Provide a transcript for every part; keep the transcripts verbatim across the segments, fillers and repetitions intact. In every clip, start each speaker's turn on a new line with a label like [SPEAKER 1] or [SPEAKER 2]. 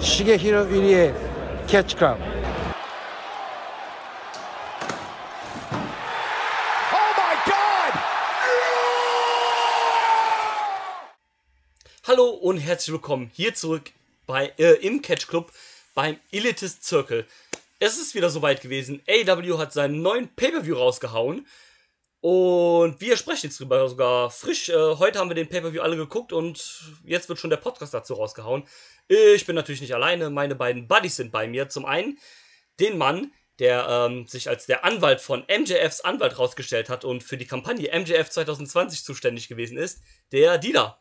[SPEAKER 1] Shigehiro Irie Catch Club.
[SPEAKER 2] Hallo und herzlich willkommen hier zurück bei, äh, im Catch Club beim Elitist Circle. Es ist wieder soweit gewesen. A E W hat seinen neuen Pay-Per-View rausgehauen. Und wir sprechen jetzt drüber sogar frisch. Äh, heute haben wir den Pay-Per-View alle geguckt und jetzt wird schon der Podcast dazu rausgehauen. Ich bin natürlich nicht alleine. Meine beiden Buddies sind bei mir. Zum einen den Mann, der ähm, sich als der Anwalt von M J Fs Anwalt rausgestellt hat und für die Kampagne M J F zwanzig zwanzig zuständig gewesen ist. Der Dieter.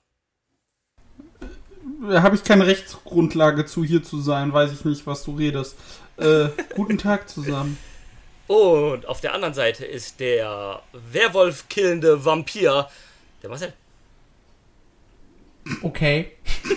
[SPEAKER 3] Habe ich keine Rechtsgrundlage zu, hier zu sein, weiß ich nicht, was du redest. Äh, guten Tag zusammen.
[SPEAKER 2] Und auf der anderen Seite ist der Werwolf-killende Vampir, der Marcel.
[SPEAKER 4] Okay.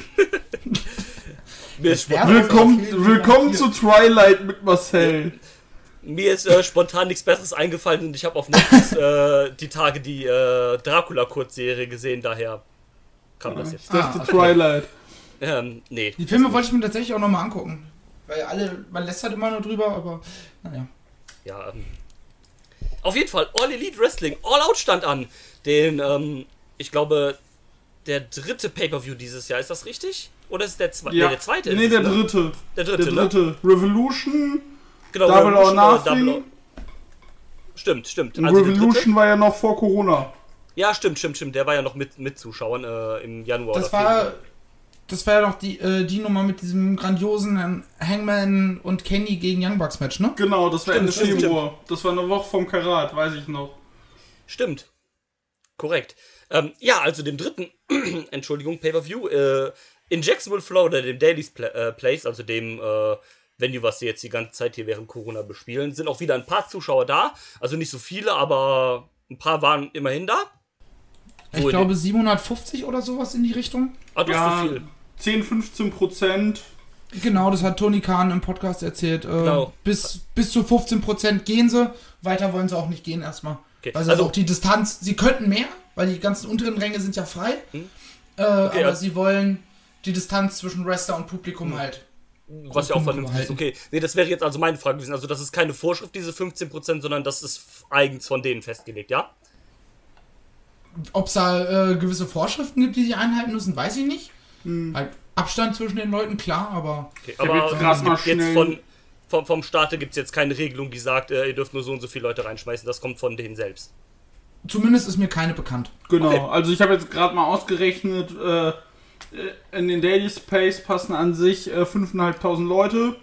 [SPEAKER 2] Mir ist
[SPEAKER 3] willkommen willkommen zu Twilight mit Marcel.
[SPEAKER 2] Mir ist äh, spontan nichts Besseres eingefallen und ich habe auf Netflix äh, die Tage die äh, Dracula-Kurzserie gesehen, daher kam das jetzt.
[SPEAKER 3] Ich dachte ah, okay. Twilight.
[SPEAKER 2] Ähm, nee.
[SPEAKER 4] Die Filme wollte ich mir tatsächlich auch nochmal angucken. Weil alle, man lässt halt immer nur drüber, aber naja.
[SPEAKER 2] Ja, ähm, auf jeden Fall, All Elite Wrestling, All Out stand an. Den, ähm, ich glaube, der dritte Pay-Per-View dieses Jahr, ist das richtig? Oder ist es der, zwe-
[SPEAKER 3] ja.
[SPEAKER 2] nee, der zweite?
[SPEAKER 3] Nee,
[SPEAKER 2] ist
[SPEAKER 3] der
[SPEAKER 2] es, ne?
[SPEAKER 3] dritte.
[SPEAKER 2] Der dritte,
[SPEAKER 3] Der dritte.
[SPEAKER 2] Ne?
[SPEAKER 3] Revolution,
[SPEAKER 2] genau,
[SPEAKER 3] Double
[SPEAKER 2] Revolution,
[SPEAKER 3] or Nothing.
[SPEAKER 2] Double or... Stimmt, stimmt.
[SPEAKER 3] Also Revolution war ja noch vor Corona.
[SPEAKER 2] Ja, stimmt, stimmt, stimmt. Der war ja noch mit, mit Zuschauern äh, im Januar.
[SPEAKER 4] Das war... Das war ja doch die, äh, die Nummer mit diesem grandiosen Hangman und Kenny gegen Young Bucks Match, ne?
[SPEAKER 3] Genau, das war Ende
[SPEAKER 2] stimmt,
[SPEAKER 3] Februar.
[SPEAKER 2] stimmt.
[SPEAKER 3] Das war eine Woche vom Karat, weiß ich noch.
[SPEAKER 2] Stimmt. Korrekt. Ähm, ja, also dem dritten, Entschuldigung, Pay-Per-View, äh, in Jacksonville, Florida, dem Daily's Pla- äh, Place, also dem äh, Venue, was sie jetzt die ganze Zeit hier während Corona bespielen, sind auch wieder ein paar Zuschauer da. Also nicht so viele, aber ein paar waren immerhin da.
[SPEAKER 4] Ich so glaube siebenhundertfünfzig oder sowas in die Richtung.
[SPEAKER 2] Ah, das
[SPEAKER 3] ja,
[SPEAKER 2] ist so viel.
[SPEAKER 3] zehn, fünfzehn Prozent.
[SPEAKER 4] Genau, das hat Tony Khan im Podcast erzählt. Äh,
[SPEAKER 2] genau.
[SPEAKER 4] bis, bis zu fünfzehn Prozent gehen sie. Weiter wollen sie auch nicht gehen erstmal.
[SPEAKER 2] Okay.
[SPEAKER 4] Weil sie also auch die Distanz, sie könnten mehr, weil die ganzen unteren Ränge sind ja frei. Hm. Äh, okay, aber ja. sie wollen die Distanz zwischen Wrestler und Publikum hm. halt.
[SPEAKER 2] Was ja auch vernünftig ist. Okay, nee, das wäre jetzt also meine Frage gewesen. Also das ist keine Vorschrift, diese fünfzehn Prozent, sondern das ist eigens von denen festgelegt, ja?
[SPEAKER 4] Ob es da äh, gewisse Vorschriften gibt, die sie einhalten müssen, weiß ich nicht. Hm. Halt Abstand zwischen den Leuten, klar, aber...
[SPEAKER 2] Okay, aber es gibt jetzt von, vom, vom Staate gibt es jetzt keine Regelung, die sagt, äh, ihr dürft nur so und so viele Leute reinschmeißen. Das kommt von denen selbst.
[SPEAKER 4] Zumindest ist mir keine bekannt.
[SPEAKER 3] Genau,
[SPEAKER 2] okay.
[SPEAKER 3] Also ich habe jetzt gerade mal ausgerechnet, äh, in den Daily Space passen an sich äh, fünftausendfünfhundert Leute.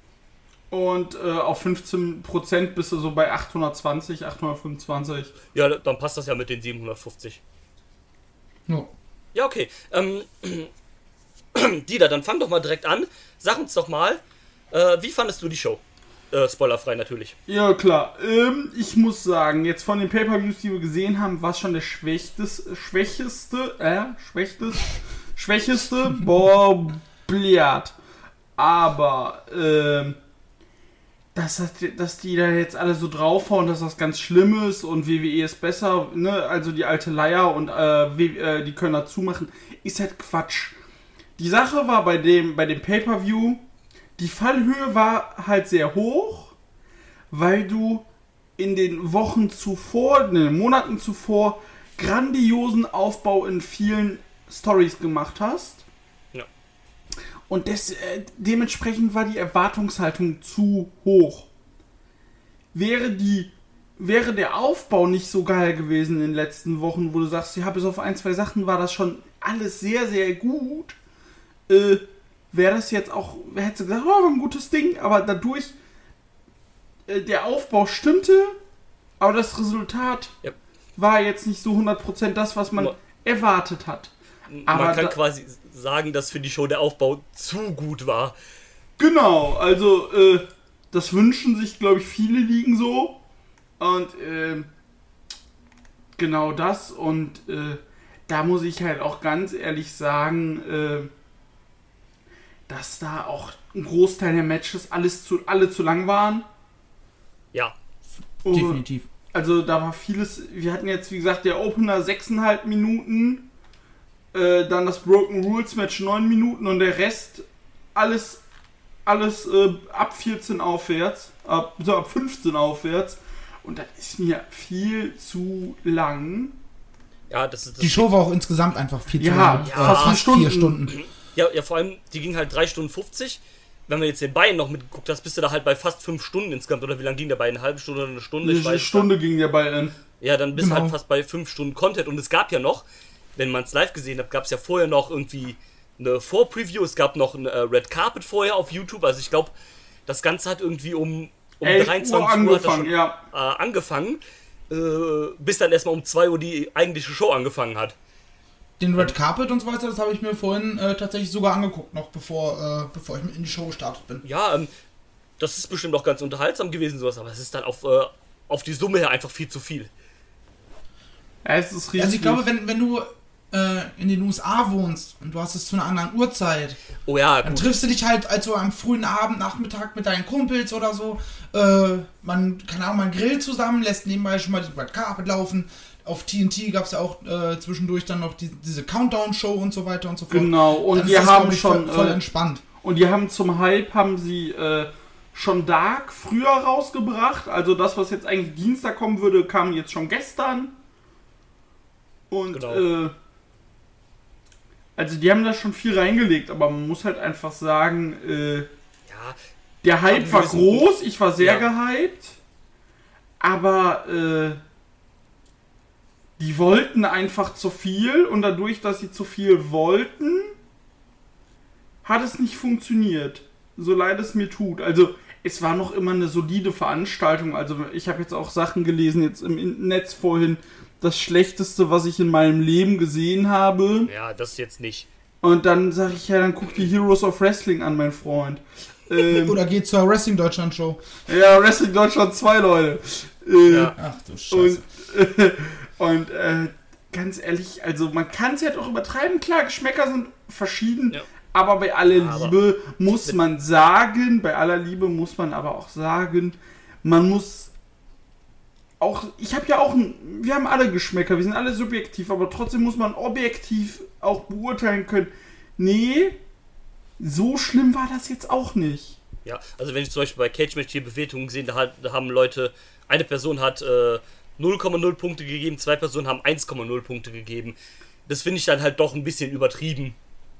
[SPEAKER 3] Und äh, auf fünfzehn Prozent bist du so bei achthundertzwanzig, achthundertfünfundzwanzig.
[SPEAKER 2] Ja, dann passt das ja mit den siebenhundertfünfzig.
[SPEAKER 4] No.
[SPEAKER 2] Ja, okay. Ähm, Dieter, dann fang doch mal direkt an. Sag uns doch mal, äh, wie fandest du die Show? Äh, spoilerfrei natürlich.
[SPEAKER 3] Ja, klar. Ähm, ich muss sagen, jetzt von den Pay-Per-Views, die wir gesehen haben, war es schon der schwächste, schwächeste, äh, schwächstes, schwächeste, boah, Bliat. Aber, ähm, Dass, dass die da jetzt alle so draufhauen, dass das ganz schlimm ist und W W E ist besser, ne, also die alte Leier und äh, w, äh, die können dazu machen, ist halt Quatsch. Die Sache war bei dem, bei dem Pay-Per-View, die Fallhöhe war halt sehr hoch, weil du in den Wochen zuvor, in den Monaten zuvor, grandiosen Aufbau in vielen Stories gemacht hast. Und des, äh, dementsprechend war die Erwartungshaltung zu hoch. Wäre die, wäre der Aufbau nicht so geil gewesen in den letzten Wochen, wo du sagst, ja, bis auf ein, zwei Sachen war das schon alles sehr, sehr gut, äh, wäre das jetzt auch, hättest du gesagt, oh, war ein gutes Ding, aber dadurch, äh, der Aufbau stimmte, aber das Resultat ja. war jetzt nicht so hundert Prozent das, was man aber erwartet hat.
[SPEAKER 2] Aber man kann da quasi sagen, dass für die Show der Aufbau zu gut war.
[SPEAKER 3] Genau, also äh, das wünschen sich, glaube ich, viele Ligen so. Und äh, genau das. Und äh, da muss ich halt auch ganz ehrlich sagen, äh, dass da auch ein Großteil der Matches alles zu, alle zu lang waren.
[SPEAKER 2] Ja,
[SPEAKER 4] und, definitiv.
[SPEAKER 3] Also da war vieles, wir hatten jetzt, wie gesagt, der Opener sechseinhalb Minuten, äh, dann das Broken Rules Match neun Minuten und der Rest alles alles äh, ab vierzehn aufwärts, ab, so ab fünfzehn aufwärts. Und das ist mir viel zu lang.
[SPEAKER 2] Ja, das ist das
[SPEAKER 4] Die Show war auch insgesamt einfach viel zu
[SPEAKER 3] Ja,
[SPEAKER 4] lang.
[SPEAKER 3] ja,
[SPEAKER 4] Äh,
[SPEAKER 3] fast
[SPEAKER 4] fast
[SPEAKER 3] Stunden.
[SPEAKER 4] vier Stunden.
[SPEAKER 2] Ja, ja, vor allem, die ging halt drei Stunden fünfzig. Wenn man jetzt den Beinen noch mitgeguckt hast, bist du da halt bei fast fünf Stunden insgesamt. Oder wie lange ging der bei? Eine halbe Stunde oder eine Stunde? Ich
[SPEAKER 3] Eine
[SPEAKER 2] weiß
[SPEAKER 3] Stunde ging der Ball in.
[SPEAKER 2] Ja, dann bist du
[SPEAKER 4] Genau.
[SPEAKER 2] halt fast bei fünf Stunden Content. Und es gab ja noch, wenn man es live gesehen hat, gab es ja vorher noch irgendwie eine Vorpreview. Es gab noch ein äh, Red Carpet vorher auf YouTube. Also ich glaube, das Ganze hat irgendwie um, um
[SPEAKER 3] elf
[SPEAKER 2] dreiundzwanzig
[SPEAKER 3] Uhr
[SPEAKER 2] Uhr hat das
[SPEAKER 3] angefangen,
[SPEAKER 2] schon,
[SPEAKER 3] ja.
[SPEAKER 2] äh, angefangen. Äh, bis dann erstmal um zwei Uhr die eigentliche Show angefangen hat.
[SPEAKER 4] Den Red Carpet und so weiter, das habe ich mir vorhin äh, tatsächlich sogar angeguckt, noch bevor, äh, bevor ich in die Show gestartet bin.
[SPEAKER 2] Ja, ähm, das ist bestimmt auch ganz unterhaltsam gewesen, sowas. Aber es ist dann auf, äh, auf die Summe her einfach viel zu viel.
[SPEAKER 3] Ja, es ist richtig.
[SPEAKER 4] Also ich glaube, wenn, wenn du äh, in den U S A wohnst und du hast es zu einer anderen Uhrzeit,
[SPEAKER 2] Oh ja,
[SPEAKER 4] dann
[SPEAKER 2] gut.
[SPEAKER 4] triffst du dich halt also am frühen Abend, Nachmittag mit deinen Kumpels oder so. Äh, man kann auch mal grillen zusammen, lässt nebenbei schon mal die Red Carpet laufen. Auf T N T gab es ja auch äh, zwischendurch dann noch die, diese Countdown-Show und so weiter und so fort.
[SPEAKER 3] Genau, und
[SPEAKER 4] Dann ist
[SPEAKER 3] die
[SPEAKER 4] das,
[SPEAKER 3] haben
[SPEAKER 4] glaub ich,
[SPEAKER 3] schon,
[SPEAKER 4] voll, voll
[SPEAKER 3] äh,
[SPEAKER 4] entspannt.
[SPEAKER 3] Und die haben zum Hype, haben sie äh, schon Dark früher rausgebracht. Also das, was jetzt eigentlich Dienstag kommen würde, kam jetzt schon gestern. Und
[SPEAKER 2] Genau.
[SPEAKER 3] äh, also die haben da schon viel reingelegt, aber man muss halt einfach sagen, äh,
[SPEAKER 2] Ja,
[SPEAKER 3] der Hype
[SPEAKER 2] Aber
[SPEAKER 3] war
[SPEAKER 2] wir sind
[SPEAKER 3] groß, ich war sehr
[SPEAKER 2] Ja.
[SPEAKER 3] gehypt, aber äh, die wollten einfach zu viel und dadurch, dass sie zu viel wollten, hat es nicht funktioniert. So leid es mir tut. Also es war noch immer eine solide Veranstaltung. Also ich habe jetzt auch Sachen gelesen jetzt im Netz vorhin. Das Schlechteste, was ich in meinem Leben gesehen habe.
[SPEAKER 2] ja, das jetzt nicht.
[SPEAKER 3] Und dann sage ich, ja, dann guck die Heroes of Wrestling an, mein Freund. Ähm,
[SPEAKER 4] Oder geht zur Wrestling Deutschland Show.
[SPEAKER 3] ja, Wrestling Deutschland zwei, Leute. Äh,
[SPEAKER 2] Ja.
[SPEAKER 4] Ach du Scheiße.
[SPEAKER 3] Und, äh, und äh, ganz ehrlich, also man kann es ja doch übertreiben. Klar, Geschmäcker sind verschieden.
[SPEAKER 2] Ja.
[SPEAKER 3] Aber bei aller
[SPEAKER 2] Aber-
[SPEAKER 3] Liebe muss man sagen, bei aller Liebe muss man aber auch sagen, man muss auch, ich habe ja auch, ein, wir haben alle Geschmäcker, wir sind alle subjektiv, aber trotzdem muss man objektiv auch beurteilen können, nee, so schlimm war das jetzt auch nicht.
[SPEAKER 2] Ja, also wenn ich zum Beispiel bei Cage Match hier Bewertungen sehe, da, hat, da haben Leute, eine Person hat äh, null Komma null Punkte gegeben, zwei Personen haben eins Komma null Punkte gegeben. Das finde ich dann halt doch ein bisschen übertrieben.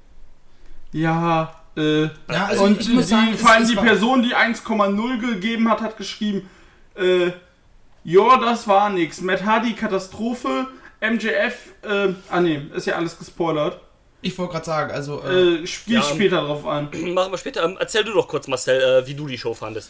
[SPEAKER 3] Ja, äh,
[SPEAKER 4] Ja, also
[SPEAKER 3] und
[SPEAKER 4] ich muss
[SPEAKER 3] die,
[SPEAKER 4] sagen, es-
[SPEAKER 3] vor allem
[SPEAKER 4] es
[SPEAKER 3] die
[SPEAKER 4] war-
[SPEAKER 3] Person, die eins Komma null gegeben hat, hat geschrieben, äh, ja, das war nix. Matt Hardy, Katastrophe, M J F, äh, ah ne, ist ja alles gespoilert.
[SPEAKER 4] Ich wollte gerade sagen, also äh,
[SPEAKER 3] Äh, spiel
[SPEAKER 2] Ja,
[SPEAKER 3] ich später drauf an.
[SPEAKER 2] Machen wir später. Ähm, erzähl du doch kurz, Marcel, äh, wie du die Show fandest.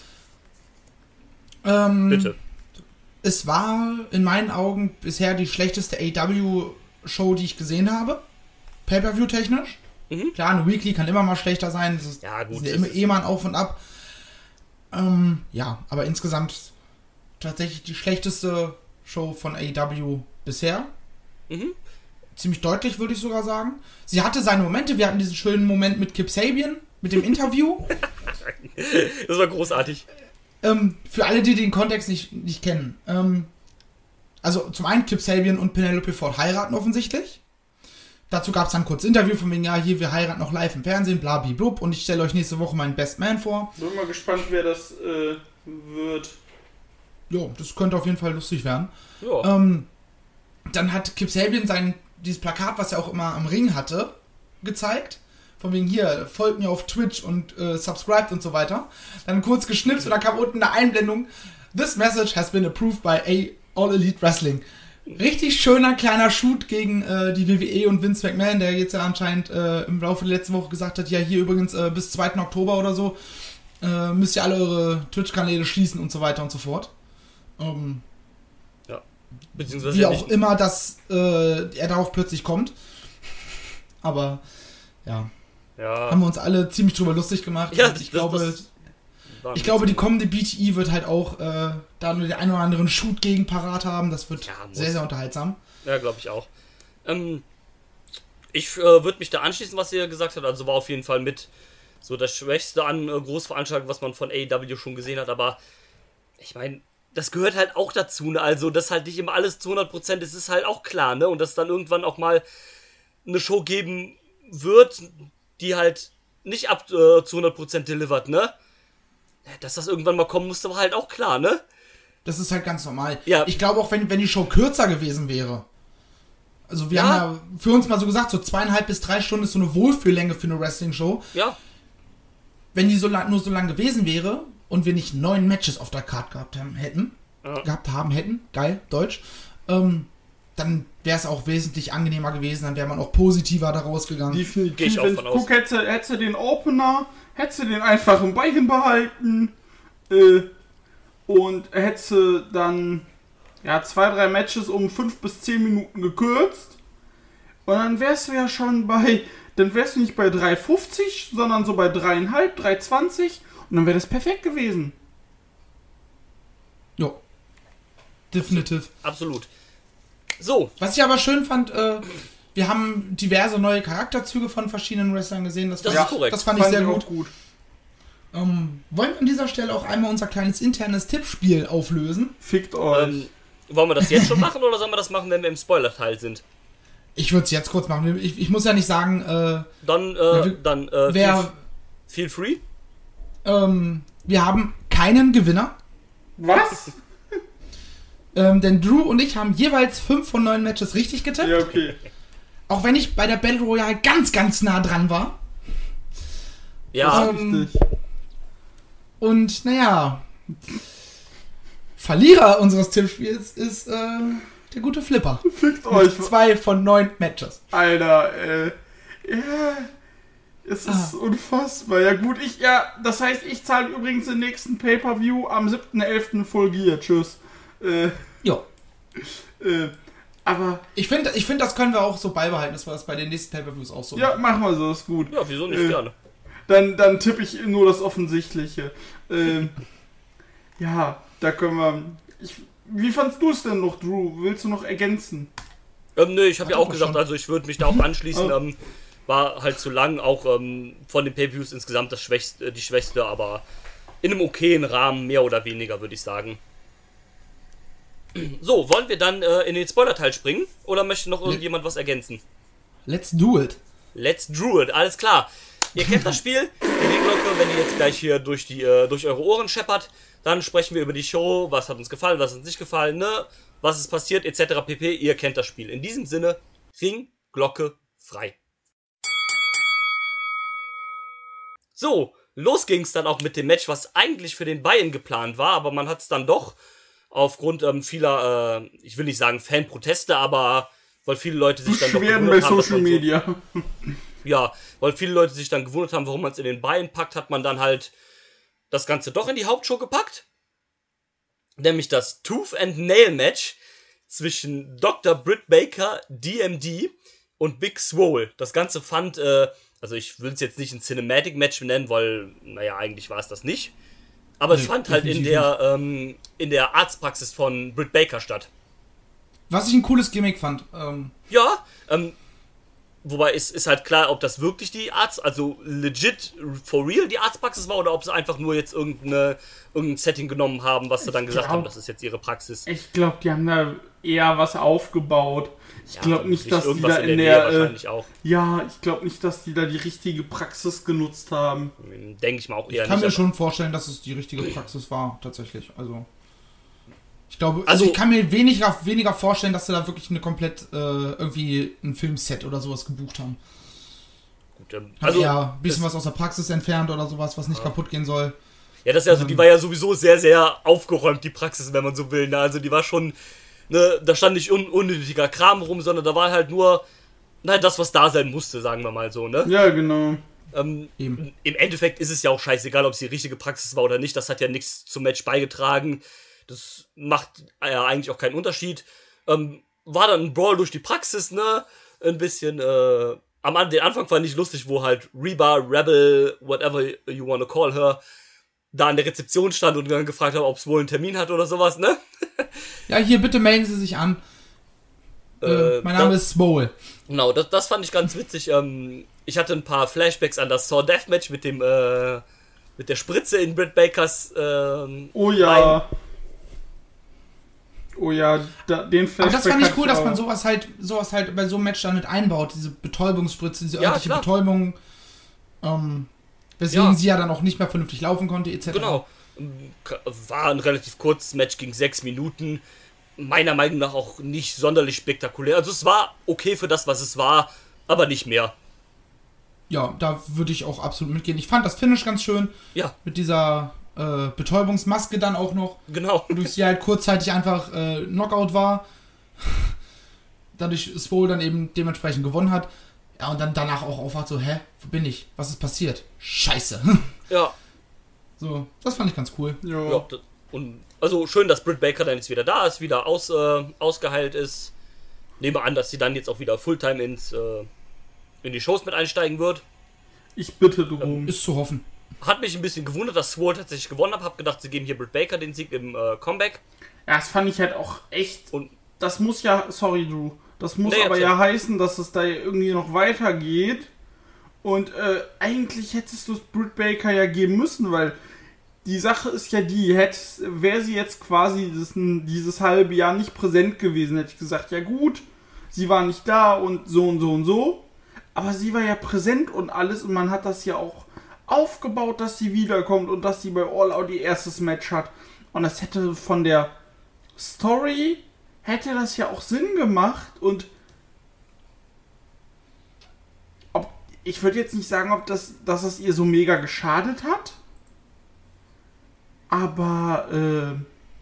[SPEAKER 4] ähm,
[SPEAKER 2] Bitte.
[SPEAKER 4] es war in meinen Augen bisher die schlechteste A E W-Show, die ich gesehen habe. Pay-Per-View technisch.
[SPEAKER 2] Mhm.
[SPEAKER 4] Klar, eine Weekly kann immer mal schlechter sein. Das ist,
[SPEAKER 2] Ja, gut,
[SPEAKER 4] ist ja
[SPEAKER 2] das
[SPEAKER 4] immer
[SPEAKER 2] ist-
[SPEAKER 4] eh mal ein Auf und Ab. Ähm, ja, aber insgesamt tatsächlich die schlechteste Show von A E W bisher.
[SPEAKER 2] Mhm.
[SPEAKER 4] Ziemlich deutlich, würde ich sogar sagen. Sie hatte seine Momente. Wir hatten diesen schönen Moment mit Kip Sabian, mit dem Interview.
[SPEAKER 2] Das war großartig.
[SPEAKER 4] Ähm, für alle, die den Kontext nicht, nicht kennen. Ähm, also zum einen Kip Sabian und Penelope Ford heiraten offensichtlich. Dazu gab es dann ein kurzes Interview von wegen, ja, hier, wir heiraten noch live im Fernsehen, blablabla. Und ich stelle euch nächste Woche meinen Best Man vor.
[SPEAKER 3] Bin mal gespannt, wer das äh, wird.
[SPEAKER 4] Jo, das könnte auf jeden Fall lustig werden.
[SPEAKER 2] Ja.
[SPEAKER 4] Ähm, dann hat Kip Sabian sein, dieses Plakat, was er auch immer am Ring hatte, gezeigt. Von wegen hier, folgt mir auf Twitch und äh, subscribed und so weiter. Dann kurz geschnipst und dann kam unten eine Einblendung. This message has been approved by A All Elite Wrestling. Richtig schöner kleiner Shoot gegen äh, die W W E und Vince McMahon, der jetzt ja anscheinend äh, im Laufe der letzten Woche gesagt hat, ja hier übrigens äh, bis zweiten Oktober oder so äh, müsst ihr alle eure Twitch-Kanäle schließen und so weiter und so fort. Ähm,
[SPEAKER 2] Beziehungsweise
[SPEAKER 4] wie
[SPEAKER 2] ja
[SPEAKER 4] auch
[SPEAKER 2] nicht,
[SPEAKER 4] immer, dass äh, er darauf plötzlich kommt. Aber ja,
[SPEAKER 2] ja.
[SPEAKER 4] haben wir uns alle ziemlich drüber lustig gemacht.
[SPEAKER 2] Ja,
[SPEAKER 4] Und
[SPEAKER 2] das-
[SPEAKER 4] ich
[SPEAKER 2] das-
[SPEAKER 4] glaube,
[SPEAKER 2] das war ein
[SPEAKER 4] ich glaube, die
[SPEAKER 2] bisschen-
[SPEAKER 4] kommende B T E wird halt auch äh, da nur den einen oder anderen Shoot gegen parat haben. Das wird
[SPEAKER 2] Ja, muss.
[SPEAKER 4] sehr, sehr unterhaltsam.
[SPEAKER 2] Ja, glaube ich auch. Ähm, ich äh, würde mich da anschließen, was ihr gesagt habt. Also war auf jeden Fall mit so das Schwächste an äh, Großveranstaltungen, was man von A E W schon gesehen hat. Aber ich meine, das gehört halt auch dazu. Ne? Also, dass halt nicht immer alles zu hundert Prozent ist, ist halt auch klar. Ne? Und dass dann irgendwann auch mal eine Show geben wird, die halt nicht ab äh, zu hundert Prozent delivered, ne? Dass das irgendwann mal kommen musste, war halt auch klar, ne?
[SPEAKER 4] Das ist halt ganz normal.
[SPEAKER 2] Ja.
[SPEAKER 4] Ich glaube auch, wenn, wenn die Show kürzer gewesen wäre. Also wir
[SPEAKER 2] Ja.
[SPEAKER 4] haben ja für uns mal so gesagt, so zweieinhalb bis drei Stunden ist so eine Wohlfühllänge für eine Wrestling-Show.
[SPEAKER 2] Ja.
[SPEAKER 4] Wenn die so lang, nur so lang gewesen wäre und wir nicht neun Matches auf der Card gehabt haben, hätten,
[SPEAKER 2] Ja.
[SPEAKER 4] gehabt haben, hätten, geil, Deutsch, ähm, dann wäre es auch wesentlich angenehmer gewesen, dann wäre man auch positiver da rausgegangen.
[SPEAKER 2] Geh ich
[SPEAKER 3] Definitiv.
[SPEAKER 2] auch
[SPEAKER 3] Wenn ich
[SPEAKER 2] von aus.
[SPEAKER 3] guck, hätte, hätte den Opener, hätte den einfach im Bein behalten äh, und hätte dann ja, zwei, drei Matches um fünf bis zehn Minuten gekürzt und dann wärst du ja schon bei, dann wärst du nicht bei drei fünfzig, sondern so bei drei Komma fünf, drei zwanzig und dann wäre das perfekt gewesen.
[SPEAKER 4] Jo. Definitiv.
[SPEAKER 2] Absolut. So,
[SPEAKER 4] Was ich aber schön fand, äh, wir haben diverse neue Charakterzüge von verschiedenen Wrestlern gesehen. Das,
[SPEAKER 2] Das
[SPEAKER 4] fand
[SPEAKER 2] ist
[SPEAKER 4] ich,
[SPEAKER 2] korrekt.
[SPEAKER 4] das fand ich sehr
[SPEAKER 3] auch
[SPEAKER 4] gut.
[SPEAKER 3] gut.
[SPEAKER 4] Ähm, wollen wir an dieser Stelle auch einmal unser kleines internes Tippspiel auflösen?
[SPEAKER 3] Fickt euch.
[SPEAKER 2] ähm, wollen wir das jetzt schon machen oder sollen wir das machen, wenn wir im Spoiler-Teil sind?
[SPEAKER 4] Ich würde es jetzt kurz machen. Ich, ich muss ja nicht sagen, äh,
[SPEAKER 2] Dann, äh,
[SPEAKER 4] wir-
[SPEAKER 2] dann, äh,
[SPEAKER 4] wer,
[SPEAKER 2] feel, feel free.
[SPEAKER 4] ähm, wir haben keinen Gewinner.
[SPEAKER 3] Was?
[SPEAKER 4] Ähm, denn Drew und ich haben jeweils fünf von neun Matches richtig getippt.
[SPEAKER 3] Ja, okay.
[SPEAKER 4] Auch wenn ich bei der Battle Royale ganz, ganz nah dran war.
[SPEAKER 2] Ja,
[SPEAKER 4] Ähm,
[SPEAKER 3] Richtig.
[SPEAKER 4] Und naja, Verlierer unseres Tippspiels ist äh, der gute Flipper.
[SPEAKER 3] Fickt euch.
[SPEAKER 4] Mit zwei von neun Matches.
[SPEAKER 3] Alter, äh, ja, es ist
[SPEAKER 4] Ah.
[SPEAKER 3] unfassbar. Ja gut, ich, ja, das heißt, ich zahle übrigens den nächsten Pay-Per-View am siebten elften Full Gear. Tschüss. Äh,
[SPEAKER 4] Jo.
[SPEAKER 3] äh, aber,
[SPEAKER 4] Ich finde, ich find, das können wir auch so beibehalten, dass wir das bei den nächsten Pay-Per-Views auch so
[SPEAKER 3] ja, machen wir so, ist gut.
[SPEAKER 2] ja, wieso nicht
[SPEAKER 3] Äh,
[SPEAKER 2] gerne.
[SPEAKER 3] Dann, dann tippe ich nur das Offensichtliche. Ähm, ja, da können wir, ich, wie fandst du es denn noch, Drew? Willst du noch ergänzen?
[SPEAKER 2] Ähm, nö, ich habe ja
[SPEAKER 4] Hat
[SPEAKER 2] auch
[SPEAKER 4] er
[SPEAKER 2] gesagt,
[SPEAKER 4] schon.
[SPEAKER 2] also ich würde mich da auch anschließen.
[SPEAKER 3] Oh.
[SPEAKER 2] Ähm, war halt zu lang, auch ähm, von den Pay-Per-Views insgesamt das schwächste, die schwächste, aber in einem okayen Rahmen, mehr oder weniger, würde ich sagen. So, wollen wir dann äh, in den Spoiler-Teil springen? Oder möchte noch irgendjemand was ergänzen?
[SPEAKER 4] Let's do it.
[SPEAKER 2] Let's Drew it, alles klar. Ihr kennt das Spiel, die Glocke, wenn ihr jetzt gleich hier durch die äh, durch eure Ohren scheppert, dann sprechen wir über die Show, was hat uns gefallen, was hat uns nicht gefallen, ne? Was ist passiert, et cetera pp. Ihr kennt das Spiel. In diesem Sinne, Ring, Glocke, frei. So, los ging's dann auch mit dem Match, was eigentlich für den Bayern geplant war, aber man hat es dann doch aufgrund ähm, vieler, äh, ich will nicht sagen Fanproteste, aber weil viele Leute sich dann doch
[SPEAKER 3] Beschwerden bei
[SPEAKER 2] gewundert haben, dass
[SPEAKER 3] Social
[SPEAKER 2] man so-
[SPEAKER 3] Media.
[SPEAKER 2] ja, weil viele Leute sich dann gewundert haben, warum man es in den Beinen packt, hat man dann halt das Ganze doch in die Hauptshow gepackt. Nämlich das Tooth and Nail Match zwischen Doktor Britt Baker, D M D und Big Swole. Das Ganze fand, äh, also ich will es jetzt nicht ein Cinematic Match nennen, weil, naja, eigentlich war es das nicht. Aber es
[SPEAKER 4] Nee,
[SPEAKER 2] fand halt in
[SPEAKER 4] definitiv
[SPEAKER 2] der, ähm, in der Arztpraxis von Britt Baker statt.
[SPEAKER 4] Was ich ein cooles Gimmick fand. Ähm,
[SPEAKER 2] Ja, ähm, wobei es ist halt klar, ob das wirklich die Arzt, also legit, for real die Arztpraxis war oder ob sie einfach nur jetzt irgendeine, irgendein Setting genommen haben, was sie dann gesagt
[SPEAKER 3] glaub-
[SPEAKER 2] haben, das ist jetzt ihre Praxis.
[SPEAKER 3] Ich glaube, die haben da eher was aufgebaut. Ich
[SPEAKER 2] Ja,
[SPEAKER 3] glaube nicht, dass die
[SPEAKER 2] irgendwas
[SPEAKER 3] da in
[SPEAKER 2] Nähe
[SPEAKER 3] der, äh,
[SPEAKER 2] wahrscheinlich auch.
[SPEAKER 3] ja, ich glaube nicht, dass die da die richtige Praxis genutzt haben.
[SPEAKER 2] Denke ich mal auch eher
[SPEAKER 4] ich kann
[SPEAKER 2] nicht.
[SPEAKER 4] mir
[SPEAKER 2] aber-
[SPEAKER 4] schon vorstellen, dass es die richtige Praxis war, tatsächlich. Also, ich glaube, also,
[SPEAKER 2] Also-
[SPEAKER 4] ich kann mir weniger, weniger vorstellen, dass sie da wirklich eine komplett äh, irgendwie ein Filmset oder sowas gebucht haben.
[SPEAKER 2] Gut, ähm,
[SPEAKER 4] Also,
[SPEAKER 2] also,
[SPEAKER 4] ja, ein bisschen was aus der Praxis entfernt oder sowas, was nicht kaputt gehen soll.
[SPEAKER 2] ja, das ist ja so, die war ja sowieso sehr, sehr aufgeräumt, die Praxis, wenn man so will. Ne? Also die war schon, ne, da stand nicht un unnötiger Kram rum, sondern da war halt nur, nein, das, was da sein musste, sagen wir mal so, ne?
[SPEAKER 3] Ja, genau.
[SPEAKER 2] Ähm,
[SPEAKER 4] Eben.
[SPEAKER 2] Im Endeffekt ist es ja auch scheißegal, ob es die richtige Praxis war oder nicht. Das hat ja nichts zum Match beigetragen. Das macht ja eigentlich auch keinen Unterschied. Ähm, war dann ein Brawl durch die Praxis, ne? Ein bisschen, äh, am An den Anfang fand ich lustig, wo halt Reba, Rebel, whatever you wanna call her, da an der Rezeption stand und dann gefragt hat, ob es wohl einen Termin hat oder sowas, ne?
[SPEAKER 4] Ja, hier, bitte melden Sie sich an. Äh, mein Name
[SPEAKER 2] das-
[SPEAKER 4] ist Swole.
[SPEAKER 2] Genau, das, das fand ich ganz witzig. Ähm, ich hatte ein paar Flashbacks an das Saw Death Match mit dem, äh, mit der Spritze in Britt Bakers, ähm,
[SPEAKER 3] Oh ja. Oh ja, da, den Flashback.
[SPEAKER 4] Aber das fand ich
[SPEAKER 3] hatte
[SPEAKER 4] cool, dass
[SPEAKER 3] auch.
[SPEAKER 4] man sowas halt, sowas halt bei so einem Match dann mit einbaut. Diese Betäubungsspritze, diese
[SPEAKER 2] Ja,
[SPEAKER 4] örtliche
[SPEAKER 2] klar.
[SPEAKER 4] Betäubung. Ähm, weswegen
[SPEAKER 2] Ja.
[SPEAKER 4] sie ja dann auch nicht mehr vernünftig laufen konnte, et cetera.
[SPEAKER 2] Genau. War ein relativ kurzes Match, ging sechs Minuten. Meiner Meinung nach auch nicht sonderlich spektakulär. Also es war okay für das, was es war, aber nicht mehr.
[SPEAKER 4] Ja, da würde ich auch absolut mitgehen. Ich fand das Finish ganz schön.
[SPEAKER 2] Ja,
[SPEAKER 4] Mit dieser äh, Betäubungsmaske dann auch noch.
[SPEAKER 2] genau.
[SPEAKER 4] Wodurch sie halt kurzzeitig einfach äh, Knockout war. Dadurch Swole dann eben dementsprechend gewonnen hat. Ja, und dann danach auch aufwacht so, hä, wo bin ich? Was ist passiert? Scheiße.
[SPEAKER 2] Ja,
[SPEAKER 4] So, das fand ich ganz cool.
[SPEAKER 3] Ja.
[SPEAKER 2] ja. das- Und also schön, dass Britt Baker dann jetzt wieder da ist, wieder aus, äh, ausgeheilt ist. Nehme an, dass sie dann jetzt auch wieder Fulltime ins, äh, in die Shows mit einsteigen wird.
[SPEAKER 3] Ich bitte drum.
[SPEAKER 4] Ist zu hoffen.
[SPEAKER 2] Hat mich ein bisschen gewundert, dass Swole tatsächlich gewonnen hat. Hab gedacht, sie geben hier Britt Baker den Sieg im äh, Comeback.
[SPEAKER 3] Ja, das fand ich halt auch echt.
[SPEAKER 2] Und
[SPEAKER 3] Das muss ja, sorry Drew, das muss
[SPEAKER 2] Nee,
[SPEAKER 3] aber
[SPEAKER 2] erzähl.
[SPEAKER 3] ja heißen, dass es da irgendwie noch weitergeht. Und äh, eigentlich hättest du es Britt Baker ja geben müssen, weil die Sache ist ja die, wäre sie jetzt quasi dieses, dieses halbe Jahr nicht präsent gewesen, hätte ich gesagt, ja gut, sie war nicht da und so und so und so. Aber sie war ja präsent und alles und man hat das ja auch aufgebaut, dass sie wiederkommt und dass sie bei All Out ihr erstes Match hat. Und das hätte von der Story, hätte das ja auch Sinn gemacht und ob, ich würde jetzt nicht sagen, ob das, dass es ihr so mega geschadet hat, aber äh,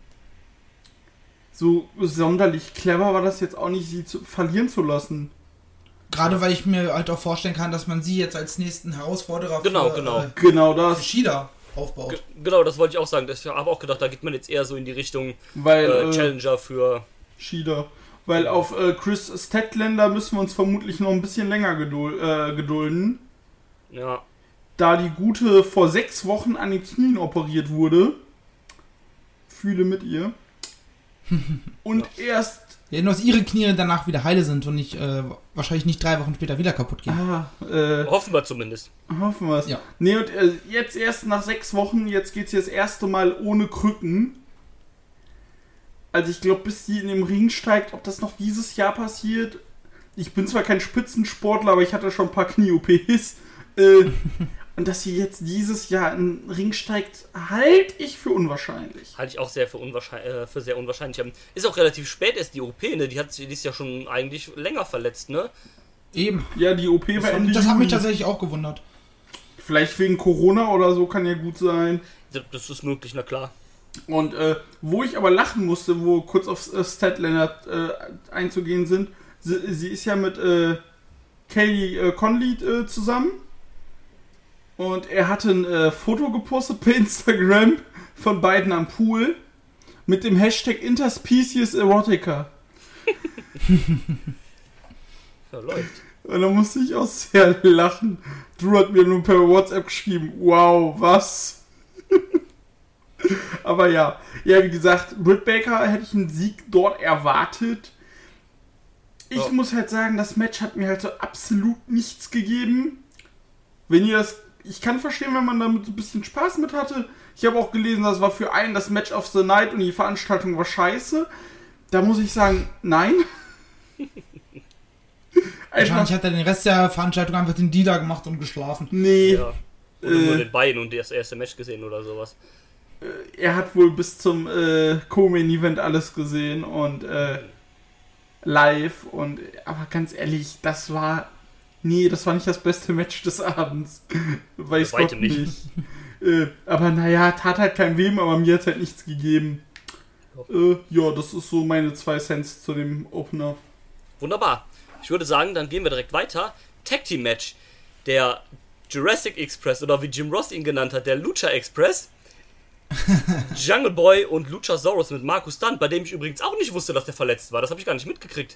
[SPEAKER 3] so sonderlich clever war das jetzt auch nicht, sie zu, verlieren zu lassen.
[SPEAKER 4] Gerade weil ich mir halt auch vorstellen kann, dass man sie jetzt als nächsten Herausforderer
[SPEAKER 2] Genau,
[SPEAKER 4] für,
[SPEAKER 2] genau.
[SPEAKER 4] Äh,
[SPEAKER 3] Genau
[SPEAKER 4] für
[SPEAKER 3] das,
[SPEAKER 4] Shida aufbaut.
[SPEAKER 2] Ge- genau, das wollte ich auch sagen. Ich habe auch gedacht, da geht man jetzt eher so in die Richtung
[SPEAKER 3] weil
[SPEAKER 2] äh,
[SPEAKER 3] äh,
[SPEAKER 2] Challenger für.
[SPEAKER 3] Shida. Weil auf äh, Chris Statlander müssen wir uns vermutlich noch ein bisschen länger gedul äh, gedulden.
[SPEAKER 2] Ja,
[SPEAKER 3] Da die Gute vor sechs Wochen an den Knien operiert wurde. Fühle mit ihr. Und erst.
[SPEAKER 4] Ja, nur dass ihre Knie danach wieder heile sind und nicht äh, wahrscheinlich nicht drei Wochen später wieder kaputt gehen.
[SPEAKER 3] Ah, äh,
[SPEAKER 2] hoffen wir zumindest.
[SPEAKER 3] hoffen wir es.
[SPEAKER 4] Ja.
[SPEAKER 3] Nee, und äh, jetzt erst nach sechs Wochen, jetzt geht's hier das erste Mal ohne Krücken. Also ich glaube, bis sie in den Ring steigt, ob das noch dieses Jahr passiert. Ich bin zwar kein Spitzensportler, aber ich hatte schon ein paar Knie-O Ps. Äh, und dass sie jetzt dieses Jahr in den Ring steigt, halte ich für unwahrscheinlich.
[SPEAKER 2] Halte ich auch sehr für, unwahrscheinlich, äh, für sehr unwahrscheinlich. Ähm, Ist auch relativ spät erst die O P, ne? Die, hat, die ist ja schon eigentlich länger verletzt, ne?
[SPEAKER 4] Eben.
[SPEAKER 3] Ja, die O P
[SPEAKER 4] Das,
[SPEAKER 3] war Ende
[SPEAKER 4] das hat mich
[SPEAKER 3] Juli.
[SPEAKER 4] tatsächlich auch gewundert.
[SPEAKER 3] Vielleicht wegen Corona oder so, kann ja gut sein.
[SPEAKER 2] D- Das ist möglich, na klar.
[SPEAKER 3] Und äh, wo ich aber lachen musste, wo kurz auf äh, Statlander äh, einzugehen sind, sie, sie ist ja mit äh, Kaylee äh, Conley äh, zusammen. Und er hatte ein äh, Foto gepostet bei Instagram von beiden am Pool mit dem Hashtag Interspecies Erotica.
[SPEAKER 2] Ja, läuft.
[SPEAKER 3] Und da musste ich auch sehr lachen. Drew hat mir nur per WhatsApp geschrieben, wow, was? Aber ja, ja, wie gesagt, Britt Baker hätte ich einen Sieg dort erwartet. Ich
[SPEAKER 2] Ja.
[SPEAKER 3] muss halt sagen, das Match hat mir halt so absolut nichts gegeben. Wenn ihr das, ich kann verstehen, wenn man damit so ein bisschen Spaß mit hatte. Ich habe auch gelesen, das war für einen das Match of the Night und die Veranstaltung war scheiße. Da muss ich sagen, nein.
[SPEAKER 4] Wahrscheinlich hat er den Rest der Veranstaltung einfach den Dida gemacht und geschlafen.
[SPEAKER 3] Nee.
[SPEAKER 2] Ja. Oder nur
[SPEAKER 3] Äh.
[SPEAKER 2] den Beinen und das erste Match gesehen oder sowas.
[SPEAKER 3] Er hat wohl bis zum äh, Co-Main-Event alles gesehen und äh, live und aber ganz ehrlich, das war nee, das war nicht das beste Match des Abends. Weiß
[SPEAKER 2] Bei
[SPEAKER 3] Gott
[SPEAKER 2] weitem
[SPEAKER 3] nicht.
[SPEAKER 2] nicht.
[SPEAKER 3] äh, aber naja, tat halt kein wem, aber mir hat halt nichts gegeben. Äh, ja, das ist so meine zwei Cents zu dem Opener.
[SPEAKER 2] Wunderbar. Ich würde sagen, dann gehen wir direkt weiter. Tag Team Match. Der Jurassic Express oder wie Jim Ross ihn genannt hat, der Lucha Express. Jungle Boy und Luchasaurus mit Markus Stunt, bei dem ich übrigens auch nicht wusste, dass der verletzt war. Das habe ich gar nicht mitgekriegt.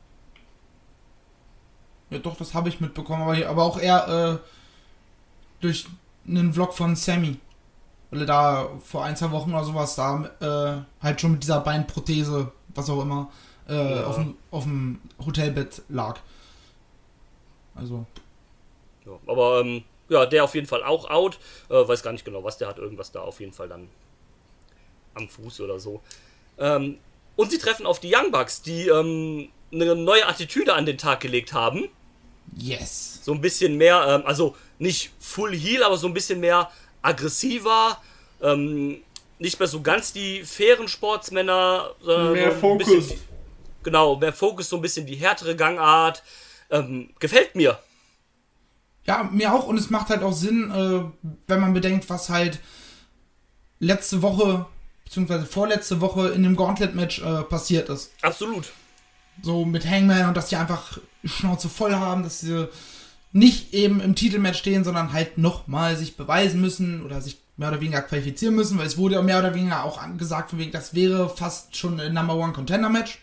[SPEAKER 4] Ja, doch, das habe ich mitbekommen, aber, aber auch eher äh, durch einen Vlog von Sammy. Weil er da vor ein, zwei Wochen oder sowas da äh, halt schon mit dieser Beinprothese, was auch immer, äh,
[SPEAKER 2] Ja.
[SPEAKER 4] auf dem- auf dem Hotelbett lag. Also,
[SPEAKER 2] Ja, aber ähm, ja, der auf jeden Fall auch out. Äh, weiß gar nicht genau, was der hat. Irgendwas da auf jeden Fall dann am Fuß oder so. Ähm, und sie treffen auf die Young Bucks, die ähm, eine neue Attitüde an den Tag gelegt haben.
[SPEAKER 4] Yes.
[SPEAKER 2] So ein bisschen mehr, ähm, also nicht Full Heal, aber so ein bisschen mehr aggressiver. Ähm, nicht mehr so ganz die fairen Sportsmänner, sondern
[SPEAKER 3] Mehr
[SPEAKER 2] so ein
[SPEAKER 3] Fokus.
[SPEAKER 2] bisschen, genau, mehr Fokus, so ein bisschen die härtere Gangart. Ähm, gefällt mir.
[SPEAKER 4] Ja, mir auch. Und es macht halt auch Sinn, äh, wenn man bedenkt, was halt letzte Woche, beziehungsweise vorletzte Woche in dem Gauntlet-Match äh, passiert ist.
[SPEAKER 2] Absolut.
[SPEAKER 4] So mit Hangman und dass die einfach Schnauze voll haben, dass sie nicht eben im Titelmatch stehen, sondern halt nochmal sich beweisen müssen oder sich mehr oder weniger qualifizieren müssen, weil es wurde ja mehr oder weniger auch gesagt, von wegen, das wäre fast schon ein Number One Contender Match.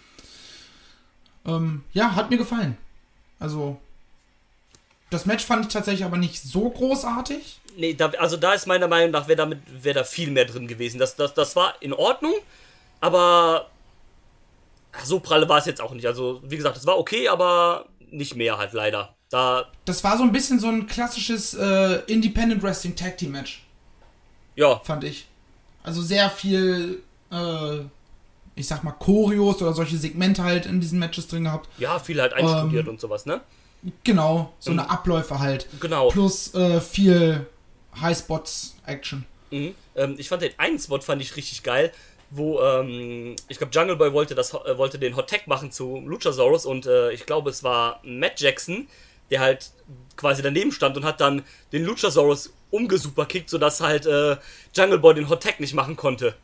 [SPEAKER 4] Ähm, ja, hat mir gefallen. Also, das Match fand ich tatsächlich aber nicht so großartig.
[SPEAKER 2] Nee, da, also da ist meiner Meinung nach, wäre damit wäre da viel mehr drin gewesen. Das, das, das war in Ordnung, aber so pralle war es jetzt auch nicht. Also, wie gesagt, es war okay, aber nicht mehr halt leider. Da,
[SPEAKER 4] Das war so ein bisschen so ein klassisches äh, Independent Wrestling Tag Team Match,
[SPEAKER 2] ja,
[SPEAKER 4] fand ich. Also sehr viel, äh, ich sag mal, Choreos oder solche Segmente halt in diesen Matches drin gehabt.
[SPEAKER 2] ja, viel halt einstudiert
[SPEAKER 4] Ähm,
[SPEAKER 2] und sowas, ne?
[SPEAKER 4] Genau, so eine
[SPEAKER 2] Mhm.
[SPEAKER 4] Abläufe halt.
[SPEAKER 2] Genau.
[SPEAKER 4] Plus äh, viel High-Spots-Action.
[SPEAKER 2] Mhm. Ähm, ich fand den einen Spot fand ich richtig geil, wo, ähm, ich glaube, Jungle Boy wollte, das, äh, wollte den Hot Tag machen zu Luchasaurus und äh, ich glaube, es war Matt Jackson, der halt quasi daneben stand und hat dann den Luchasaurus umgesuperkickt, sodass halt äh, Jungle Boy den Hot Tag nicht machen konnte.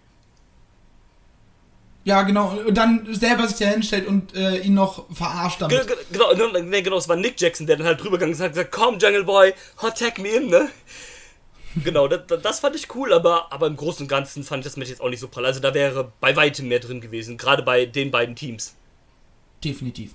[SPEAKER 4] Ja, genau. Und dann selber sich da hinstellt und äh, ihn noch verarscht damit.
[SPEAKER 2] Ge- ge- Genau, ne, ne, genau, es war Nick Jackson, der dann halt drüber gegangen ist und hat gesagt, komm Jungle Boy, Hot Tag me in, ne? Genau, das, das fand ich cool, aber, aber im Großen und Ganzen fand ich das Match jetzt auch nicht so prall. Also da wäre bei weitem mehr drin gewesen, gerade bei den beiden Teams.
[SPEAKER 4] Definitiv.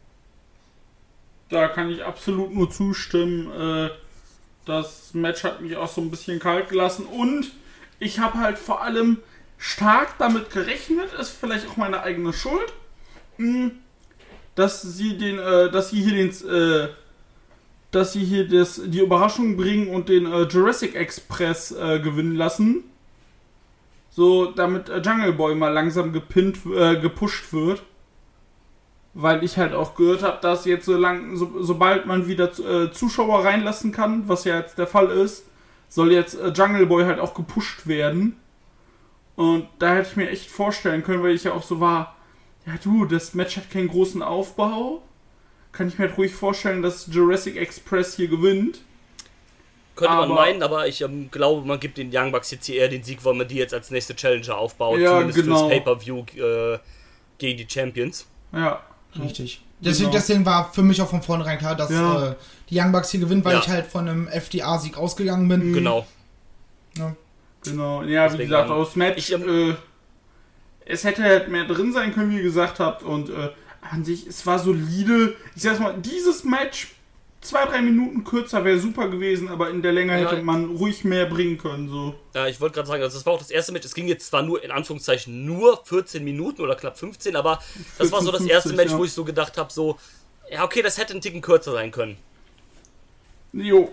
[SPEAKER 3] Da kann ich absolut nur zustimmen. Äh, das Match hat mich auch so ein bisschen kalt gelassen. Und ich habe halt vor allem stark damit gerechnet, ist vielleicht auch meine eigene Schuld, mh, dass sie den, äh, dass sie hier den, äh, dass sie hier das, die Überraschung bringen und den äh, Jurassic Express äh, gewinnen lassen. So, damit äh, Jungle Boy mal langsam gepinnt, äh, gepusht wird. Weil ich halt auch gehört habe, dass jetzt so lang, so, sobald man wieder äh, Zuschauer reinlassen kann, was ja jetzt der Fall ist, soll jetzt äh, Jungle Boy halt auch gepusht werden. Und da hätte ich mir echt vorstellen können, weil ich ja auch so war, ja du, das Match hat keinen großen Aufbau. Kann ich mir halt ruhig vorstellen, dass Jurassic Express hier gewinnt.
[SPEAKER 2] Könnte
[SPEAKER 3] Aber-
[SPEAKER 2] man meinen, aber ich ähm, glaube, man gibt den Young Bucks jetzt hier eher den Sieg, weil man die jetzt als nächste Challenger aufbaut.
[SPEAKER 3] Ja,
[SPEAKER 2] zumindest
[SPEAKER 3] genau.
[SPEAKER 2] fürs Pay-Per-View äh, gegen die Champions.
[SPEAKER 3] Ja.
[SPEAKER 4] Richtig. Deswegen,
[SPEAKER 3] Genau.
[SPEAKER 4] deswegen war für mich auch von vornherein klar, dass
[SPEAKER 3] Ja.
[SPEAKER 4] äh, die Young Bucks hier gewinnen, weil
[SPEAKER 2] Ja.
[SPEAKER 4] ich halt von einem F D A-Sieg ausgegangen bin.
[SPEAKER 2] Genau.
[SPEAKER 4] Ja.
[SPEAKER 3] Genau, ja, wie
[SPEAKER 2] Deswegen,
[SPEAKER 3] gesagt,
[SPEAKER 2] ähm,
[SPEAKER 3] aus Match,
[SPEAKER 2] ich, ähm,
[SPEAKER 3] äh, es hätte halt mehr drin sein können, wie ihr gesagt habt, und äh, an sich, es war solide. Ich sag's mal, dieses Match, zwei, drei Minuten kürzer wäre super gewesen, aber in der Länge
[SPEAKER 2] Ja.
[SPEAKER 3] hätte man ruhig mehr bringen können, so.
[SPEAKER 2] Ja, ich wollte gerade sagen, also das war auch das erste Match. Es ging jetzt zwar nur, in Anführungszeichen, nur vierzehn Minuten oder knapp fünfzehn, aber das war so das
[SPEAKER 3] vierzehn,
[SPEAKER 2] erste
[SPEAKER 3] fünfzig,
[SPEAKER 2] Match,
[SPEAKER 3] ja.
[SPEAKER 2] wo ich so gedacht habe, so, ja, okay, das hätte ein Ticken kürzer sein können.
[SPEAKER 3] Jo.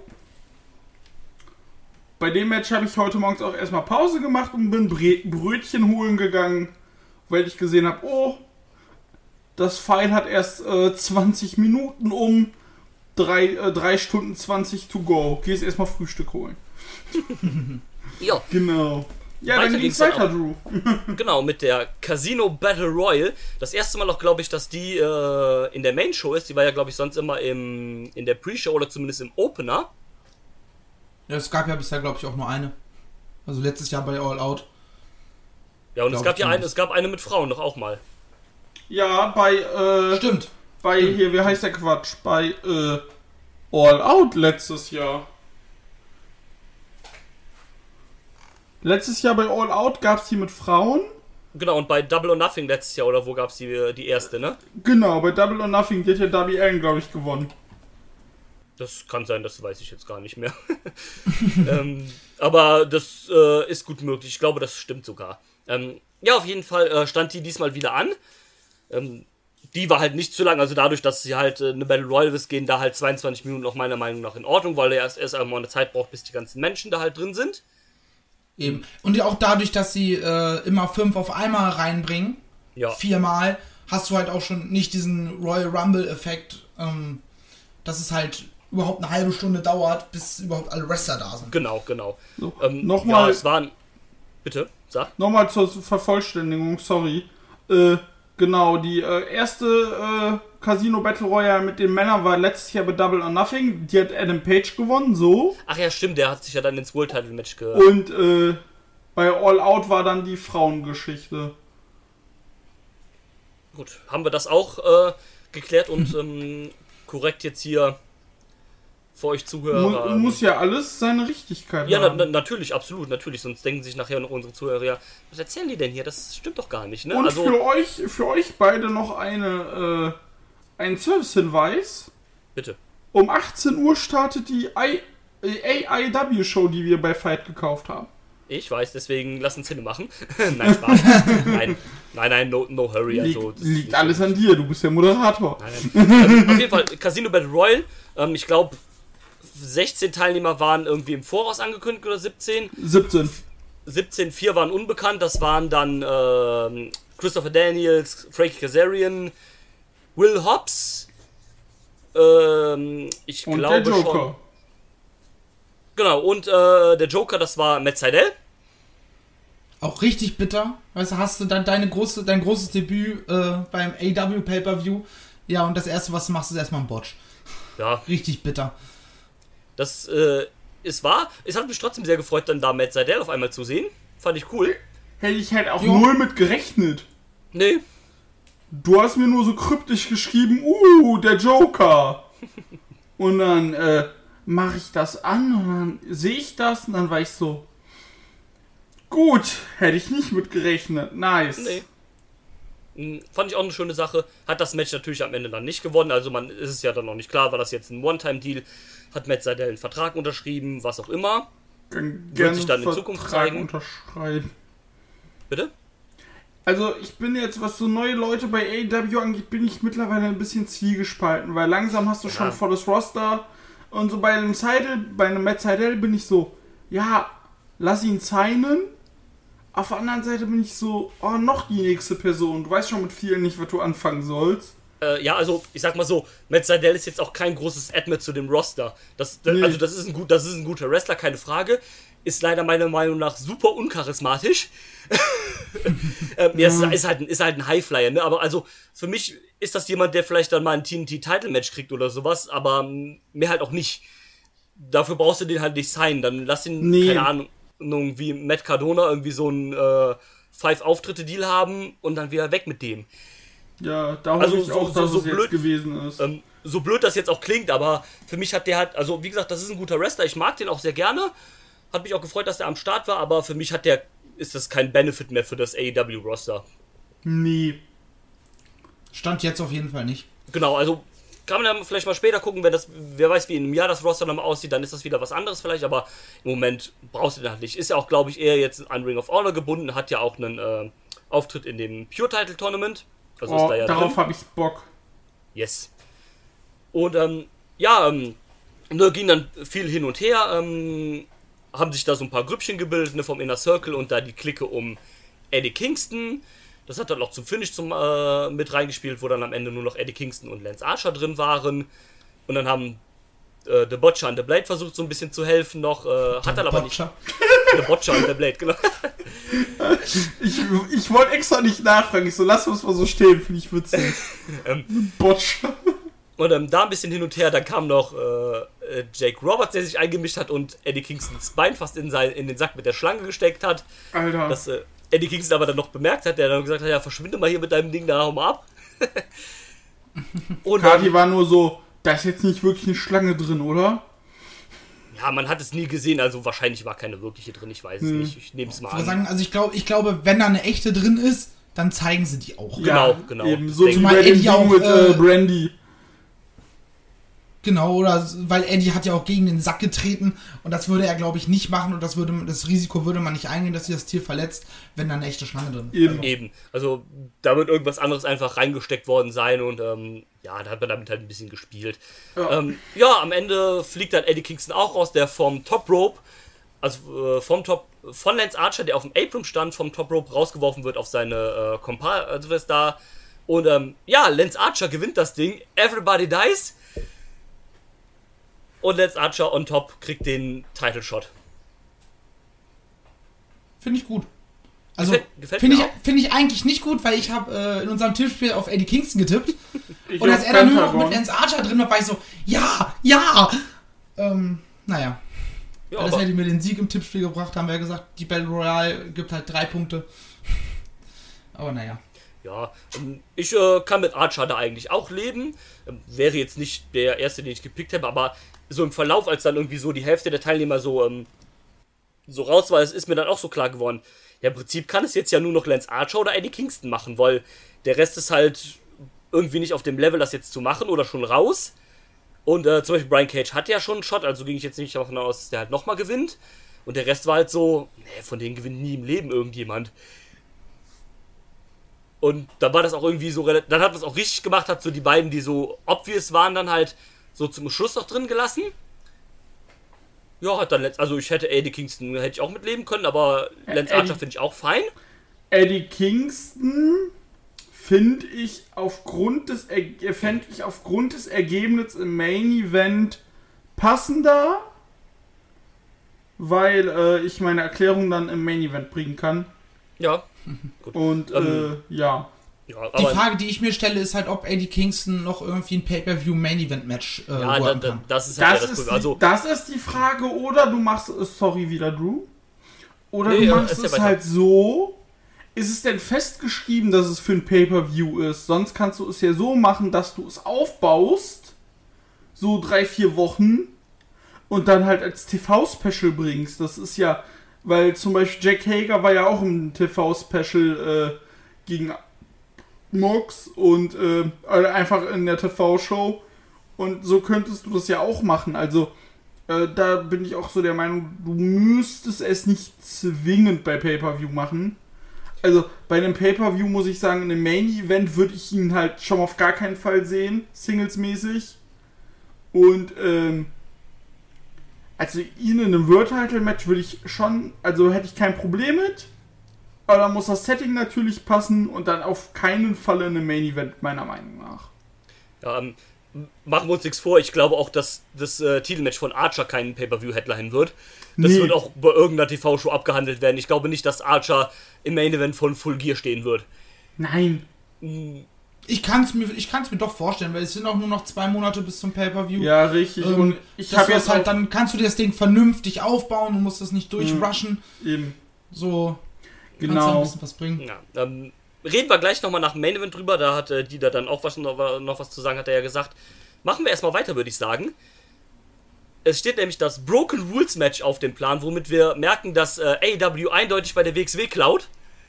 [SPEAKER 3] Bei dem Match habe ich heute morgens auch erstmal Pause gemacht und bin Bre Brötchen holen gegangen, weil ich gesehen habe, oh, das Pfeil hat erst äh, zwanzig Minuten um, drei, äh, drei Stunden zwanzig to go. Gehst erstmal Frühstück holen.
[SPEAKER 2] Ja,
[SPEAKER 3] Genau. Ja,
[SPEAKER 2] Weiter
[SPEAKER 3] dann geht's
[SPEAKER 2] ging's dann
[SPEAKER 3] weiter,
[SPEAKER 2] auch.
[SPEAKER 3] Drew.
[SPEAKER 2] genau, mit der Casino Battle Royale. Das erste Mal auch, glaube ich, dass die äh, in der Main Show ist. Die war ja, glaube ich, sonst immer im, in der Pre-Show oder zumindest im Opener.
[SPEAKER 4] Ja, es gab ja bisher, glaube ich, auch nur eine. Also letztes Jahr bei All Out.
[SPEAKER 2] Ja, und
[SPEAKER 4] Glaub
[SPEAKER 2] es gab
[SPEAKER 4] ich
[SPEAKER 2] ja eine,
[SPEAKER 4] zumindest.
[SPEAKER 2] es gab eine mit Frauen doch auch mal.
[SPEAKER 3] Ja, bei, äh,
[SPEAKER 4] Stimmt.
[SPEAKER 3] bei hier, wie heißt der Quatsch? Bei, äh, All Out letztes Jahr. Letztes Jahr bei All Out gab's die mit Frauen.
[SPEAKER 2] Genau, und bei Double or Nothing letztes Jahr, oder wo gab es die, äh, die erste, ne?
[SPEAKER 3] Genau, bei Double or Nothing, die hat ja Darby Allin, glaube ich, gewonnen.
[SPEAKER 2] Das kann sein, das weiß ich jetzt gar nicht mehr. ähm, aber das äh, ist gut möglich. Ich glaube, das stimmt sogar. Ähm, ja, auf jeden Fall äh, stand die diesmal wieder an. Ähm, die war halt nicht zu lang. Also dadurch, dass sie halt äh, eine Battle Royale ist, gehen da halt zweiundzwanzig Minuten auch meiner Meinung nach in Ordnung, weil er erst, erst einmal eine Zeit braucht, bis die ganzen Menschen da halt drin sind.
[SPEAKER 4] Eben. Und auch dadurch, dass sie äh, immer fünf auf einmal reinbringen,
[SPEAKER 2] Ja.
[SPEAKER 4] viermal, hast du halt auch schon nicht diesen Royal Rumble-Effekt, ähm, dass es halt überhaupt eine halbe Stunde dauert, bis überhaupt alle Wrestler da sind.
[SPEAKER 2] Genau, genau.
[SPEAKER 3] So,
[SPEAKER 2] Ähm,
[SPEAKER 3] nochmal-
[SPEAKER 2] Ja, es waren... Bitte, sag.
[SPEAKER 3] Nochmal zur Vervollständigung, sorry. Äh, genau, die äh, erste äh, Casino Battle Royale mit den Männern war letztes Jahr bei Double or Nothing. Die hat Adam Page gewonnen, so.
[SPEAKER 2] Ach ja, stimmt, der hat sich ja dann ins World Title Match ge...
[SPEAKER 3] Und äh, bei All Out war dann die Frauengeschichte.
[SPEAKER 2] Gut, haben wir das auch äh, geklärt und ähm, korrekt jetzt hier für euch Zuhörer.
[SPEAKER 3] Mu muss ja alles seine Richtigkeit
[SPEAKER 2] Ja, na,
[SPEAKER 3] haben.
[SPEAKER 2] na, natürlich, absolut, natürlich. Sonst denken sich nachher noch unsere Zuhörer, ja, was erzählen die denn hier? Das stimmt doch gar nicht, ne?
[SPEAKER 3] Und
[SPEAKER 2] Also,
[SPEAKER 3] für euch, für euch beide noch eine, äh, ein Servicehinweis.
[SPEAKER 2] bitte.
[SPEAKER 3] Um achtzehn Uhr startet die I A I W-Show, die wir bei Fight gekauft haben.
[SPEAKER 2] Ich weiß, deswegen lass uns Hinne machen. Nein, Spaß. nein, nein, nein, no, no hurry. Also,
[SPEAKER 3] Liegt,
[SPEAKER 2] das
[SPEAKER 3] liegt
[SPEAKER 2] ist-
[SPEAKER 3] alles an dir, du bist der Moderator.
[SPEAKER 2] Nein, nein. Also, auf jeden Fall, Casino Battle Royale. Ähm, ich glaube, sechzehn Teilnehmer waren irgendwie im Voraus angekündigt oder siebzehn.
[SPEAKER 3] siebzehn.
[SPEAKER 2] siebzehn, vier waren unbekannt. Das waren dann ähm, Christopher Daniels, Frankie Kazarian, Will Hobbs. Ähm, ich
[SPEAKER 3] Und
[SPEAKER 2] glaube
[SPEAKER 3] der Joker.
[SPEAKER 2] schon. Genau, und äh, der Joker, das war Matt Sydal.
[SPEAKER 4] Auch richtig bitter. Weißt du, hast du dann deine große, dein großes Debüt äh, beim A E W Pay-Per-View. Ja, und das erste, was du machst, ist erstmal ein Botch.
[SPEAKER 2] Ja,
[SPEAKER 4] Richtig bitter.
[SPEAKER 2] das äh, ist wahr. Es hat mich trotzdem sehr gefreut, dann da Matt Sydal auf einmal zu sehen. Fand ich cool.
[SPEAKER 3] Hätte ich halt auch
[SPEAKER 4] Jo.
[SPEAKER 3] null mit gerechnet.
[SPEAKER 2] Nee,
[SPEAKER 3] Du hast mir nur so kryptisch geschrieben, uh, der Joker. Und dann äh, mache ich das an und dann sehe ich das und dann war ich so, gut, hätte ich nicht mit gerechnet. Nice.
[SPEAKER 2] nee. Hm, Fand ich auch eine schöne Sache. Hat das Match natürlich am Ende dann nicht gewonnen. Also man ist es ja dann noch nicht klar, war das jetzt ein One-Time-Deal. Hat Matt Sydal einen Vertrag unterschrieben, was auch immer.
[SPEAKER 3] Kann
[SPEAKER 2] Wird
[SPEAKER 3] gerne
[SPEAKER 2] sich dann in
[SPEAKER 3] einen
[SPEAKER 2] Zukunft
[SPEAKER 3] Vertrag
[SPEAKER 2] zeigen.
[SPEAKER 3] unterschreiben.
[SPEAKER 2] Bitte?
[SPEAKER 3] Also ich bin jetzt, was so neue Leute bei A E W angeht, bin ich mittlerweile ein bisschen zwiegespalten, weil langsam hast du
[SPEAKER 2] Ja.
[SPEAKER 3] schon volles Roster und so bei einem Seidel, bei einem Matt Sydal bin ich so, ja, lass ihn signen. Auf der anderen Seite bin ich so, oh, noch die nächste Person. Du weißt schon mit vielen nicht, was du anfangen sollst.
[SPEAKER 2] Äh, ja, also ich sag mal so, Matt Sydal ist jetzt auch kein großes Add mit zu dem Roster. Das, das,
[SPEAKER 3] Nee.
[SPEAKER 2] Also das ist, ein gut, das ist ein guter Wrestler, keine Frage. Ist leider meiner Meinung nach super uncharismatisch. ähm, ja, es ist, ist, halt, ein- ist halt ein Highflyer, ne? Aber also für mich ist das jemand, der vielleicht dann mal ein T N T-Title-Match kriegt oder sowas, aber ähm, mehr halt auch nicht. Dafür brauchst du den halt nicht signen. Dann lass ihn,
[SPEAKER 3] Nee.
[SPEAKER 2] keine Ahnung, wie Matt Cardona irgendwie so ein äh, Five-Auftritte-Deal haben und dann wieder weg mit dem.
[SPEAKER 3] Ja, da hoffe
[SPEAKER 2] Also
[SPEAKER 3] ich
[SPEAKER 2] so-
[SPEAKER 3] auch,
[SPEAKER 2] so-
[SPEAKER 3] dass
[SPEAKER 2] so
[SPEAKER 3] es
[SPEAKER 2] blöd-
[SPEAKER 3] jetzt gewesen ist.
[SPEAKER 2] Ähm, so blöd das jetzt auch klingt, aber für mich hat der halt, also wie gesagt, das ist ein guter Wrestler, ich mag den auch sehr gerne. Hat mich auch gefreut, dass der am Start war, aber für mich hat der, ist das kein Benefit mehr für das A E W-Roster.
[SPEAKER 3] Nee.
[SPEAKER 4] Stand jetzt auf jeden Fall nicht.
[SPEAKER 2] Genau, also kann man dann vielleicht mal später gucken, wenn das, wer weiß, wie in einem Jahr das Roster nochmal aussieht, dann ist das wieder was anderes vielleicht, aber im Moment brauchst du den halt nicht. Ist ja auch, glaube ich, eher jetzt an Ring of Honor gebunden, hat ja auch einen äh, Auftritt in dem Pure Title Tournament. Also ist
[SPEAKER 3] Oh,
[SPEAKER 2] da ja
[SPEAKER 3] darauf
[SPEAKER 2] drin.
[SPEAKER 3] habe ich Bock.
[SPEAKER 2] Yes. Und ähm, ja, ähm, da ging dann viel hin und her, ähm, haben sich da so ein paar Grüppchen gebildet, ne, vom Inner Circle und da die Clique um Eddie Kingston. Das hat dann auch zum Finish zum, äh, mit reingespielt, wo dann am Ende nur noch Eddie Kingston und Lance Archer drin waren. Und dann haben äh, The Butcher und The Blade versucht so ein bisschen zu helfen noch, äh, hat dann aber nicht.
[SPEAKER 4] Botcher.
[SPEAKER 2] The Butcher und The Blade, genau.
[SPEAKER 3] Ich, ich wollte extra nicht nachfragen. Ich so, lass uns mal so stehen, finde ich witzig.
[SPEAKER 2] Ähm.
[SPEAKER 3] Botcher.
[SPEAKER 2] Und ähm, da ein bisschen hin und her, dann kam noch äh, äh, Jake Roberts, der sich eingemischt hat und Eddie Kingstons Bein fast in, sein, in den Sack mit der Schlange gesteckt hat.
[SPEAKER 3] Alter.
[SPEAKER 2] Das äh, Eddie Kingston aber dann noch bemerkt hat, der dann gesagt hat, ja, verschwinde mal hier mit deinem Ding, da hau mal ab. Und
[SPEAKER 3] Kati
[SPEAKER 2] ähm,
[SPEAKER 3] war nur so, da ist jetzt nicht wirklich eine Schlange drin, oder?
[SPEAKER 2] ja, man hat es nie gesehen, also wahrscheinlich war keine wirkliche drin, ich weiß es
[SPEAKER 3] Hm.
[SPEAKER 2] nicht, ich nehme es mal
[SPEAKER 4] Ich würde
[SPEAKER 2] an.
[SPEAKER 4] sagen, also ich glaube, ich glaube, wenn da eine echte drin ist, dann zeigen sie die auch.
[SPEAKER 2] Genau, genau.
[SPEAKER 3] Eben, so wie
[SPEAKER 4] Zumal
[SPEAKER 3] bei dem
[SPEAKER 4] Eddie
[SPEAKER 3] Ding
[SPEAKER 4] auch,
[SPEAKER 3] mit äh,
[SPEAKER 4] äh,
[SPEAKER 3] Brandy.
[SPEAKER 4] Genau, oder weil Eddie hat ja auch gegen den Sack getreten und das würde er, glaube ich, nicht machen und das würde das Risiko würde man nicht eingehen, dass sich das Tier verletzt, wenn da eine echte Schlange drin ist.
[SPEAKER 3] Eben.
[SPEAKER 2] Eben, also da wird irgendwas anderes einfach reingesteckt worden sein und ähm, ja, da hat man damit halt ein bisschen gespielt.
[SPEAKER 3] Ja.
[SPEAKER 2] Ähm, ja, am Ende fliegt dann Eddie Kingston auch raus, der vom Top Rope, also äh, vom Top, von Lance Archer, der auf dem Apron stand, vom Top Rope rausgeworfen wird auf seine äh, Compa, also das da. Und ähm, ja, Lance Archer gewinnt das Ding, everybody dies. Und Lance Archer on top kriegt den Title Shot.
[SPEAKER 4] Finde ich gut. Also,
[SPEAKER 2] Gefällt- gefällt
[SPEAKER 4] finde
[SPEAKER 2] mir
[SPEAKER 4] ich,
[SPEAKER 2] auch.
[SPEAKER 4] find ich eigentlich nicht gut, weil ich habe äh, in unserem Tippspiel auf Eddie Kingston getippt.
[SPEAKER 3] Ich
[SPEAKER 4] Und als
[SPEAKER 3] auf
[SPEAKER 4] er dann nur noch
[SPEAKER 3] Pentagon.
[SPEAKER 4] mit Lance Archer drin war, war ich so, ja, ja. Ähm, naja.
[SPEAKER 2] Ja,
[SPEAKER 4] Weil das
[SPEAKER 2] aber,
[SPEAKER 4] hätte mir den Sieg im Tippspiel gebracht, haben wir ja gesagt, die Battle Royale gibt halt drei Punkte. Aber naja.
[SPEAKER 2] ja, ähm, ich äh, kann mit Archer da eigentlich auch leben. Ähm, wäre jetzt nicht der erste, den ich gepickt habe, aber so im Verlauf, als dann irgendwie so die Hälfte der Teilnehmer so, ähm, so raus war, es ist mir dann auch so klar geworden. Ja, im Prinzip kann es jetzt ja nur noch Lance Archer oder Eddie Kingston machen, weil der Rest ist halt irgendwie nicht auf dem Level, das jetzt zu machen oder schon raus. Und äh, zum Beispiel Brian Cage hat ja schon einen Shot, also ging ich jetzt nicht davon aus, dass der halt nochmal gewinnt. Und der Rest war halt so, nee, von denen gewinnt nie im Leben irgendjemand. Und da war das auch irgendwie so, rela- dann hat man es auch richtig gemacht, hat so die beiden, die so obvious waren, dann halt so zum Schluss noch drin gelassen. Ja, hat dann letzt, also ich hätte Eddie Kingston, hätte ich auch mitleben können, aber Lance
[SPEAKER 3] Eddie-
[SPEAKER 2] Archer finde ich auch fein.
[SPEAKER 3] Eddie Kingston finde ich aufgrund des Er- fänd ich aufgrund des Ergebnisses im Main Event passender, weil äh, ich meine Erklärung dann im Main Event bringen kann.
[SPEAKER 2] Ja,
[SPEAKER 3] Und
[SPEAKER 2] Ähm,
[SPEAKER 3] äh, ja.
[SPEAKER 2] ja
[SPEAKER 4] Die
[SPEAKER 2] aber
[SPEAKER 4] Frage, die ich mir stelle, ist halt, ob Eddie Kingston noch irgendwie ein Pay-Per-View-Main-Event-Match äh,
[SPEAKER 2] ja, da,
[SPEAKER 4] worken
[SPEAKER 2] da,
[SPEAKER 4] kann.
[SPEAKER 2] das ist halt
[SPEAKER 3] Das
[SPEAKER 2] ja das
[SPEAKER 3] ist,
[SPEAKER 2] Problem. Also,
[SPEAKER 3] die, das ist die Frage, oder du machst es, sorry wieder, Drew. Oder
[SPEAKER 2] Nee,
[SPEAKER 3] du
[SPEAKER 2] ja,
[SPEAKER 3] machst
[SPEAKER 2] erzähl
[SPEAKER 3] es
[SPEAKER 2] weiter.
[SPEAKER 3] halt so. Ist es denn festgeschrieben, dass es für ein Pay-Per-View ist? Sonst kannst du es ja so machen, dass du es aufbaust, so drei, vier Wochen, und dann halt als T V-Special bringst. Das ist ja, weil zum Beispiel Jack Hager war ja auch im T V-Special äh, gegen Mox und äh, also einfach in der T V-Show. Und so könntest du das ja auch machen. Also, äh, da bin ich auch so der Meinung, du müsstest es nicht zwingend bei Pay-Per-View machen. Also, bei einem Pay-Per-View muss ich sagen, in einem Main-Event würde ich ihn halt schon mal auf gar keinen Fall sehen, Singles-mäßig. Und, ähm, also ihn in einem World-Title-Match würde ich schon, also hätte ich kein Problem mit. Aber da muss das Setting natürlich passen und dann auf keinen Fall in einem Main-Event, meiner Meinung nach.
[SPEAKER 2] ja, ähm, machen wir uns nichts vor, ich glaube auch, dass das äh, Titelmatch von Archer keinen Pay-Per-View-Headline wird. Das
[SPEAKER 3] Nee.
[SPEAKER 2] wird auch bei irgendeiner T V-Show abgehandelt werden. Ich glaube nicht, dass Archer im Main-Event von Full Gear stehen wird.
[SPEAKER 3] Nein.
[SPEAKER 4] Ich kann es mir, ich kann's mir doch vorstellen, weil es sind auch nur noch zwei Monate bis zum Pay-Per-View.
[SPEAKER 3] Ja, richtig.
[SPEAKER 4] Ähm,
[SPEAKER 3] und ich
[SPEAKER 4] das
[SPEAKER 3] habe
[SPEAKER 4] war's
[SPEAKER 3] jetzt
[SPEAKER 4] halt,
[SPEAKER 3] halt
[SPEAKER 4] dann kannst du dir das Ding vernünftig aufbauen, du musst das nicht durchrushen.
[SPEAKER 3] eben,
[SPEAKER 4] So kannst du ein
[SPEAKER 3] genau.
[SPEAKER 4] bisschen was bringen.
[SPEAKER 2] Ja, ähm, reden wir gleich nochmal nach dem Main Event drüber, da hat äh, Dieter dann auch was, noch, noch was zu sagen, hat er ja gesagt. Machen wir erstmal weiter, würde ich sagen. Es steht nämlich das Broken Rules Match auf dem Plan, womit wir merken, dass äh, A E W eindeutig bei der W X W klaut.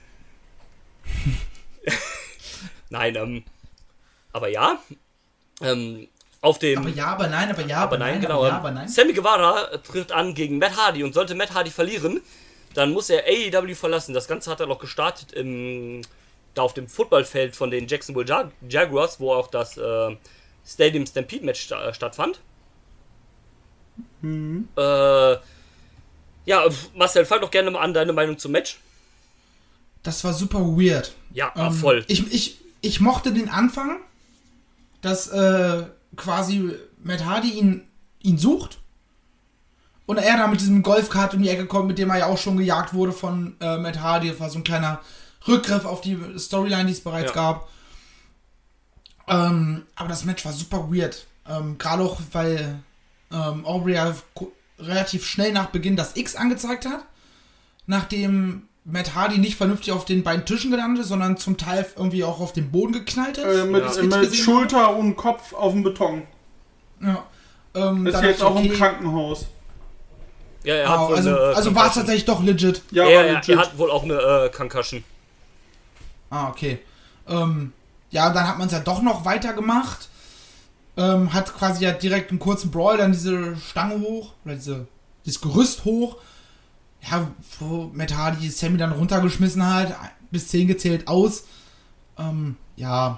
[SPEAKER 2] Nein, ähm, aber ja. Ähm, auf dem...
[SPEAKER 4] Aber ja, aber nein, aber ja,
[SPEAKER 2] Aber nein, genau.
[SPEAKER 4] aber ja,
[SPEAKER 2] ähm,
[SPEAKER 4] aber nein.
[SPEAKER 2] Sammy Guevara tritt an gegen Matt Hardy und sollte Matt Hardy verlieren, dann muss er A E W verlassen. Das Ganze hat er noch gestartet im, da auf dem Footballfeld von den Jacksonville Jag- Jaguars, wo auch das äh, Stadium Stampede Match sta- stattfand.
[SPEAKER 3] Mhm.
[SPEAKER 2] Äh, ja, Marcel, fang doch gerne mal an, deine Meinung zum Match.
[SPEAKER 4] Das war super weird.
[SPEAKER 2] Ja,
[SPEAKER 4] Ähm,
[SPEAKER 2] voll.
[SPEAKER 4] Ich, ich, ich mochte den Anfang, dass äh, quasi Matt Hardy ihn, ihn sucht und er da mit diesem Golfkart um die Ecke kommt, mit dem er ja auch schon gejagt wurde von äh, Matt Hardy. Das war so ein kleiner Rückgriff auf die Storyline, die es bereits
[SPEAKER 2] Ja.
[SPEAKER 4] gab. Ähm, aber das Match war super weird. Ähm, Gerade auch, weil ähm, Aubrey ja ko- relativ schnell nach Beginn das X angezeigt hat, nachdem Matt Hardy nicht vernünftig auf den beiden Tischen gelandet ist, sondern zum Teil irgendwie auch auf den Boden geknallt ist.
[SPEAKER 3] Äh, mit
[SPEAKER 4] Was
[SPEAKER 2] Ja.
[SPEAKER 4] ich
[SPEAKER 3] mit
[SPEAKER 4] gesehen
[SPEAKER 3] Schulter und Kopf auf dem Beton.
[SPEAKER 4] Ja. Ähm,
[SPEAKER 3] Ist
[SPEAKER 4] dann
[SPEAKER 3] jetzt
[SPEAKER 4] dachte
[SPEAKER 3] auch
[SPEAKER 4] ich,
[SPEAKER 3] im
[SPEAKER 4] okay,
[SPEAKER 3] Krankenhaus.
[SPEAKER 2] Ja, er
[SPEAKER 4] ah,
[SPEAKER 2] hat wohl
[SPEAKER 4] also
[SPEAKER 2] eine, äh,
[SPEAKER 4] also war es
[SPEAKER 2] Concussion.
[SPEAKER 4] tatsächlich doch legit.
[SPEAKER 3] Ja,
[SPEAKER 2] Ja,
[SPEAKER 3] aber
[SPEAKER 2] ja,
[SPEAKER 3] legit.
[SPEAKER 2] er hat wohl auch eine äh, Concussion.
[SPEAKER 4] Ah, okay. Ähm, ja, dann hat man es ja doch noch weitergemacht. Ähm, hat quasi ja direkt einen kurzen Brawl, dann diese Stange hoch, oder diese, dieses Gerüst hoch. Ja, wo Matt Hardy Sammy dann runtergeschmissen hat, bis zehn gezählt aus. Ähm, ja.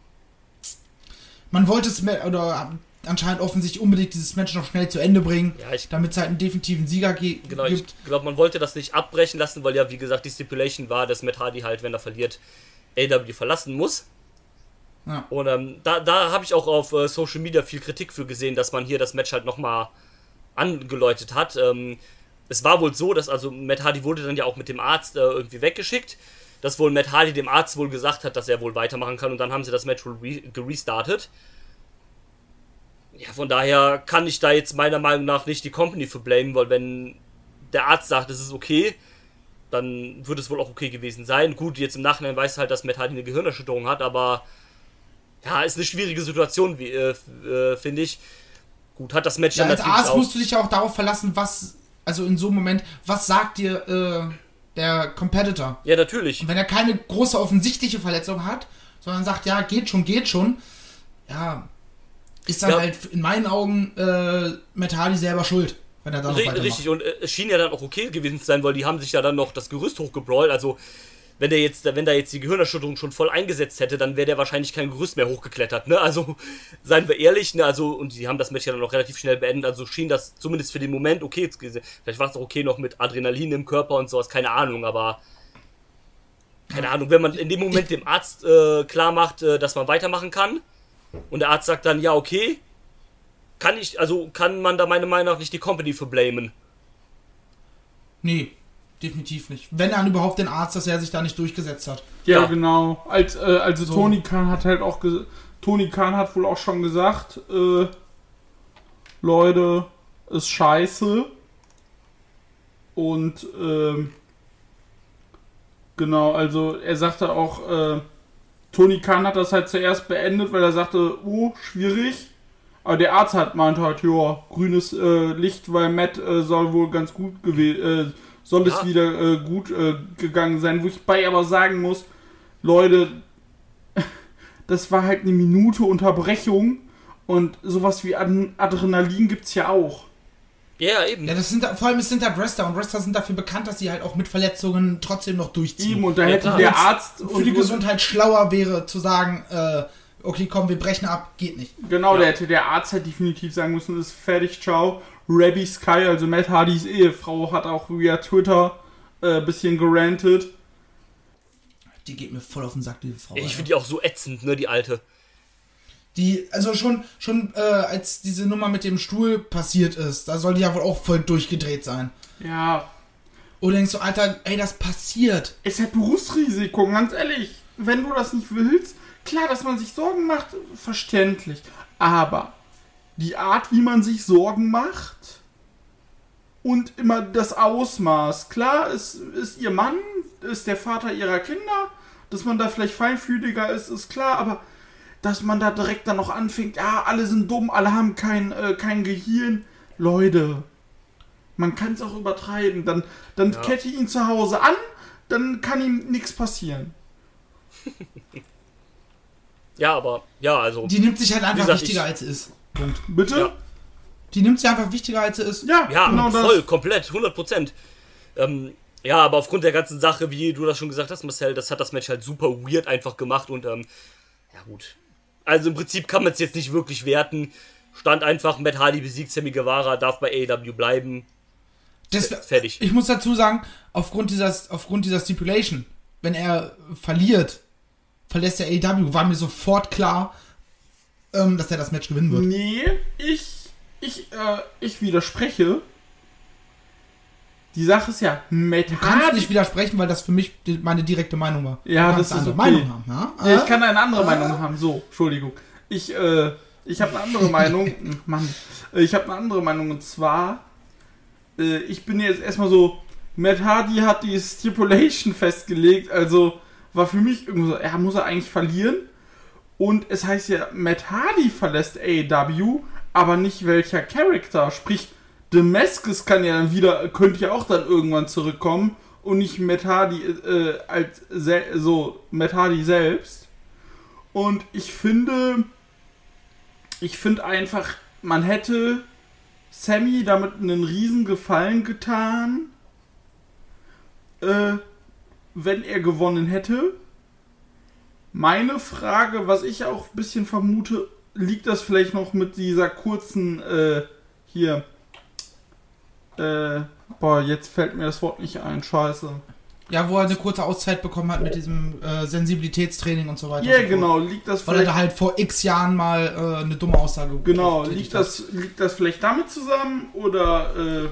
[SPEAKER 4] Man wollte es, me- oder anscheinend offensichtlich unbedingt dieses Match noch schnell zu Ende bringen,
[SPEAKER 2] Ja, ich
[SPEAKER 4] damit es halt einen definitiven Sieger ge-
[SPEAKER 2] Genau, ich
[SPEAKER 4] gibt.
[SPEAKER 2] glaube, man wollte das nicht abbrechen lassen, weil ja, wie gesagt, die Stipulation war, dass Matt Hardy halt, wenn er verliert, A E W verlassen muss.
[SPEAKER 4] Ja.
[SPEAKER 2] Und ähm, da, da habe ich auch auf äh, Social Media viel Kritik für gesehen, dass man hier das Match halt nochmal angeläutet hat. Ähm, es war wohl so, dass also Matt Hardy wurde dann ja auch mit dem Arzt äh, irgendwie weggeschickt, dass wohl Matt Hardy dem Arzt wohl gesagt hat, dass er wohl weitermachen kann und dann haben sie das Match wohl re- gerestartet. Ja, von daher kann ich da jetzt meiner Meinung nach nicht die Company für blamen, weil wenn der Arzt sagt, es ist okay, dann wird es wohl auch okay gewesen sein. Gut, jetzt im Nachhinein weiß halt, dass Matt Hardy eine Gehirnerschütterung hat, aber ja, ist eine schwierige Situation, wie, äh, äh, finde ich. Gut, hat das Match
[SPEAKER 4] Ja,
[SPEAKER 2] dann
[SPEAKER 4] als
[SPEAKER 2] natürlich
[SPEAKER 4] Arzt
[SPEAKER 2] auch...
[SPEAKER 4] musst du dich ja auch darauf verlassen, was, also in so einem Moment, was sagt dir äh, der Competitor?
[SPEAKER 2] Ja, natürlich.
[SPEAKER 4] Und wenn er keine große offensichtliche Verletzung hat, sondern sagt, ja, geht schon, geht schon, ja, ist dann
[SPEAKER 2] Ja.
[SPEAKER 4] halt in meinen Augen äh, Matt Hardy selber schuld, wenn er da noch
[SPEAKER 2] Ri-
[SPEAKER 4] weitermacht.
[SPEAKER 2] Richtig, und äh, es schien ja dann auch okay gewesen zu sein, weil die haben sich ja dann noch das Gerüst hochgebrawlt, also wenn der jetzt, wenn da jetzt die Gehirnerschütterung schon voll eingesetzt hätte, dann wäre der wahrscheinlich kein Gerüst mehr hochgeklettert, ne, also seien wir ehrlich, ne, also, und die haben das Match ja dann noch relativ schnell beendet, also schien das zumindest für den Moment okay zu gesehen, vielleicht war es auch okay noch mit Adrenalin im Körper und sowas, keine Ahnung, aber keine Ahnung, wenn man in dem Moment dem Arzt äh, klar macht, äh, dass man weitermachen kann und der Arzt sagt dann, ja, okay, kann ich, also kann man da meiner Meinung nach nicht die Company für blamen.
[SPEAKER 4] Nee, definitiv nicht. Wenn dann überhaupt den Arzt, dass er sich da nicht durchgesetzt hat.
[SPEAKER 3] Ja,
[SPEAKER 2] Ja.
[SPEAKER 3] genau. Als, äh, also
[SPEAKER 4] So.
[SPEAKER 3] Tony Khan hat halt auch ge- Tony Khan hat wohl auch schon gesagt, äh, Leute, ist scheiße. Und ähm, genau, also er sagte auch, äh, Tony Khan hat das halt zuerst beendet, weil er sagte, oh, schwierig. Aber der Arzt hat meint halt, ja, grünes äh, Licht, weil Matt äh, soll wohl ganz gut gewesen, äh, soll
[SPEAKER 2] Ja.
[SPEAKER 3] es wieder äh, gut äh, gegangen sein. Wo ich bei aber sagen muss, Leute, das war halt eine Minute Unterbrechung und sowas wie Ad- Adrenalin gibt's ja auch.
[SPEAKER 2] Ja, eben.
[SPEAKER 4] Ja, das sind da, vor allem es sind halt Wrestler und Wrestler sind dafür bekannt, dass sie halt auch mit Verletzungen trotzdem noch durchziehen.
[SPEAKER 3] Ihm und da
[SPEAKER 2] Ja,
[SPEAKER 3] hätte
[SPEAKER 2] klar.
[SPEAKER 3] der Arzt
[SPEAKER 4] Für
[SPEAKER 3] und
[SPEAKER 4] die Gesundheit schlauer wäre zu sagen, äh, okay, komm, wir brechen ab, geht nicht.
[SPEAKER 3] Genau,
[SPEAKER 2] Ja.
[SPEAKER 3] da hätte der Arzt halt definitiv sagen müssen, ist fertig, ciao. Rabbi Sky, also Matt Hardys Ehefrau, hat auch via Twitter ein äh, bisschen gerantet.
[SPEAKER 4] Die geht mir voll auf den Sack, diese Frau.
[SPEAKER 2] Ich
[SPEAKER 4] Alter.
[SPEAKER 2] finde die auch so ätzend, ne, die alte.
[SPEAKER 4] Die, also schon, schon äh, als diese Nummer mit dem Stuhl passiert ist, da soll die ja wohl auch voll durchgedreht sein.
[SPEAKER 3] Ja,
[SPEAKER 4] Oder denkst du, Alter, ey, das passiert.
[SPEAKER 3] ist halt Berufsrisiko, ganz ehrlich. Wenn du das nicht willst, klar, dass man sich Sorgen macht, verständlich. Aber die Art, wie man sich Sorgen macht und immer das Ausmaß. Klar, ist, ist ihr Mann, ist der Vater ihrer Kinder, dass man da vielleicht feinfühliger ist, ist klar, aber dass man da direkt dann noch anfängt, ja, alle sind dumm, alle haben kein, äh, kein Gehirn. Leute, man kann es auch übertreiben. Dann, dann
[SPEAKER 2] Ja.
[SPEAKER 3] kette ihn zu Hause an, dann kann ihm nichts passieren.
[SPEAKER 2] Ja, aber, ja, also.
[SPEAKER 4] Die nimmt sich halt einfach
[SPEAKER 2] gesagt,
[SPEAKER 4] wichtiger,
[SPEAKER 2] ich-
[SPEAKER 4] als sie ist. Punkt.
[SPEAKER 3] Bitte?
[SPEAKER 2] Ja.
[SPEAKER 4] Die nimmt sie einfach wichtiger, als sie ist.
[SPEAKER 3] Ja,
[SPEAKER 2] Ja,
[SPEAKER 3] genau das.
[SPEAKER 2] voll, komplett, hundert Prozent. Ähm, ja, aber aufgrund der ganzen Sache, wie du das schon gesagt hast, Marcel, das hat das Match halt super weird einfach gemacht und, ähm, ja gut. Also im Prinzip kann man es jetzt nicht wirklich werten. Stand einfach, Matt Hardy besiegt Sammy Guevara, darf bei A E W bleiben.
[SPEAKER 4] Das,
[SPEAKER 2] Fertig.
[SPEAKER 4] Ich muss dazu sagen, aufgrund dieser, aufgrund dieser Stipulation, wenn er verliert, verlässt der A E W, war mir sofort klar, ähm, dass er das Match gewinnen wird.
[SPEAKER 3] Nee, ich, ich, äh, ich widerspreche. Die Sache ist ja, Matt
[SPEAKER 4] Du kannst
[SPEAKER 3] Hardy...
[SPEAKER 4] nicht widersprechen, weil das für mich die, meine direkte Meinung war.
[SPEAKER 3] Ja,
[SPEAKER 4] du kannst
[SPEAKER 3] das ist
[SPEAKER 4] eine
[SPEAKER 3] okay.
[SPEAKER 4] andere Meinung haben. Ja?
[SPEAKER 3] Ja, ich kann eine andere Meinung haben. So, Entschuldigung. Ich, äh, ich habe eine andere Meinung. Hm, Mann. Äh, Ich habe eine andere Meinung und zwar, äh, ich bin jetzt erstmal so, Matt Hardy hat die Stipulation festgelegt, also war für mich irgendwie so, er muss er eigentlich verlieren. Und es heißt ja, Matt Hardy verlässt A E W, aber nicht welcher Charakter. Sprich, Damascus kann ja dann wieder, könnte ja auch dann irgendwann zurückkommen und nicht Matt Hardy, äh, als sel- so Matt Hardy selbst. Und ich finde, ich finde einfach, man hätte Sammy damit einen riesen Gefallen getan, äh, wenn er gewonnen hätte. Meine Frage, was ich auch ein bisschen vermute, liegt das vielleicht noch mit dieser kurzen, äh, hier, äh, boah, jetzt fällt mir das Wort nicht ein, scheiße.
[SPEAKER 4] Ja, wo er eine kurze Auszeit bekommen hat mit diesem äh, Sensibilitätstraining und so weiter.
[SPEAKER 3] Ja,
[SPEAKER 4] und so fort.
[SPEAKER 3] genau. Liegt das
[SPEAKER 4] Weil er
[SPEAKER 3] vielleicht...
[SPEAKER 4] da halt vor x Jahren mal äh, eine dumme Aussage
[SPEAKER 3] Genau,
[SPEAKER 4] getätigt
[SPEAKER 3] liegt
[SPEAKER 4] hat.
[SPEAKER 3] das, liegt das vielleicht damit zusammen oder äh,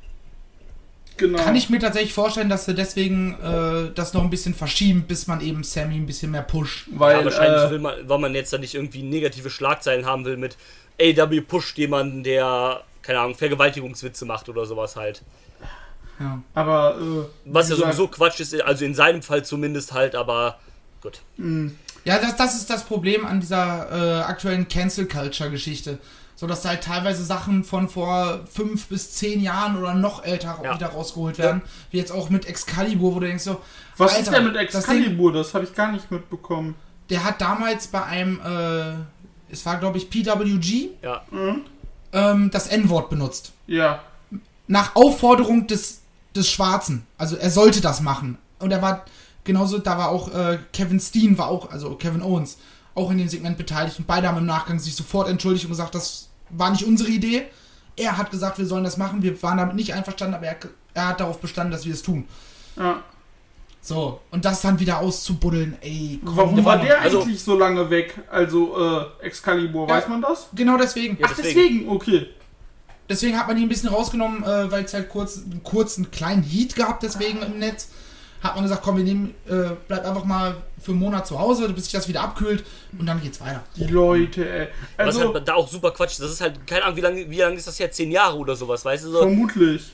[SPEAKER 3] genau.
[SPEAKER 4] Kann ich mir tatsächlich vorstellen, dass sie deswegen äh, das noch ein bisschen verschieben, bis man eben Sammy ein bisschen mehr pusht.
[SPEAKER 3] Weil
[SPEAKER 2] Ja, wahrscheinlich
[SPEAKER 3] äh,
[SPEAKER 2] will man, weil man jetzt da nicht irgendwie negative Schlagzeilen haben will mit A E W pusht jemanden, der, keine Ahnung, Vergewaltigungswitze macht oder sowas halt.
[SPEAKER 4] Ja.
[SPEAKER 3] aber äh,
[SPEAKER 2] Was
[SPEAKER 3] wie
[SPEAKER 2] ja
[SPEAKER 3] gesagt,
[SPEAKER 2] sowieso Quatsch ist, also in seinem Fall zumindest halt, aber gut.
[SPEAKER 4] Ja, das, das ist das Problem an dieser äh, aktuellen Cancel-Culture-Geschichte. So, dass da halt teilweise Sachen von vor fünf bis zehn Jahren oder noch älter
[SPEAKER 2] Ja.
[SPEAKER 4] wieder rausgeholt werden. Wie jetzt auch mit Excalibur, wo du denkst so,
[SPEAKER 3] was
[SPEAKER 4] Alter,
[SPEAKER 3] ist denn mit
[SPEAKER 4] das
[SPEAKER 3] Excalibur? Das habe ich gar nicht mitbekommen.
[SPEAKER 4] Der hat damals bei einem, äh, es war glaube ich P W G,
[SPEAKER 2] Ja.
[SPEAKER 4] ähm, das N-Wort benutzt.
[SPEAKER 3] Ja.
[SPEAKER 4] Nach Aufforderung des, des Schwarzen. Also er sollte das machen. Und er war genauso, da war auch äh, Kevin Steen, war auch, also Kevin Owens, auch in dem Segment beteiligt. Und beide haben im Nachgang sich sofort entschuldigt und gesagt, das war nicht unsere Idee. Er hat gesagt, wir sollen das machen. Wir waren damit nicht einverstanden, aber er, er hat darauf bestanden, dass wir es tun.
[SPEAKER 3] Ja.
[SPEAKER 4] So, und das dann wieder auszubuddeln, ey, komm.
[SPEAKER 3] Warum war der
[SPEAKER 2] Also-
[SPEAKER 3] eigentlich so lange weg? Also äh, Excalibur,
[SPEAKER 4] Ja.
[SPEAKER 3] weiß man das?
[SPEAKER 4] Genau deswegen.
[SPEAKER 2] Ja,
[SPEAKER 3] Ach,
[SPEAKER 2] deswegen.
[SPEAKER 3] deswegen, okay.
[SPEAKER 4] Deswegen hat man ihn ein bisschen rausgenommen, äh, weil es halt kurz, einen kurzen kleinen Heat gab, deswegen im Netz. Hat man gesagt, komm, wir nehmen, äh, bleib einfach mal für einen Monat zu Hause, bis sich das wieder abkühlt und dann geht's weiter.
[SPEAKER 3] Die Leute, ey.
[SPEAKER 2] Was
[SPEAKER 3] Also,
[SPEAKER 2] halt da auch super Quatsch ist. Das ist halt, keine Ahnung, wie lange wie lang ist das jetzt? Zehn Jahre oder sowas, weißt du so?
[SPEAKER 3] vermutlich.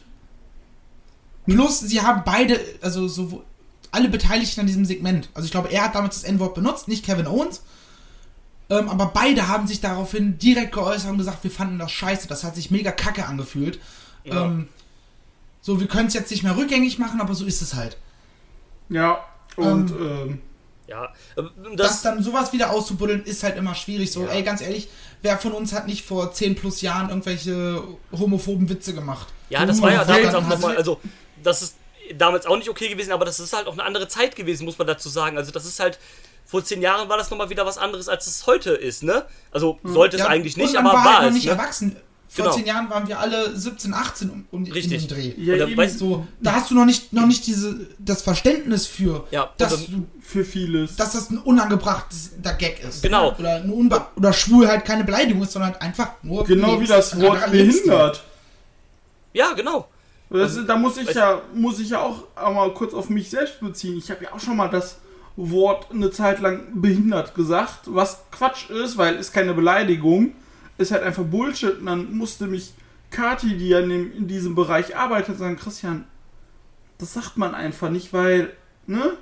[SPEAKER 4] Plus, sie haben beide, also so alle Beteiligten an diesem Segment. Also ich glaube, er hat damals das N-Wort benutzt, nicht Kevin Owens. Ähm, aber beide haben sich daraufhin direkt geäußert und gesagt, wir fanden das scheiße, das hat sich mega kacke angefühlt.
[SPEAKER 2] Ja.
[SPEAKER 4] Ähm, so, wir können es jetzt nicht mehr rückgängig machen, aber so ist es halt.
[SPEAKER 3] Ja, und ähm,
[SPEAKER 2] Ja. äh,
[SPEAKER 4] Das
[SPEAKER 2] Das,
[SPEAKER 4] dann sowas wieder auszubuddeln, ist halt immer schwierig. So,
[SPEAKER 2] Ja.
[SPEAKER 4] ey, ganz ehrlich, wer von uns hat nicht vor zehn plus Jahren irgendwelche homophoben Witze gemacht?
[SPEAKER 2] ja, das
[SPEAKER 3] Du,
[SPEAKER 2] war ja damals
[SPEAKER 3] Welt
[SPEAKER 2] auch
[SPEAKER 3] hat
[SPEAKER 2] nochmal,
[SPEAKER 3] sich-
[SPEAKER 2] also, das ist damals auch nicht okay gewesen, aber das ist halt auch eine andere Zeit gewesen, muss man dazu sagen. Also, das ist halt, vor zehn Jahren war das nochmal wieder was anderes, als es heute ist, ne? Also, sollte es
[SPEAKER 4] Ja,
[SPEAKER 2] eigentlich
[SPEAKER 4] und
[SPEAKER 2] nicht,
[SPEAKER 4] man
[SPEAKER 2] aber
[SPEAKER 4] war
[SPEAKER 2] war
[SPEAKER 4] halt noch
[SPEAKER 2] es,
[SPEAKER 4] nicht
[SPEAKER 2] ne?
[SPEAKER 4] erwachsen. Vor
[SPEAKER 2] Genau.
[SPEAKER 4] zehn Jahren waren wir alle siebzehn, achtzehn um, um
[SPEAKER 2] Richtig.
[SPEAKER 4] in dem Dreh.
[SPEAKER 3] ja,
[SPEAKER 2] Oder
[SPEAKER 3] eben
[SPEAKER 2] weißt-
[SPEAKER 4] So, da hast du noch nicht, noch nicht diese, das Verständnis für,
[SPEAKER 2] Ja,
[SPEAKER 4] dass,
[SPEAKER 2] und
[SPEAKER 4] du,
[SPEAKER 3] für vieles.
[SPEAKER 4] dass das ein unangebrachter Gag ist.
[SPEAKER 2] Genau.
[SPEAKER 4] Oder, eine Unbe oder schwul halt keine Beleidigung ist, sondern halt einfach nur
[SPEAKER 3] Genau wie
[SPEAKER 4] Lebens-
[SPEAKER 3] das
[SPEAKER 4] ein
[SPEAKER 3] Wort
[SPEAKER 4] anderer Lebensstil.
[SPEAKER 3] behindert.
[SPEAKER 2] Ja, genau.
[SPEAKER 3] Das, da muss ich
[SPEAKER 2] weißt-
[SPEAKER 3] ja, muss ich ja auch mal kurz auf mich selbst beziehen. Ich habe ja auch schon mal das Wort eine Zeit lang behindert gesagt, was Quatsch ist, weil ist keine Beleidigung, ist halt einfach Bullshit. Und dann musste mich Kati, die ja in, dem, in diesem Bereich arbeitet, sagen, Christian, das sagt man einfach nicht, weil, ne,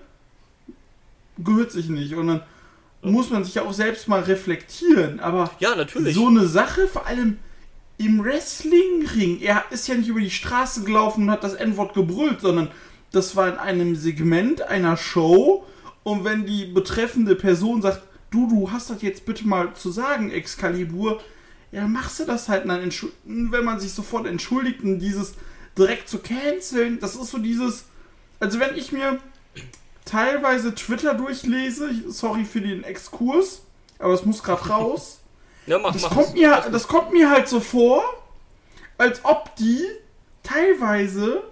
[SPEAKER 3] gehört sich nicht. Und dann muss man sich ja auch selbst mal reflektieren. Aber
[SPEAKER 2] Ja, natürlich.
[SPEAKER 3] so eine Sache, vor allem im Wrestlingring. Er ist ja nicht über die Straße gelaufen und hat das N-Wort gebrüllt, sondern das war in einem Segment einer Show. Und wenn die betreffende Person sagt, du, du hast das jetzt bitte mal zu sagen, Excalibur, ja, machst du das halt. Und dann entschu- wenn man sich sofort entschuldigt und dieses direkt zu canceln, das ist so dieses, also wenn ich mir teilweise Twitter durchlese, sorry für den Exkurs, aber es muss gerade raus.
[SPEAKER 2] Ja, mach,
[SPEAKER 3] Das
[SPEAKER 2] mach.
[SPEAKER 3] kommt, mir, das kommt mir halt so vor, als ob die teilweise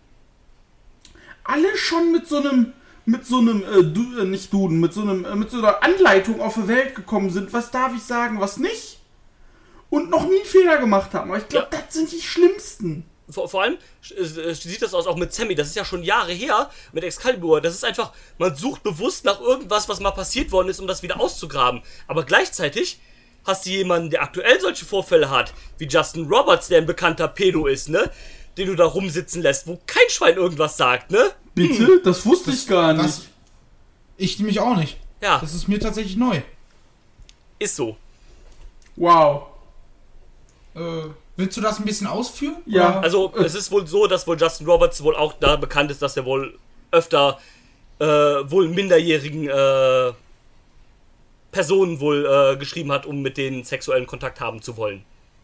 [SPEAKER 3] alle schon mit so einem, mit so einem, äh, du, äh, nicht Duden, mit so einem, äh, mit so einer Anleitung auf die Welt gekommen sind, was darf ich sagen, was nicht. Und noch nie Fehler gemacht haben. Aber ich glaube,
[SPEAKER 2] Ja.
[SPEAKER 3] das sind die schlimmsten.
[SPEAKER 2] Vor, vor allem äh, sieht das aus auch mit Sammy, das ist ja schon Jahre her mit Excalibur. Das ist einfach, man sucht bewusst nach irgendwas, was mal passiert worden ist, um das wieder auszugraben. Aber gleichzeitig hast du jemanden, der aktuell solche Vorfälle hat, wie Justin Roberts, der ein bekannter Pedo ist, ne? Den du da rumsitzen lässt, wo kein Schwein irgendwas sagt, ne?
[SPEAKER 3] Bitte? Das wusste ich gar nicht.
[SPEAKER 4] Das, ich nämlich auch nicht.
[SPEAKER 2] Ja,
[SPEAKER 4] Das ist mir tatsächlich neu.
[SPEAKER 2] ist so.
[SPEAKER 3] Wow.
[SPEAKER 4] Äh, willst du das ein bisschen ausführen?
[SPEAKER 3] Ja.
[SPEAKER 4] Oder?
[SPEAKER 2] Also, es ist wohl so, dass wohl Justin Roberts wohl auch da bekannt ist, dass er wohl öfter äh, wohl minderjährigen äh, Personen wohl äh, geschrieben hat, um mit denen sexuellen Kontakt haben zu wollen.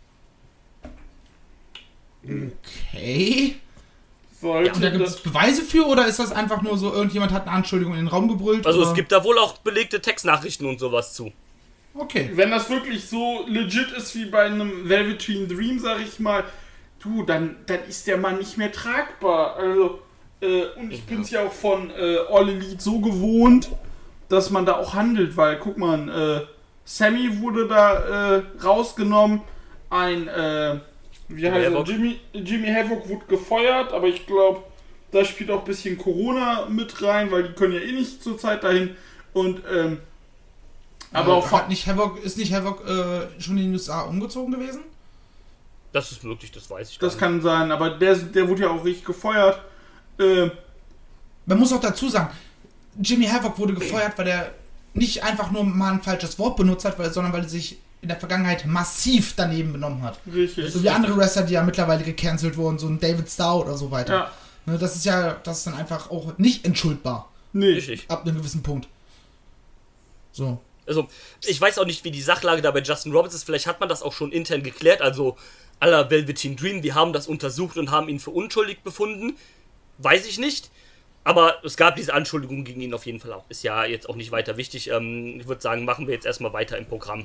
[SPEAKER 4] Okay.
[SPEAKER 3] Sollte
[SPEAKER 4] Und da gibt es
[SPEAKER 3] das,
[SPEAKER 4] Beweise für oder ist das einfach nur so, irgendjemand hat eine Anschuldigung in den Raum gebrüllt?
[SPEAKER 2] Also
[SPEAKER 4] oder?
[SPEAKER 2] es gibt da wohl auch belegte Textnachrichten und sowas zu.
[SPEAKER 4] Okay.
[SPEAKER 3] wenn das wirklich so legit ist wie bei einem Velveteen Dream, sag ich mal, du, dann, dann ist der Mann nicht mehr tragbar. Also, Äh, und ich bin es ja auch von äh, All Elite so gewohnt, dass man da auch handelt, weil, guck mal, äh, Sammy wurde da äh, rausgenommen, ein, äh, wie heißt er, Jimmy, Jimmy Havoc wurde gefeuert, aber ich glaube, da spielt auch ein bisschen Corona mit rein, weil die können ja eh nicht zur Zeit dahin und, ähm, aber
[SPEAKER 4] äh,
[SPEAKER 3] auch...
[SPEAKER 4] Hat nicht Havoc, ist nicht Havoc äh, schon in den U S A umgezogen gewesen?
[SPEAKER 2] Das ist möglich, das weiß ich gar
[SPEAKER 3] Das
[SPEAKER 2] nicht.
[SPEAKER 3] kann sein, aber der, der wurde ja auch richtig gefeuert. Äh,
[SPEAKER 4] Man muss auch dazu sagen, Jimmy Havoc wurde gefeuert, weil er nicht einfach nur mal ein falsches Wort benutzt hat, weil, sondern weil er sich in der Vergangenheit massiv daneben benommen hat.
[SPEAKER 3] richtig.
[SPEAKER 4] So wie andere Wrestler, die ja mittlerweile gecancelt wurden, so ein David Starr oder so weiter.
[SPEAKER 3] Ja.
[SPEAKER 4] Ne, das ist ja, das ist dann einfach auch nicht entschuldbar.
[SPEAKER 3] Nee.
[SPEAKER 2] Richtig.
[SPEAKER 4] Ab einem gewissen Punkt. So.
[SPEAKER 2] Also, ich weiß auch nicht, wie die Sachlage da bei Justin Roberts ist. Vielleicht hat man das auch schon intern geklärt. Also, à la Velveteen Dream, die haben das untersucht und haben ihn für unschuldig befunden. Weiß ich nicht. Aber es gab diese Anschuldigung gegen ihn auf jeden Fall auch. Ist ja jetzt auch nicht weiter wichtig. Ähm, ich würde sagen, machen wir jetzt erstmal weiter im Programm.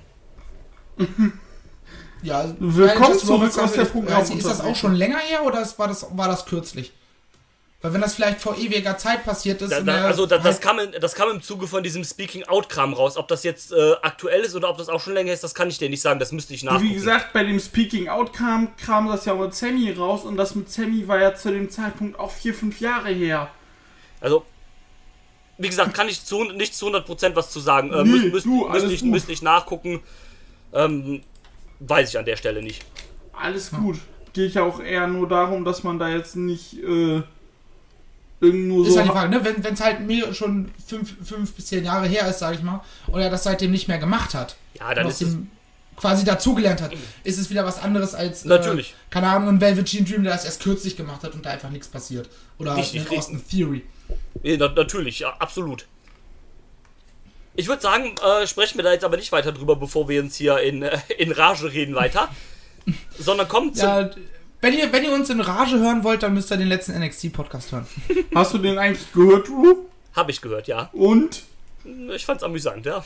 [SPEAKER 4] Ja,
[SPEAKER 3] Willkommen
[SPEAKER 4] Justin
[SPEAKER 3] zurück
[SPEAKER 4] Roberts,
[SPEAKER 3] aus der
[SPEAKER 4] ist,
[SPEAKER 3] Programm-
[SPEAKER 4] ist das auch schon länger her oder war das, war das kürzlich? Weil wenn das vielleicht vor ewiger Zeit passiert ist...
[SPEAKER 2] Da,
[SPEAKER 4] in
[SPEAKER 2] da,
[SPEAKER 4] der-
[SPEAKER 2] also, da, das, kam in, das kam im Zuge von diesem Speaking-Out-Kram raus. Ob das jetzt äh, aktuell ist oder ob das auch schon länger ist, das kann ich dir nicht sagen. Das müsste ich nachgucken.
[SPEAKER 3] Wie gesagt, bei dem Speaking Out kam, kam das ja mit Sammy raus und das mit Sammy war ja zu dem Zeitpunkt auch vier, fünf Jahre her.
[SPEAKER 2] Also, wie gesagt, kann ich zu, nicht zu hundert Prozent was zu sagen. Äh,
[SPEAKER 3] Nee,
[SPEAKER 2] müsste müsst,
[SPEAKER 3] du, alles
[SPEAKER 2] müsst ich,
[SPEAKER 3] gut.
[SPEAKER 2] müsst ich nachgucken. Ähm, weiß ich an der Stelle nicht.
[SPEAKER 3] Alles gut. Geht ja auch eher nur darum, dass man da jetzt nicht äh, irgendwo
[SPEAKER 4] Ist
[SPEAKER 3] so...
[SPEAKER 4] halt die Frage, ne? Wenn es halt mehr, schon fünf, fünf bis zehn Jahre her ist, sag ich mal, und er das seitdem nicht mehr gemacht hat,
[SPEAKER 2] Ja, dann
[SPEAKER 4] und
[SPEAKER 2] ist
[SPEAKER 4] aus
[SPEAKER 2] es...
[SPEAKER 4] dem quasi dazugelernt hat, ist es wieder was anderes als,
[SPEAKER 2] Natürlich.
[SPEAKER 4] Äh, keine Ahnung, ein Velveteen Dream, der das erst kürzlich gemacht hat und da einfach nichts passiert. Oder
[SPEAKER 2] Richtig,
[SPEAKER 4] eine Austin Theory.
[SPEAKER 2] Ja, na, natürlich, ja, absolut. Ich würde sagen, äh, sprechen wir da jetzt aber nicht weiter drüber, bevor wir uns hier in, äh, in Rage reden weiter. Sondern kommen zum...
[SPEAKER 4] Ja, wenn ihr, wenn ihr uns in Rage hören wollt, dann müsst ihr den letzten N X T-Podcast hören.
[SPEAKER 3] Hast du den eigentlich gehört, Drew?
[SPEAKER 2] Hab ich gehört, ja.
[SPEAKER 3] Und?
[SPEAKER 2] Ich fand's amüsant, ja.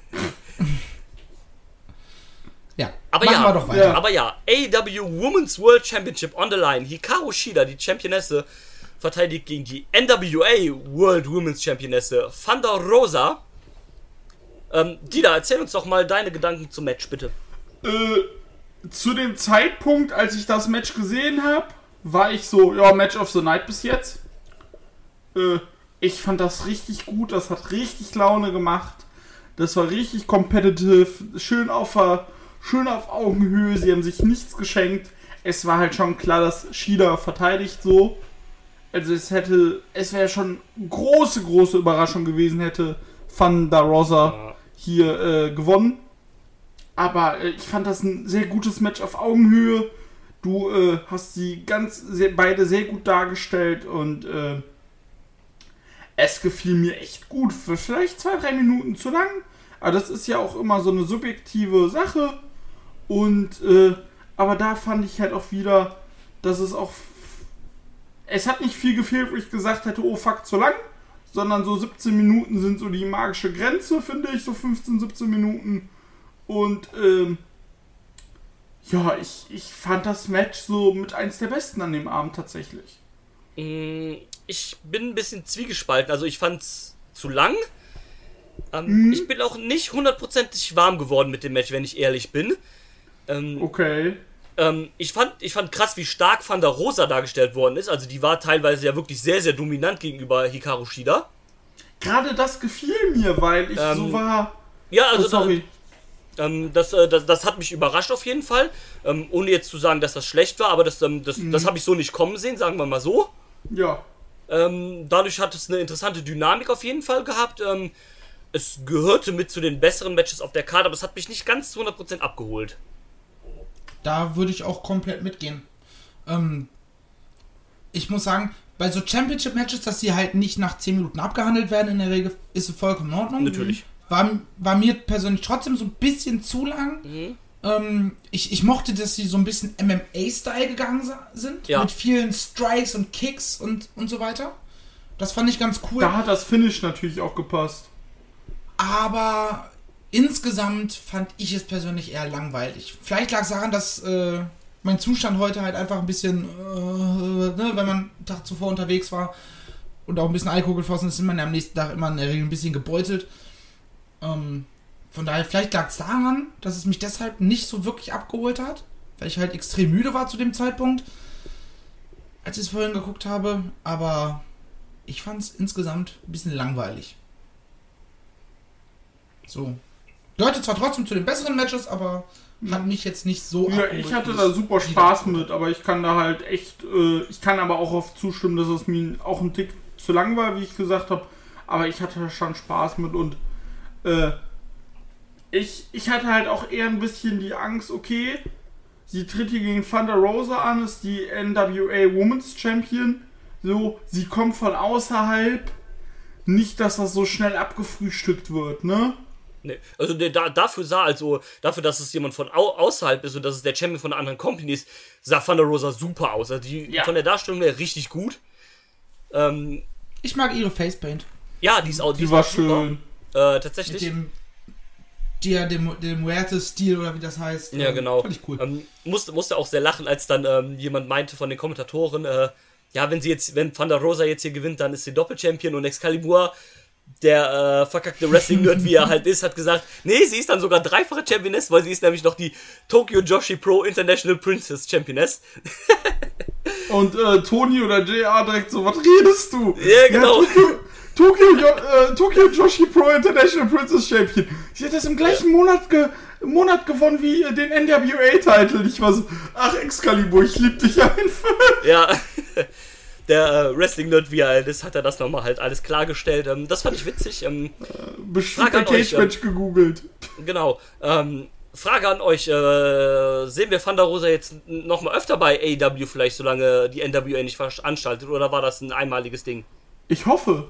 [SPEAKER 4] Ja,
[SPEAKER 2] Aber
[SPEAKER 4] machen
[SPEAKER 2] ja,
[SPEAKER 4] wir doch weiter.
[SPEAKER 3] Ja.
[SPEAKER 2] aber ja, A E W Women's World Championship on the line. Hikaru Shida, die Championesse, verteidigt gegen die N W A World Women's Championesse Thunder Rosa. Ähm, Dida, erzähl uns doch mal deine Gedanken zum Match, bitte.
[SPEAKER 3] Äh, zu dem Zeitpunkt, als ich das Match gesehen habe, war ich so, ja, Match of the Night bis jetzt. Äh, ich fand das richtig gut, das hat richtig Laune gemacht. Das war richtig competitive, schön auf, der- schön auf Augenhöhe, sie haben sich nichts geschenkt. Es war halt schon klar, dass Shida verteidigt so. Also es hätte, es wäre schon große, große Überraschung gewesen, hätte Thunder Rosa
[SPEAKER 2] Ja.
[SPEAKER 3] hier äh, gewonnen. Aber äh, ich fand das ein sehr gutes Match auf Augenhöhe. Du äh, hast sie ganz sehr, beide sehr gut dargestellt und äh, es gefiel mir echt gut. Für vielleicht zwei, drei Minuten zu lang. Aber das ist ja auch immer so eine subjektive Sache. Und äh, aber da fand ich halt auch wieder, dass es auch... Es hat nicht viel gefehlt, wo ich gesagt hätte, oh fuck, zu lang. Sondern so siebzehn Minuten sind so die magische Grenze, finde ich. So fünfzehn, siebzehn Minuten. Und ähm, ja, ich, ich fand das Match so mit eins der besten an dem Abend tatsächlich.
[SPEAKER 2] Mm, Ich bin ein bisschen zwiegespalten. Also ich fand's zu lang. Ähm,
[SPEAKER 3] Mhm.
[SPEAKER 2] Ich bin auch nicht hundertprozentig warm geworden mit dem Match, wenn ich ehrlich bin. Ähm,
[SPEAKER 3] Okay.
[SPEAKER 2] ähm, ich, fand, ich fand krass, wie stark Thunder Rosa dargestellt worden ist. Also die war teilweise ja wirklich sehr, sehr dominant gegenüber Hikaru Shida.
[SPEAKER 3] Gerade das gefiel mir, weil ich
[SPEAKER 2] Ähm,
[SPEAKER 3] so war...
[SPEAKER 2] Ja,
[SPEAKER 3] Oh,
[SPEAKER 2] also
[SPEAKER 3] sorry.
[SPEAKER 2] Ähm, das, äh, das, das hat mich überrascht auf jeden Fall. Ähm, ohne jetzt zu sagen, dass das schlecht war, aber das, ähm, das,
[SPEAKER 3] Mhm.
[SPEAKER 2] das habe ich so nicht kommen sehen, sagen wir mal so.
[SPEAKER 3] Ja.
[SPEAKER 2] Ähm, dadurch hat es eine interessante Dynamik auf jeden Fall gehabt. Ähm, es gehörte mit zu den besseren Matches auf der Karte, aber es hat mich nicht ganz zu hundert Prozent abgeholt.
[SPEAKER 4] Da würde ich auch komplett mitgehen. Ähm, ich muss sagen, bei so Championship-Matches, dass die halt nicht nach zehn Minuten abgehandelt werden, in der Regel ist es vollkommen in Ordnung.
[SPEAKER 2] Natürlich.
[SPEAKER 4] War, war mir persönlich trotzdem so ein bisschen zu lang.
[SPEAKER 2] Mhm.
[SPEAKER 4] Ähm, ich, ich mochte, dass sie so ein bisschen M M A-Style gegangen sa- sind.
[SPEAKER 2] Ja.
[SPEAKER 4] Mit vielen Strikes und Kicks und, und so weiter. Das fand ich ganz cool.
[SPEAKER 3] Da hat das Finish natürlich auch gepasst.
[SPEAKER 4] Aber insgesamt fand ich es persönlich eher langweilig. Vielleicht lag es daran, dass äh, mein Zustand heute halt einfach ein bisschen, äh, ne, wenn man einen Tag zuvor unterwegs war und auch ein bisschen Alkohol geflossen ist, ist man ja am nächsten Tag immer in der Regel ein bisschen gebeutelt. Ähm, von daher, vielleicht lag es daran, dass es mich deshalb nicht so wirklich abgeholt hat, weil ich halt extrem müde war zu dem Zeitpunkt, als ich es vorhin geguckt habe, aber ich fand es insgesamt ein bisschen langweilig. So. Gehörte zwar trotzdem zu den besseren Matches, aber hat mich jetzt nicht so
[SPEAKER 3] Ja,
[SPEAKER 4] abgeholt,
[SPEAKER 3] ich hatte
[SPEAKER 4] wie
[SPEAKER 3] da
[SPEAKER 4] es
[SPEAKER 3] super
[SPEAKER 4] wieder
[SPEAKER 3] Spaß
[SPEAKER 4] abgeholt.
[SPEAKER 3] mit, aber ich kann da halt echt, äh, ich kann aber auch oft zustimmen, dass es mir auch ein Tick zu lang war, wie ich gesagt habe, aber ich hatte da schon Spaß mit und äh, ich, ich hatte halt auch eher ein bisschen die Angst, okay, sie tritt hier gegen Thunder Rosa an, ist die N W A Women's Champion, so, sie kommt von außerhalb, nicht, dass das so schnell abgefrühstückt wird, ne?
[SPEAKER 2] Nee. Also der, da, dafür sah, also dafür, dass es jemand von au, außerhalb ist und dass es der Champion von einer anderen Company ist, sah Thunder Rosa super aus. Also die
[SPEAKER 3] Ja.
[SPEAKER 2] von der Darstellung her richtig gut. Ähm,
[SPEAKER 4] Ich mag ihre Facepaint.
[SPEAKER 2] ja, die ist auch die
[SPEAKER 3] Die
[SPEAKER 2] ist
[SPEAKER 3] war
[SPEAKER 2] auch super.
[SPEAKER 3] schön.
[SPEAKER 2] Äh,
[SPEAKER 4] Mit
[SPEAKER 2] tatsächlich.
[SPEAKER 4] dem, der, dem, dem Muerte-Stil oder wie das heißt.
[SPEAKER 2] Ja,
[SPEAKER 4] Ähm,
[SPEAKER 2] genau.
[SPEAKER 4] Fand ich cool.
[SPEAKER 2] Ähm, musste, musste auch sehr lachen, als dann ähm, jemand meinte von den Kommentatoren, äh, ja, wenn sie jetzt, wenn Thunder Rosa jetzt hier gewinnt, dann ist sie Doppel-Champion und Excalibur, der äh, verkackte Wrestling-Nerd, wie er halt ist, hat gesagt, nee, sie ist dann sogar dreifache Championess, weil sie ist nämlich noch die Tokyo Joshi Pro International Princess Championess.
[SPEAKER 3] Und äh, Toni oder J R direkt so, was redest du?
[SPEAKER 2] Ja, genau.
[SPEAKER 3] Tokyo, Tokyo, Jo- äh, Tokyo Joshi Pro International Princess Champion. Sie hat das im gleichen Monat, ge Monat gewonnen wie äh, den N W A-Titel. Ich war so, ach Excalibur, ich lieb dich einfach.
[SPEAKER 2] Ja, der äh, Wrestling-Nerd, wie er halt ist, hat er das nochmal halt alles klargestellt. Ähm, das fand ich witzig. Ähm,
[SPEAKER 3] Bestimmt
[SPEAKER 2] Frage
[SPEAKER 3] bei
[SPEAKER 2] an euch,
[SPEAKER 3] Cage-Match gegoogelt.
[SPEAKER 2] Genau. Ähm, Frage an euch, äh, sehen wir Thunder Rosa jetzt noch mal öfter bei A E W vielleicht, solange die N W A nicht veranstaltet, oder war das ein einmaliges Ding?
[SPEAKER 3] Ich hoffe.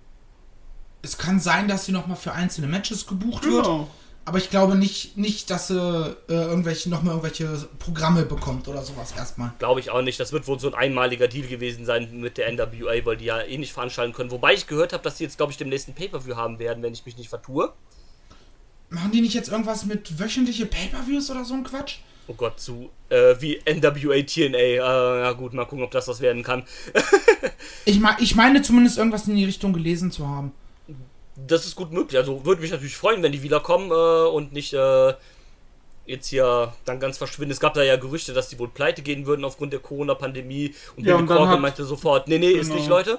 [SPEAKER 4] Es kann sein, dass sie nochmal für einzelne Matches gebucht wird.
[SPEAKER 3] Genau.
[SPEAKER 4] Aber ich glaube nicht, nicht dass sie äh, irgendwelche, nochmal irgendwelche Programme bekommt oder sowas erstmal.
[SPEAKER 2] Glaube ich auch nicht. Das wird wohl so ein einmaliger Deal gewesen sein mit der N W A, weil die ja eh nicht veranstalten können. Wobei ich gehört habe, dass sie jetzt, glaube ich, dem nächsten Pay-Per-View haben werden, wenn ich mich nicht vertue.
[SPEAKER 4] Machen die nicht jetzt irgendwas mit wöchentliche Pay-Per-Views oder so ein Quatsch?
[SPEAKER 2] Oh Gott, zu, äh, wie N W A T N A. Äh, ja gut, mal gucken, ob das was werden kann.
[SPEAKER 4] Ich, mein, ich meine zumindest irgendwas in die Richtung gelesen zu haben.
[SPEAKER 2] Das ist gut möglich. Also würde mich natürlich freuen, wenn die wiederkommen äh, und nicht äh, jetzt hier dann ganz verschwinden. Es gab da ja Gerüchte, dass die wohl pleite gehen würden aufgrund der Corona-Pandemie. Und
[SPEAKER 3] Ja,
[SPEAKER 2] Billy
[SPEAKER 3] und dann
[SPEAKER 2] Corgan
[SPEAKER 3] hat-
[SPEAKER 2] meinte sofort, nee, nee, ist
[SPEAKER 3] Genau.
[SPEAKER 2] nicht, Leute.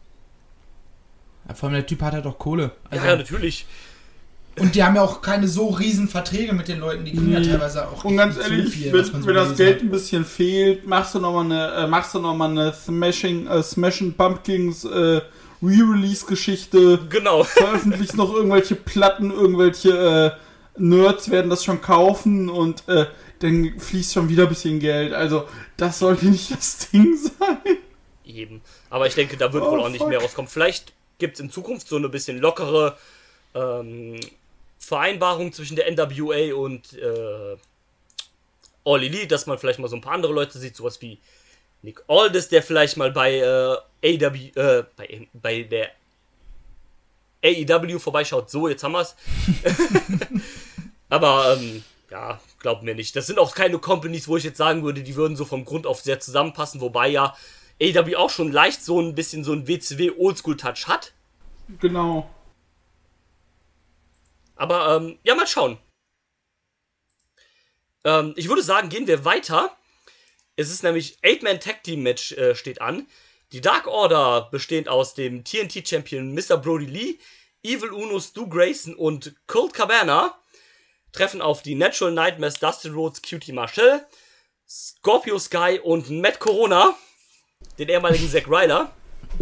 [SPEAKER 4] Ja, vor allem der Typ hat halt doch Kohle. Also,
[SPEAKER 2] Ja, ja, natürlich.
[SPEAKER 4] und die haben ja auch keine so riesen Verträge mit den Leuten. Die kriegen
[SPEAKER 3] Nee.
[SPEAKER 4] ja teilweise auch
[SPEAKER 3] Und ganz
[SPEAKER 4] nicht
[SPEAKER 3] ehrlich,
[SPEAKER 4] so viel, was
[SPEAKER 3] wenn,
[SPEAKER 4] man so
[SPEAKER 3] wenn das
[SPEAKER 4] gelesen
[SPEAKER 3] Geld
[SPEAKER 4] hat.
[SPEAKER 3] ein bisschen fehlt, machst du nochmal eine, äh, machst du noch mal eine Smashing, äh, Smashing Pumpkins äh, Re-Release-Geschichte.
[SPEAKER 2] Genau.
[SPEAKER 3] Veröffentlicht noch irgendwelche Platten, irgendwelche äh, Nerds werden das schon kaufen und äh, dann fließt schon wieder ein bisschen Geld. Also, das sollte nicht das Ding sein.
[SPEAKER 2] Eben. Aber ich denke, da wird
[SPEAKER 3] Oh,
[SPEAKER 2] wohl auch nicht
[SPEAKER 3] fuck.
[SPEAKER 2] mehr rauskommen. Vielleicht gibt es in Zukunft so eine bisschen lockere ähm, Vereinbarung zwischen der N W A und äh, All Elite, dass man vielleicht mal so ein paar andere Leute sieht, sowas wie Nick Aldis, der vielleicht mal bei äh, A E W, äh, bei, bei der A E W vorbeischaut. So, jetzt haben wir's. Aber, ähm, ja, glaubt mir nicht. Das sind auch keine Companies, wo ich jetzt sagen würde, die würden so vom Grund auf sehr zusammenpassen, wobei ja A E W auch schon leicht so ein bisschen so ein W C W Oldschool-Touch hat.
[SPEAKER 3] Genau.
[SPEAKER 2] Aber, ähm, ja, mal schauen. Ähm, ich würde sagen, gehen wir weiter. Es ist nämlich Eight-Man-Tag-Team-Match äh, steht an. Die Dark Order, bestehend aus dem T N T-Champion Mister Brody Lee, Evil Uno, Stu Grayson und Colt Cabana, treffen auf die Natural Nightmares Dustin Rhodes, Cutie Marshall, Scorpio Sky und Matt Corona, den ehemaligen Zack Ryder.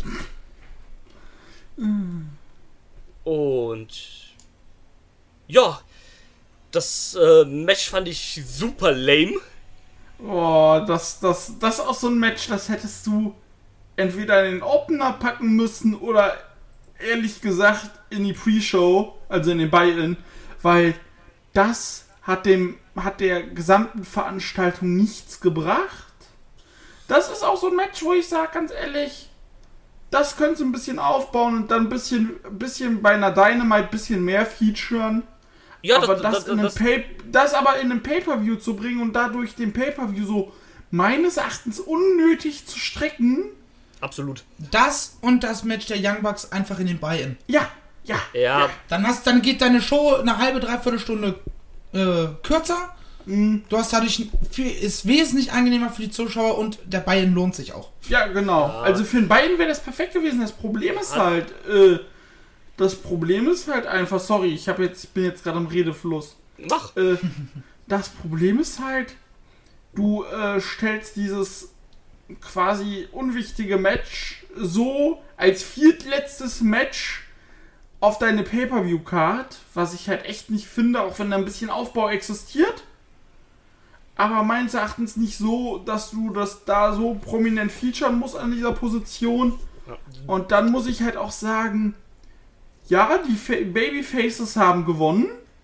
[SPEAKER 2] Und ja, das äh, Match fand ich super lame.
[SPEAKER 3] Oh, das, das, das ist auch so ein Match, das hättest du entweder in den Opener packen müssen oder ehrlich gesagt in die Pre-Show, also in den Buy-In, weil das hat dem, hat der gesamten Veranstaltung nichts gebracht. Das ist auch so ein Match, wo ich sage, ganz ehrlich, das könnt ihr ein bisschen aufbauen und dann ein bisschen, bisschen bei einer Dynamite ein bisschen mehr featuren.
[SPEAKER 2] Ja,
[SPEAKER 3] aber
[SPEAKER 2] das,
[SPEAKER 3] das,
[SPEAKER 2] das,
[SPEAKER 3] in einem
[SPEAKER 2] das,
[SPEAKER 3] Pay- das aber in einem Pay-Per-View zu bringen und dadurch den Pay-Per-View so meines Erachtens unnötig zu strecken.
[SPEAKER 2] absolut.
[SPEAKER 4] Das und das Match der Young Bucks einfach in den Buy-In.
[SPEAKER 3] Ja, ja.
[SPEAKER 2] Ja,
[SPEAKER 4] Dann, hast, dann geht deine Show eine halbe, dreiviertel Stunde äh, kürzer.
[SPEAKER 3] Mhm.
[SPEAKER 4] Du hast dadurch viel, ist wesentlich angenehmer für die Zuschauer und der Buy-In lohnt sich auch.
[SPEAKER 3] Ja, genau.
[SPEAKER 2] Ja.
[SPEAKER 3] Also für ein Bein wäre das perfekt gewesen. Das Problem ist
[SPEAKER 2] Ja.
[SPEAKER 3] halt, äh, das Problem ist halt einfach, sorry, ich habe jetzt, bin jetzt gerade im Redefluss.
[SPEAKER 2] mach.
[SPEAKER 3] Äh, das Problem ist halt, du äh, stellst dieses quasi unwichtige Match so als viertletztes Match auf deine Pay-Per-View-Card, was ich halt echt nicht finde, auch wenn da ein bisschen Aufbau existiert. Aber meines Erachtens nicht so, dass du das da so prominent featuren musst an dieser Position.
[SPEAKER 2] Ja.
[SPEAKER 3] Und dann muss ich halt auch sagen, ja, die Fa- Babyfaces haben gewonnen.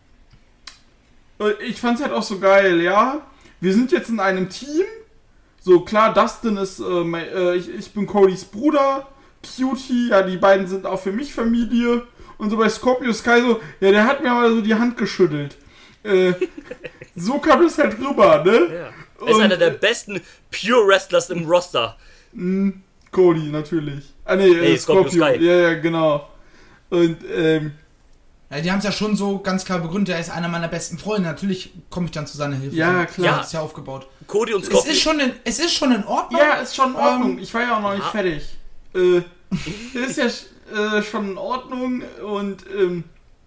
[SPEAKER 3] Äh, Ich fand's halt auch so geil, ja. Wir sind jetzt in einem Team. So, klar, Dustin ist, äh, mein- äh, ich, ich bin Codys Bruder. Cutie, ja, die beiden sind auch für mich Familie. Und so bei Scorpio Sky so, ja, der hat mir mal so die Hand geschüttelt. Äh, so kam es halt rüber, ne?
[SPEAKER 2] Ja. Er ist
[SPEAKER 3] Und,
[SPEAKER 2] einer der
[SPEAKER 3] äh,
[SPEAKER 2] besten Pure Wrestlers im Roster.
[SPEAKER 3] mh, Cody, natürlich. Ah, nee,
[SPEAKER 2] Nee,
[SPEAKER 3] äh,
[SPEAKER 2] Scorpio
[SPEAKER 3] Scorpio.
[SPEAKER 2] Sky.
[SPEAKER 3] Ja, ja, genau. Und, ähm,
[SPEAKER 4] Ja, die haben es ja schon so ganz klar begründet, er ist einer meiner besten Freunde. Natürlich komme ich dann zu seiner Hilfe.
[SPEAKER 3] Ja,
[SPEAKER 4] So,
[SPEAKER 3] klar.
[SPEAKER 4] Ja, ist ja aufgebaut.
[SPEAKER 2] Cody und
[SPEAKER 4] Es
[SPEAKER 2] Scorpio.
[SPEAKER 4] ist, schon in, es ist schon in Ordnung.
[SPEAKER 3] ja, ist schon in Ordnung.
[SPEAKER 4] Ähm,
[SPEAKER 3] Ich war ja auch noch nicht
[SPEAKER 2] ja.
[SPEAKER 3] fertig. Äh, ist ja äh, schon in Ordnung und ähm,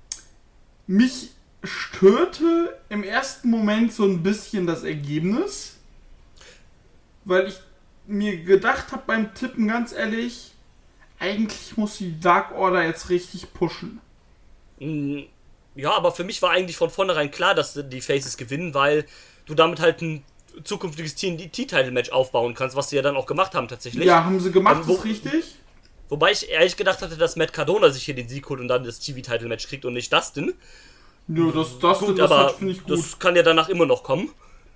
[SPEAKER 3] mich störte im ersten Moment so ein bisschen das Ergebnis, weil ich mir gedacht habe beim Tippen, ganz ehrlich, eigentlich muss die Dark Order jetzt richtig pushen.
[SPEAKER 2] Mm, Ja, aber für mich war eigentlich von vornherein klar, dass die Faces gewinnen, weil du damit halt ein zukünftiges T N T-Title-Match aufbauen kannst, was sie ja dann auch gemacht haben tatsächlich.
[SPEAKER 3] Ja, haben sie gemacht,
[SPEAKER 2] Ähm, wo-
[SPEAKER 3] ist richtig.
[SPEAKER 2] Wobei ich ehrlich gedacht hatte, dass Matt Cardona sich hier den Sieg holt und dann das T V-Title-Match kriegt und nicht Dustin.
[SPEAKER 3] Ja, das, das,
[SPEAKER 2] Gut,
[SPEAKER 3] das
[SPEAKER 2] aber
[SPEAKER 3] finde ich gut.
[SPEAKER 2] das kann ja danach immer noch kommen.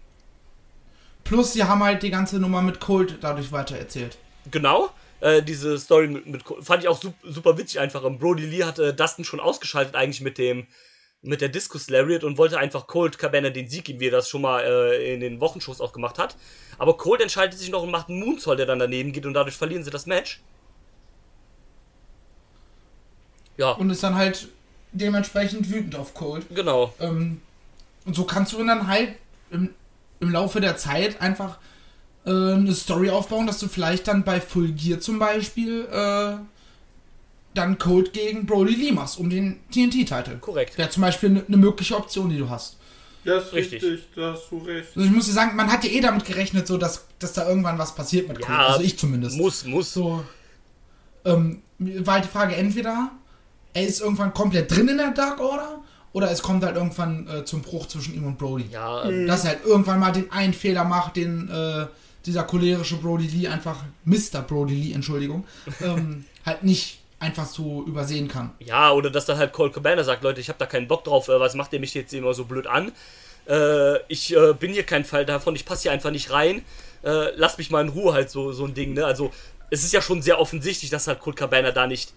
[SPEAKER 4] Plus, sie haben halt die ganze Nummer mit Colt dadurch weitererzählt.
[SPEAKER 2] Genau. Äh, diese Story mit, mit fand ich auch sup, super witzig einfach. Ähm, Brody Lee hat äh, Dustin schon ausgeschaltet eigentlich mit dem mit der Discus Lariat und wollte einfach Colt Cabana den Sieg geben, wie er das schon mal äh, in den Wochenshows auch gemacht hat. Aber Colt entscheidet sich noch und macht einen Moonsault, der dann daneben geht und dadurch verlieren sie das Match. Ja,
[SPEAKER 4] Und ist dann halt dementsprechend wütend auf Colt.
[SPEAKER 2] genau.
[SPEAKER 4] Ähm, und so kannst du dann halt im, im Laufe der Zeit einfach äh, eine Story aufbauen, dass du vielleicht dann bei Full Gear zum Beispiel äh, dann Colt gegen Brody Lee machst, um den T N T-Titel.
[SPEAKER 2] Korrekt.
[SPEAKER 4] Wäre zum Beispiel eine ne mögliche Option, die du hast.
[SPEAKER 3] Ja, ist
[SPEAKER 2] Richtig.
[SPEAKER 3] richtig, da hast du recht.
[SPEAKER 4] Also ich muss dir sagen, man hat ja eh damit gerechnet, so dass, dass da irgendwann was passiert mit Colt.
[SPEAKER 2] Ja,
[SPEAKER 4] Also ich zumindest.
[SPEAKER 2] Muss, muss.
[SPEAKER 4] So, ähm, war halt die Frage, entweder er ist irgendwann komplett drin in der Dark Order oder es kommt halt irgendwann äh, zum Bruch zwischen ihm und Brody.
[SPEAKER 2] Ja, ähm,
[SPEAKER 4] Dass er halt irgendwann mal den einen Fehler macht, den äh, dieser cholerische Brody Lee einfach, Mister Brody Lee, Entschuldigung, ähm, halt nicht einfach so übersehen kann.
[SPEAKER 2] ja, oder dass dann halt Colt Cabana sagt, Leute, ich habe da keinen Bock drauf, äh, was macht ihr mich jetzt immer so blöd an? Äh, ich äh, bin hier kein Fall davon, ich passe hier einfach nicht rein. Äh, lasst mich mal in Ruhe, halt so, so ein Ding, ne? Also, es ist ja schon sehr offensichtlich, dass halt Colt Cabana da nicht,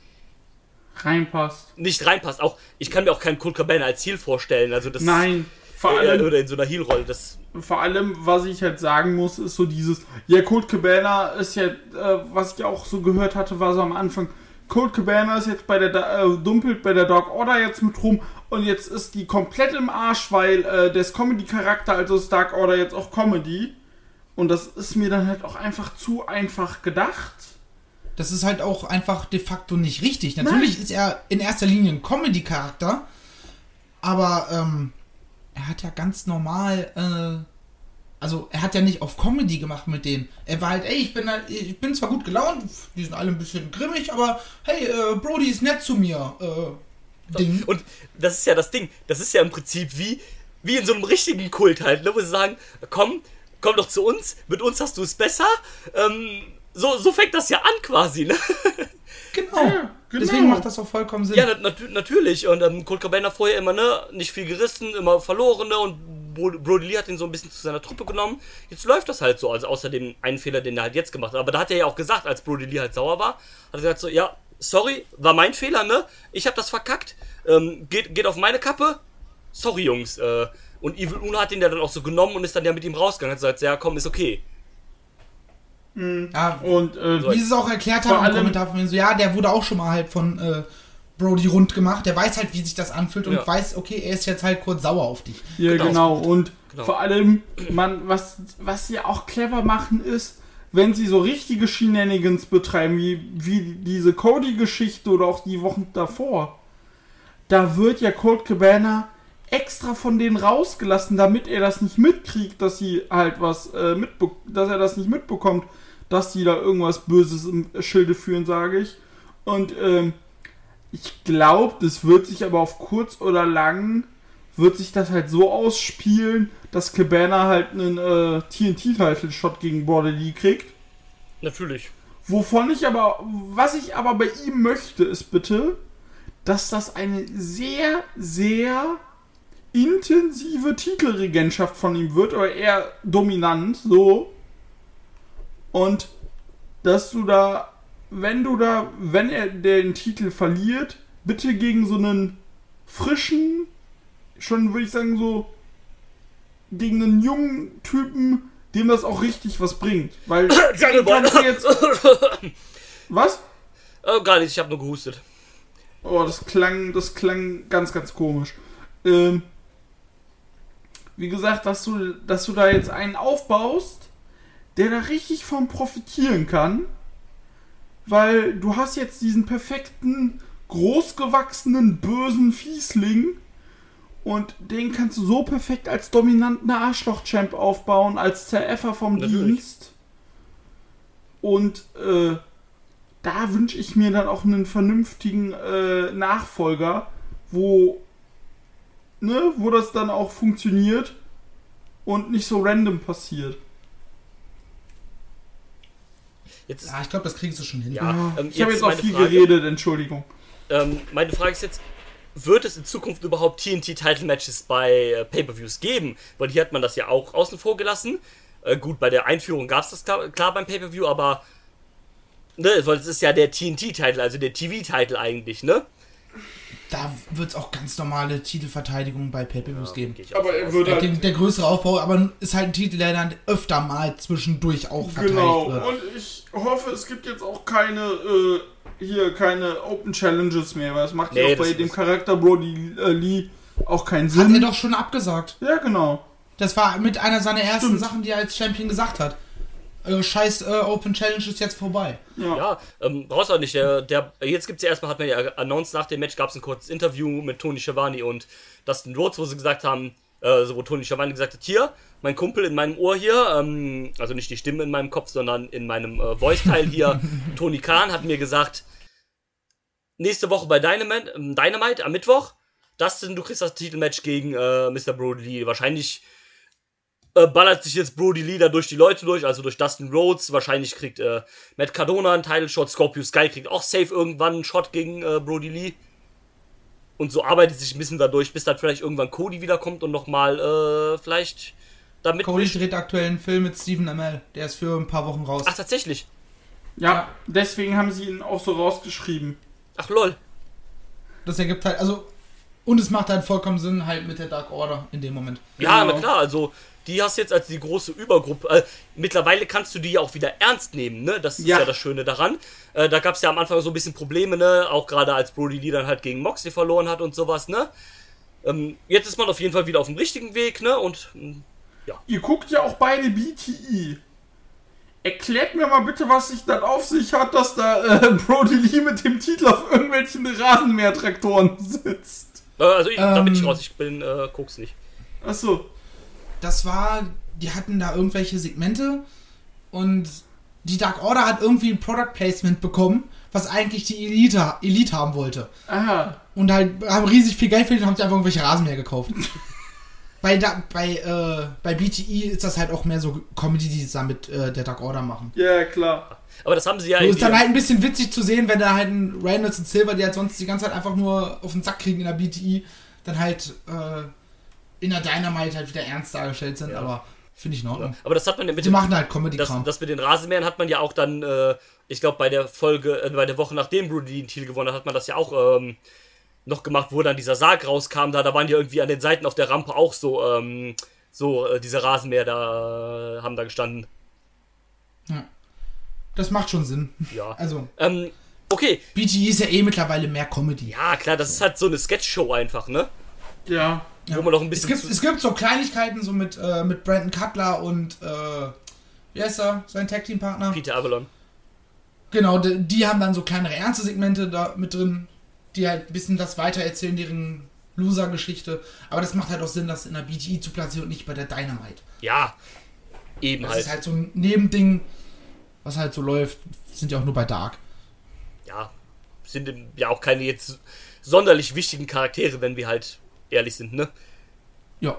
[SPEAKER 3] Reinpasst.
[SPEAKER 2] nicht reinpasst. Auch, ich kann mir auch keinen Colt Cabana als Heel vorstellen, also das...
[SPEAKER 3] Nein, vor
[SPEAKER 2] äh,
[SPEAKER 3] allem,
[SPEAKER 2] oder in so einer Heel-Rolle, das...
[SPEAKER 3] vor allem, was ich halt sagen muss, ist so dieses, ja, Colt Cabana ist ja, äh, was ich auch so gehört hatte, war so am Anfang, Colt Cabana ist jetzt bei der, Da- äh, dumpelt bei der Dark Order jetzt mit rum und jetzt ist die komplett im Arsch, weil äh, das Comedy-Charakter, also ist Dark Order jetzt auch Comedy und das ist mir dann halt auch einfach zu einfach gedacht.
[SPEAKER 4] Das ist halt auch einfach de facto nicht richtig. Natürlich ist er in erster Linie ein Comedy-Charakter, aber ähm, er hat ja ganz normal, äh, also er hat ja nicht auf Comedy gemacht mit denen. Er war halt, ey, ich bin, halt, ich bin zwar gut gelaunt, die sind alle ein bisschen grimmig, aber hey, äh, Brody ist nett zu mir. Äh, Ding.
[SPEAKER 2] Und das ist ja das Ding, das ist ja im Prinzip wie, wie in so einem richtigen Kult halt, ne, wo sie sagen, komm, komm doch zu uns, mit uns hast du es besser, ähm, so, so fängt das ja an quasi, ne?
[SPEAKER 4] Genau.
[SPEAKER 3] Ja, genau.
[SPEAKER 4] Deswegen macht das auch vollkommen Sinn.
[SPEAKER 2] Ja, nat natürlich, und ähm, Colt Cabana vorher immer, ne, nicht viel gerissen, immer verloren, ne, und Bro- Brody Lee hat ihn so ein bisschen zu seiner Truppe genommen, jetzt läuft das halt so, also außer dem einen Fehler, den er halt jetzt gemacht hat, aber da hat er ja auch gesagt, als Brody Lee halt sauer war, hat er gesagt so, ja, sorry, war mein Fehler, ne, ich hab das verkackt, ähm, geht, geht auf meine Kappe, sorry Jungs, äh, und Evil Uno hat den ja dann auch so genommen und ist dann ja mit ihm rausgegangen, hat gesagt, ja komm, ist okay.
[SPEAKER 4] Ja,
[SPEAKER 3] Und äh,
[SPEAKER 4] wie sie es auch erklärt
[SPEAKER 3] Vor
[SPEAKER 4] haben im
[SPEAKER 3] allem-
[SPEAKER 4] Kommentar von mir, so, ja, der wurde auch schon mal halt von äh, Brody rund gemacht, der weiß halt, wie sich das anfühlt und
[SPEAKER 2] Ja.
[SPEAKER 4] weiß, okay, er ist jetzt halt kurz sauer auf dich.
[SPEAKER 3] ja,
[SPEAKER 2] Genau.
[SPEAKER 3] genau. Und
[SPEAKER 2] Genau.
[SPEAKER 3] vor allem, man, was, was sie auch clever machen ist, wenn sie so richtige Shenanigans betreiben, wie, wie diese Cody-Geschichte oder auch die Wochen davor, da wird ja Colt Cabana extra von denen rausgelassen, damit er das nicht mitkriegt, dass sie halt was äh, mitbe- dass er das nicht mitbekommt, dass die da irgendwas Böses im Schilde führen, sage ich. Und ähm, ich glaube, das wird sich aber auf kurz oder lang wird sich das halt so ausspielen, dass Cabana halt einen äh, T N T-Title-Shot gegen Brody Lee kriegt.
[SPEAKER 2] Natürlich.
[SPEAKER 3] Wovon ich aber, was ich aber bei ihm möchte, ist bitte, dass das eine sehr, sehr intensive Titelregentschaft von ihm wird, oder eher dominant, so. Und dass du da, wenn du da, wenn er den Titel verliert, bitte gegen so einen frischen, schon würde ich sagen so, gegen einen jungen Typen, dem das auch richtig was bringt. Weil
[SPEAKER 2] Jungle Boy.
[SPEAKER 3] kannst du jetzt, was?
[SPEAKER 2] Oh, gar nicht, ich habe nur gehustet.
[SPEAKER 3] Oh, das klang, das klang ganz, ganz komisch. Ähm, wie gesagt, dass du, dass du da jetzt einen aufbaust, der da richtig von profitieren kann, weil du hast jetzt diesen perfekten, großgewachsenen, bösen Fiesling und den kannst du so perfekt als dominanten Arschloch-Champ aufbauen, als Zeräffer vom
[SPEAKER 2] Natürlich.
[SPEAKER 3] Dienst. Und äh, da wünsche ich mir dann auch einen vernünftigen äh, Nachfolger, wo, ne, wo das dann auch funktioniert und nicht so random passiert.
[SPEAKER 2] Jetzt ist,
[SPEAKER 4] Ja, ich glaube, das kriegst du schon hin.
[SPEAKER 2] ja,
[SPEAKER 3] Ah,
[SPEAKER 2] ähm,
[SPEAKER 3] ich habe jetzt auch
[SPEAKER 2] meine
[SPEAKER 3] viel
[SPEAKER 2] Frage.
[SPEAKER 3] geredet, Entschuldigung.
[SPEAKER 2] Ähm, meine Frage ist jetzt, wird es in Zukunft überhaupt T N T-Title-Matches bei äh, Pay-Per-Views geben? Weil hier hat man das ja auch außen vor gelassen. Äh, gut, bei der Einführung gab es das klar, klar beim Pay-Per-View, aber ne, weil es ist ja der T N T-Title, also der T V-Title eigentlich, ne?
[SPEAKER 4] Da wird es auch ganz normale Titelverteidigungen bei Pay-Per-Views geben.
[SPEAKER 2] Geh ich auch
[SPEAKER 3] Aber
[SPEAKER 2] von
[SPEAKER 3] er
[SPEAKER 2] aus.
[SPEAKER 3] würde
[SPEAKER 4] Der,
[SPEAKER 3] halt,
[SPEAKER 4] der größere Aufbau, aber ist halt ein Titel, der dann öfter mal zwischendurch auch verteidigt
[SPEAKER 3] genau,
[SPEAKER 4] wird.
[SPEAKER 3] und ich hoffe, es gibt jetzt auch keine, äh, hier, keine Open Challenges mehr, weil es macht ja
[SPEAKER 2] Nee,
[SPEAKER 3] auch bei
[SPEAKER 2] das
[SPEAKER 3] dem
[SPEAKER 2] ist-
[SPEAKER 3] Charakter Brody äh, Lee auch keinen
[SPEAKER 4] Hat er
[SPEAKER 3] Sinn.
[SPEAKER 4] doch schon abgesagt.
[SPEAKER 3] Ja, genau.
[SPEAKER 4] Das war mit einer seiner ersten
[SPEAKER 3] Stimmt.
[SPEAKER 4] Sachen, die er als Champion gesagt hat. Eure scheiß äh, Open Challenge ist jetzt vorbei.
[SPEAKER 3] Ja.
[SPEAKER 2] Ja, ähm, brauchst auch nicht. Der, der, jetzt gibt's ja erstmal, hat man ja announced, nach dem Match gab es ein kurzes Interview mit Tony Schiavone und Dustin Rhodes, wo sie gesagt haben, äh, so wo Tony Schiavone gesagt hat, hier, mein Kumpel in meinem Ohr hier, ähm, also nicht die Stimme in meinem Kopf, sondern in meinem äh, Voice-Teil hier, Tony Khan hat mir gesagt, nächste Woche bei Dynamite, ähm, Dynamite am Mittwoch, Dustin, du kriegst das Titelmatch gegen äh, Mister Brody Lee. Wahrscheinlich äh, ballert sich jetzt Brody Lee da durch die Leute durch, also durch Dustin Rhodes. Wahrscheinlich kriegt äh, Matt Cardona einen Title-Shot, Scorpio Sky kriegt auch safe irgendwann einen Shot gegen äh, Brody Lee. Und so arbeitet sich ein bisschen dadurch, bis dann vielleicht irgendwann Cody wiederkommt und nochmal äh, vielleicht damit.
[SPEAKER 4] Cody dreht aktuell einen Film mit Stephen Amell. Der ist für ein paar Wochen raus.
[SPEAKER 2] Ach, tatsächlich.
[SPEAKER 3] Ja, deswegen haben sie ihn auch so rausgeschrieben.
[SPEAKER 2] Ach, lol.
[SPEAKER 4] Das ergibt halt, also, und es macht halt vollkommen Sinn halt mit der Dark Order in dem Moment.
[SPEAKER 2] Ja,
[SPEAKER 3] Genau.
[SPEAKER 2] na klar, also die hast jetzt als die große Übergruppe. Äh, mittlerweile kannst du die ja auch wieder ernst nehmen, ne? Das ist ja,
[SPEAKER 3] Ja.
[SPEAKER 2] das Schöne daran. Äh, da gab es ja am Anfang so ein bisschen Probleme, ne? Auch gerade als Brody Lee dann halt gegen Moxley verloren hat und sowas, ne? Ähm, jetzt ist man auf jeden Fall wieder auf dem richtigen Weg, ne? Und mh,
[SPEAKER 3] Ihr guckt ja auch beide B T E. Erklärt mir mal bitte, was sich dann auf sich hat, dass da äh, Brody Lee mit dem Titel auf irgendwelchen Rasenmähertraktoren sitzt.
[SPEAKER 2] äh, also ich, da bin ich
[SPEAKER 4] Ähm.
[SPEAKER 2] raus, ich bin äh, guck's nicht.
[SPEAKER 3] Achso.
[SPEAKER 4] Das war, die hatten da irgendwelche Segmente und die Dark Order hat irgendwie ein Product Placement bekommen, was eigentlich die Elite, Elite haben wollte.
[SPEAKER 3] Aha.
[SPEAKER 4] Und halt haben riesig viel Geld verdient und haben sich einfach irgendwelche Rasenmäher gekauft. bei, da, bei, äh, bei B T E ist das halt auch mehr so Comedy, die da mit äh, der Dark Order machen.
[SPEAKER 3] Ja, klar.
[SPEAKER 2] Aber das haben sie ja
[SPEAKER 4] So
[SPEAKER 2] in
[SPEAKER 4] ist dann
[SPEAKER 2] ihrem-
[SPEAKER 4] halt ein bisschen witzig zu sehen, wenn da halt ein Reynolds und Silver, die halt sonst die ganze Zeit einfach nur auf den Sack kriegen in der B T E, dann halt äh, in der Dynamite halt wieder ernst dargestellt sind,
[SPEAKER 2] Ja.
[SPEAKER 4] aber finde ich in Ordnung.
[SPEAKER 2] aber das hat man ja mit
[SPEAKER 4] Die
[SPEAKER 2] dem,
[SPEAKER 4] machen halt
[SPEAKER 2] das,
[SPEAKER 4] Comedy-Kram.
[SPEAKER 2] das mit den Rasenmähern hat man ja auch dann, äh, ich glaube bei der Folge, äh, bei der Woche nachdem Brody Lee den Titel gewonnen hat, hat man das ja auch ähm, noch gemacht, wo dann dieser Sarg rauskam, da, da waren ja irgendwie an den Seiten auf der Rampe auch so, ähm, so, äh, diese Rasenmäher da, äh, haben da gestanden.
[SPEAKER 4] Ja. Das macht schon Sinn.
[SPEAKER 2] Ja.
[SPEAKER 4] Also,
[SPEAKER 2] Ähm, okay.
[SPEAKER 4] B T E ist ja eh mittlerweile mehr Comedy.
[SPEAKER 2] Ja, klar, das ist halt so eine Sketch-Show einfach, ne?
[SPEAKER 3] Ja.
[SPEAKER 4] Ja.
[SPEAKER 2] Wo man noch ein bisschen
[SPEAKER 4] Es gibt, es gibt so Kleinigkeiten, so mit, äh, mit Brandon Cutler und, äh, wie heißt er, sein Tag-Team-Partner?
[SPEAKER 2] Peter Avalon.
[SPEAKER 4] Genau, die, die haben dann so kleinere ernste Segmente da mit drin, die halt ein bisschen das weitererzählen, deren Loser-Geschichte. Aber das macht halt auch Sinn, das in der B T E zu platzieren und nicht bei der Dynamite.
[SPEAKER 2] Ja, eben
[SPEAKER 4] Das
[SPEAKER 2] halt.
[SPEAKER 4] ist halt so ein Nebending, was halt so läuft. Sind ja auch nur bei Dark.
[SPEAKER 2] Ja, sind ja auch keine jetzt sonderlich wichtigen Charaktere, wenn wir halt ehrlich sind, ne?
[SPEAKER 4] Ja.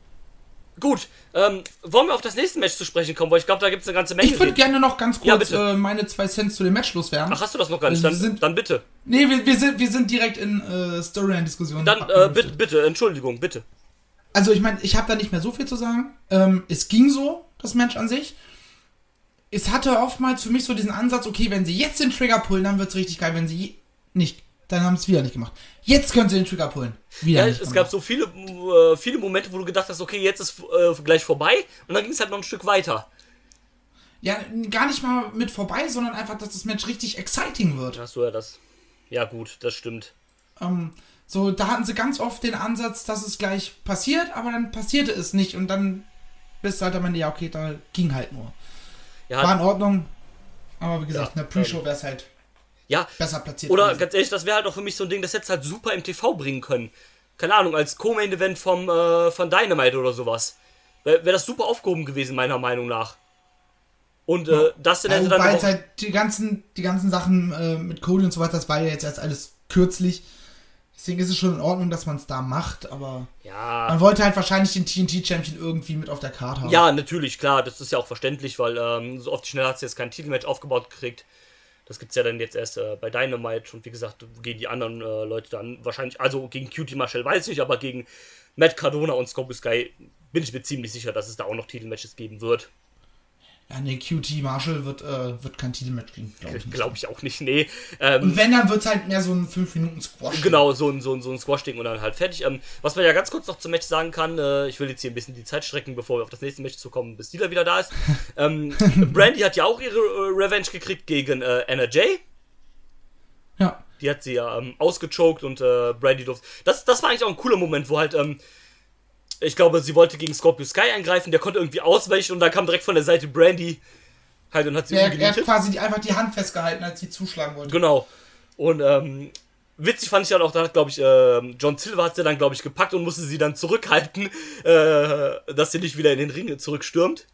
[SPEAKER 2] Gut, ähm, wollen wir auf das nächste Match zu sprechen kommen, weil ich glaube, da gibt es eine ganze Menge.
[SPEAKER 4] Ich würde gerne noch ganz
[SPEAKER 2] Ja,
[SPEAKER 4] kurz
[SPEAKER 2] bitte.
[SPEAKER 4] äh, meine zwei Cents zu dem Match loswerden.
[SPEAKER 2] Ach, hast du das noch gar nicht?
[SPEAKER 4] Also
[SPEAKER 2] Dann,
[SPEAKER 4] wir sind-
[SPEAKER 2] dann bitte.
[SPEAKER 4] Nee, wir, wir, sind, wir sind direkt in äh, Storyline-Diskussionen.
[SPEAKER 2] Dann, äh,
[SPEAKER 4] abgedriftet.
[SPEAKER 2] bitte, bitte, Entschuldigung, bitte.
[SPEAKER 4] Also ich meine, ich habe da nicht mehr so viel zu sagen. Ähm, es ging so, das Match an sich. Es hatte oftmals für mich so diesen Ansatz, okay, wenn sie jetzt den Trigger pullen, dann wird's richtig geil. Wenn sie je- nicht, dann haben sie es wieder nicht gemacht. Jetzt können sie den Trigger pullen. Wieder
[SPEAKER 2] Ja,
[SPEAKER 4] nicht
[SPEAKER 2] es
[SPEAKER 4] gemacht.
[SPEAKER 2] gab so viele, äh, viele Momente, wo du gedacht hast, okay, jetzt ist äh, gleich vorbei und dann ging es halt noch ein Stück weiter.
[SPEAKER 4] Ja, gar nicht mal mit vorbei, sondern einfach, dass das Match richtig exciting wird.
[SPEAKER 2] Hast du ja das. Ja, gut, das stimmt.
[SPEAKER 4] Ähm, so, da hatten sie ganz oft den Ansatz, dass es gleich passiert, aber dann passierte es nicht und dann bist du halt am Ende, ja, okay, da ging halt nur.
[SPEAKER 2] Ja,
[SPEAKER 4] War in Ordnung, aber wie gesagt,
[SPEAKER 2] Ja,
[SPEAKER 4] in der Pre-Show wäre es halt
[SPEAKER 2] ja.
[SPEAKER 4] besser platziert.
[SPEAKER 2] Oder
[SPEAKER 4] gewesen.
[SPEAKER 2] ganz ehrlich, das wäre halt auch für mich so ein Ding, das hätte halt super im T V bringen können. Keine Ahnung, als Co-Main-Event vom äh, von Dynamite oder sowas. Wäre wär das super aufgehoben gewesen, meiner Meinung nach. Und äh, das dann
[SPEAKER 4] Ja,
[SPEAKER 2] hätte dann
[SPEAKER 4] weil
[SPEAKER 2] auch,
[SPEAKER 4] es halt die ganzen, die ganzen Sachen äh, mit Cody und so weiter, das war ja jetzt erst alles kürzlich. Deswegen ist es schon in Ordnung, dass man es da macht, aber
[SPEAKER 2] ja,
[SPEAKER 4] man wollte halt wahrscheinlich den T N T-Champion irgendwie mit auf der Karte haben.
[SPEAKER 2] ja, natürlich, klar, das ist ja auch verständlich, weil ähm, so oft schnell hat sie jetzt kein Titelmatch aufgebaut gekriegt. Das gibt's ja dann jetzt erst äh, bei Dynamite und wie gesagt, gegen die anderen äh, Leute dann wahrscheinlich, also gegen Q T Marshall weiß ich nicht, aber gegen Matt Cardona und Scorpio Sky bin ich mir ziemlich sicher, dass es da auch noch Titelmatches geben wird.
[SPEAKER 4] Ja, nee, Q T Marshall wird, äh, wird kein Titelmatch kriegen, glaube ich nicht.
[SPEAKER 2] Glaube ich auch nicht, nee. Ähm,
[SPEAKER 4] Und wenn, dann wird es halt mehr so ein fünf Minuten Squash.
[SPEAKER 2] Genau, so ein, so ein, so ein Squash-Ding und dann halt fertig. Ähm, was man ja ganz kurz noch zum Match sagen kann, äh, ich will jetzt hier ein bisschen die Zeit strecken, bevor wir auf das nächste Match zu kommen, bis Steeler wieder da ist. ähm, Brandy hat ja auch ihre äh, Revenge gekriegt gegen äh, Anna Jay.
[SPEAKER 4] Ja.
[SPEAKER 2] Die hat sie ja ähm, ausgechoked und äh, Brandy durfte. Das, das war eigentlich auch ein cooler Moment, wo halt, ähm, ich glaube, sie wollte gegen Scorpio Sky eingreifen, der konnte irgendwie ausweichen und dann kam direkt von der Seite Brandy halt und hat sie
[SPEAKER 4] Ja, er, er hat
[SPEAKER 2] umgenietet.
[SPEAKER 4] quasi die, einfach die Hand festgehalten, als sie zuschlagen wollte.
[SPEAKER 2] Genau. Und ähm, witzig fand ich dann auch, da hat, glaube ich, ähm, John Silver hat sie dann, glaube ich, gepackt und musste sie dann zurückhalten, äh, dass sie nicht wieder in den Ring zurückstürmt.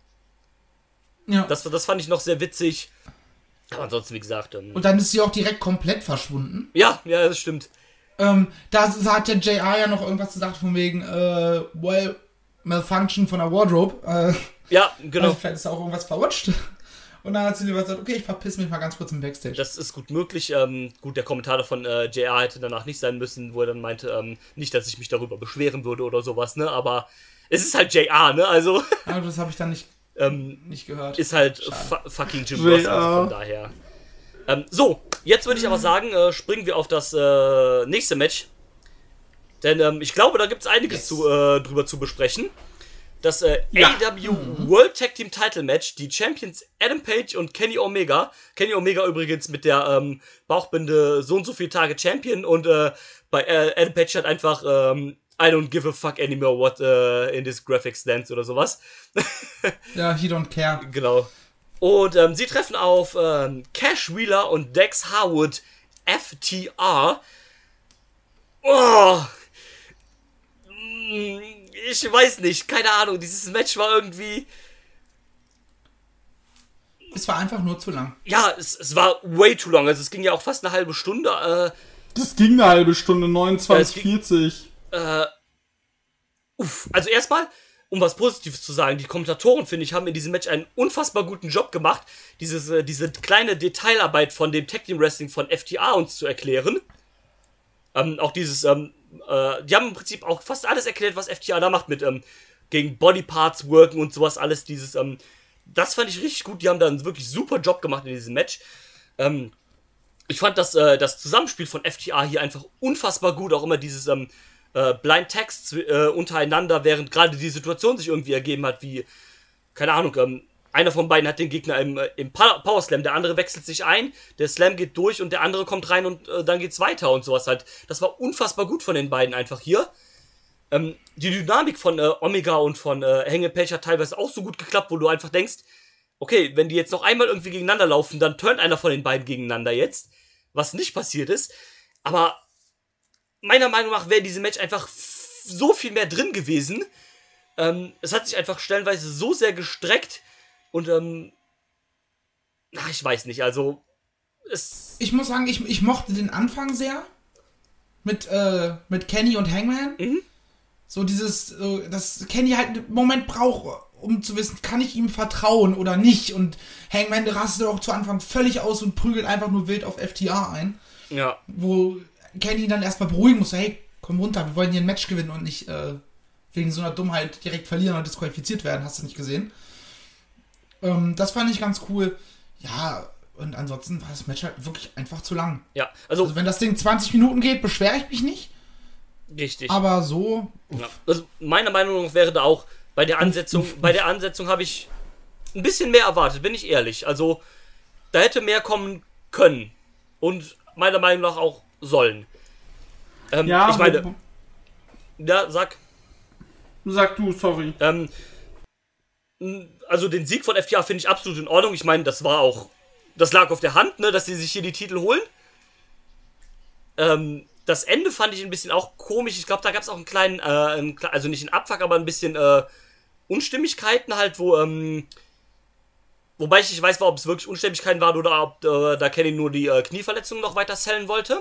[SPEAKER 4] Ja.
[SPEAKER 2] Das, das fand ich noch sehr witzig. Aber ansonsten, wie gesagt, ähm,
[SPEAKER 4] Und dann ist sie auch direkt komplett verschwunden.
[SPEAKER 2] ja, ja, das stimmt.
[SPEAKER 4] Ähm, da hat der J R ja noch irgendwas gesagt von wegen, äh, well, Malfunction von der Wardrobe. Äh,
[SPEAKER 2] Ja, genau.
[SPEAKER 4] also vielleicht ist da auch irgendwas verrutscht. Und dann hat sie lieber gesagt, okay, ich verpiss mich mal ganz kurz im Backstage.
[SPEAKER 2] Das ist gut möglich. Ähm, gut, der Kommentar von äh, J R hätte danach nicht sein müssen, wo er dann meinte, ähm, nicht, dass ich mich darüber beschweren würde oder sowas, ne? Aber es ist halt J R, ne? Also,
[SPEAKER 4] Aber das habe ich dann nicht,
[SPEAKER 2] ähm,
[SPEAKER 4] nicht gehört.
[SPEAKER 2] ist halt fu- fucking Jim Ross, also von daher. Ähm, so, jetzt würde ich aber sagen, äh, springen wir auf das äh, nächste Match. Denn ähm, ich glaube, da gibt es einiges
[SPEAKER 4] Yes.
[SPEAKER 2] zu, äh, drüber zu besprechen. Das äh,
[SPEAKER 4] Ja.
[SPEAKER 2] A E W World Tag Team Title Match, die Champions Adam Page und Kenny Omega. Kenny Omega übrigens mit der ähm, Bauchbinde so und so viele Tage Champion und äh, bei äh, Adam Page hat einfach ähm, I don't give a fuck anymore what uh, in this graphic stands oder sowas.
[SPEAKER 4] Ja, he don't care.
[SPEAKER 2] Genau. Und ähm, sie treffen auf ähm, Cash Wheeler und Dex Harwood F T R. Oh. Mm, Ich weiß nicht, keine Ahnung. Dieses Match war irgendwie.
[SPEAKER 4] Es war einfach nur zu lang.
[SPEAKER 2] Ja, es, es war way too long. Also es ging ja auch fast eine halbe Stunde. Äh,
[SPEAKER 3] Das ging eine halbe Stunde,
[SPEAKER 2] Ja, es
[SPEAKER 3] neunundzwanzig
[SPEAKER 2] ging-
[SPEAKER 3] vierzig.
[SPEAKER 2] äh, uff. Also erstmal, um was Positives zu sagen, die Kommentatoren, finde ich, haben in diesem Match einen unfassbar guten Job gemacht, dieses, äh, diese kleine Detailarbeit von dem Tag Team Wrestling von F T R uns zu erklären. Ähm, auch dieses, ähm, äh, die haben im Prinzip auch fast alles erklärt, was F T R da macht mit ähm, gegen Bodyparts worken und sowas alles. Dieses, ähm, das fand ich richtig gut. Die haben da einen wirklich super Job gemacht in diesem Match. Ähm, ich fand das, äh, das Zusammenspiel von F T R hier einfach unfassbar gut. Auch immer dieses ähm, äh, Blind Text äh, untereinander, während gerade die Situation sich irgendwie ergeben hat, wie, keine Ahnung, ähm, einer von beiden hat den Gegner im, äh, im Power Slam, der andere wechselt sich ein, der Slam geht durch und der andere kommt rein und äh, dann geht's weiter und sowas halt. Das war unfassbar gut von den beiden einfach hier. Ähm, die Dynamik von äh, Omega und von äh, Hangman-Page hat teilweise auch so gut geklappt, wo du einfach denkst, okay, wenn die jetzt noch einmal irgendwie gegeneinander laufen, dann turnt einer von den beiden gegeneinander jetzt, was nicht passiert ist. Aber meiner Meinung nach wäre diese Match einfach f- so viel mehr drin gewesen. Ähm, es hat sich einfach stellenweise so sehr gestreckt und ähm, ach, ich weiß nicht, also es...
[SPEAKER 4] Ich muss sagen, ich, ich mochte den Anfang sehr mit, äh, mit Kenny und Hangman.
[SPEAKER 2] Mhm.
[SPEAKER 4] So dieses, äh, dass Kenny halt einen Moment braucht, um zu wissen, kann ich ihm vertrauen oder nicht. Und Hangman rastet auch zu Anfang völlig aus und prügelt einfach nur wild auf F T R ein.
[SPEAKER 2] Ja.
[SPEAKER 4] Wo Kenny dann erstmal beruhigen muss, hey, komm runter, wir wollen hier ein Match gewinnen und nicht äh, wegen so einer Dummheit direkt verlieren oder disqualifiziert werden, hast du nicht gesehen. Ähm, das fand ich ganz cool. Ja, und ansonsten war das Match halt wirklich einfach zu lang.
[SPEAKER 2] Ja, also...
[SPEAKER 4] Also wenn das Ding zwanzig Minuten geht, beschwere ich mich nicht.
[SPEAKER 2] Richtig.
[SPEAKER 4] Aber so...
[SPEAKER 2] Ja. Also meiner Meinung nach wäre da auch bei der Ansetzung,
[SPEAKER 4] uff, uff.
[SPEAKER 2] bei der Ansetzung habe ich ein bisschen mehr erwartet, bin ich ehrlich. Also da hätte mehr kommen können und meiner Meinung nach auch sollen. Ähm,
[SPEAKER 3] Ja,
[SPEAKER 2] ich meine,
[SPEAKER 3] wo-
[SPEAKER 2] ja, sag.
[SPEAKER 3] Sag du, sorry.
[SPEAKER 2] Ähm, also den Sieg von F T R finde ich absolut in Ordnung. Ich meine, das war auch, das lag auf der Hand, ne, dass sie sich hier die Titel holen. Ähm, das Ende fand ich ein bisschen auch komisch. Ich glaube, da gab es auch einen kleinen, äh, einen, kle- also nicht einen Abfuck, aber ein bisschen äh, Unstimmigkeiten halt, wo, ähm, wobei ich nicht weiß, ob es wirklich Unstimmigkeiten waren oder ob äh, da Kenny nur die äh, Knieverletzung noch weiter sellen wollte.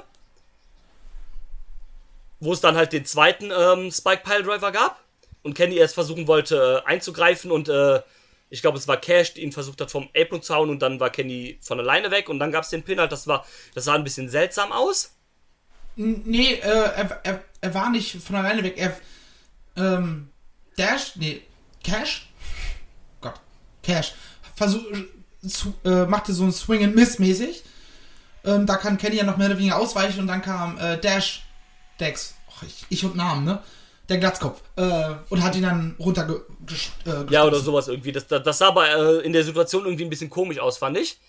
[SPEAKER 2] Wo es dann halt den zweiten ähm, Spike Piledriver gab und Kenny erst versuchen wollte äh, einzugreifen und äh, ich glaube, es war Cash, die ihn versucht hat vom Apron zu hauen und dann war Kenny von alleine weg und dann gab es den Pin halt, das war, das sah ein bisschen seltsam aus.
[SPEAKER 4] N- Nee, äh, er, er, er war nicht von alleine weg. Er, ähm, Dash, nee, Cash? Gott, Cash. Versuch, zu, äh, machte so ein Swing and Miss mäßig. Ähm, da kann Kenny ja noch mehr oder weniger ausweichen und dann kam äh, Dash, Dex, Och, ich, ich und Namen, ne? Der Glatzkopf. Äh, und hat ihn dann runter äh,
[SPEAKER 2] Ja, oder sowas irgendwie. Das, das, das sah aber äh, in der Situation irgendwie ein bisschen komisch aus, fand ich.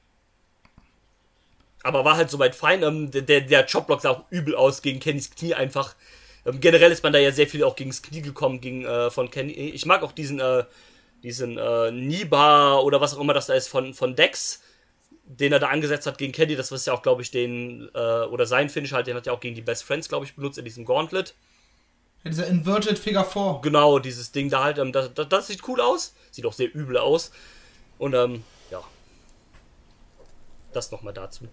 [SPEAKER 2] Aber war halt soweit fein. Ähm, der, der, der Chopblock sah auch übel aus gegen Kennys Knie einfach. Ähm, generell ist man da ja sehr viel auch gegen das Knie gekommen gegen, äh, von Kenny. Ich mag auch diesen, äh, diesen äh, Niba oder was auch immer das da ist von, von Dex, den er da angesetzt hat gegen Kenny. Das ist ja auch, glaube ich, den, äh, oder sein Finish halt, den hat er auch gegen die Best Friends, glaube ich, benutzt in diesem Gauntlet.
[SPEAKER 4] Ja, dieser Inverted Figure vier.
[SPEAKER 2] Genau, dieses Ding da halt, ähm, das, das, das sieht cool aus. Sieht auch sehr übel aus. Und, ähm, ja. Das nochmal dazu.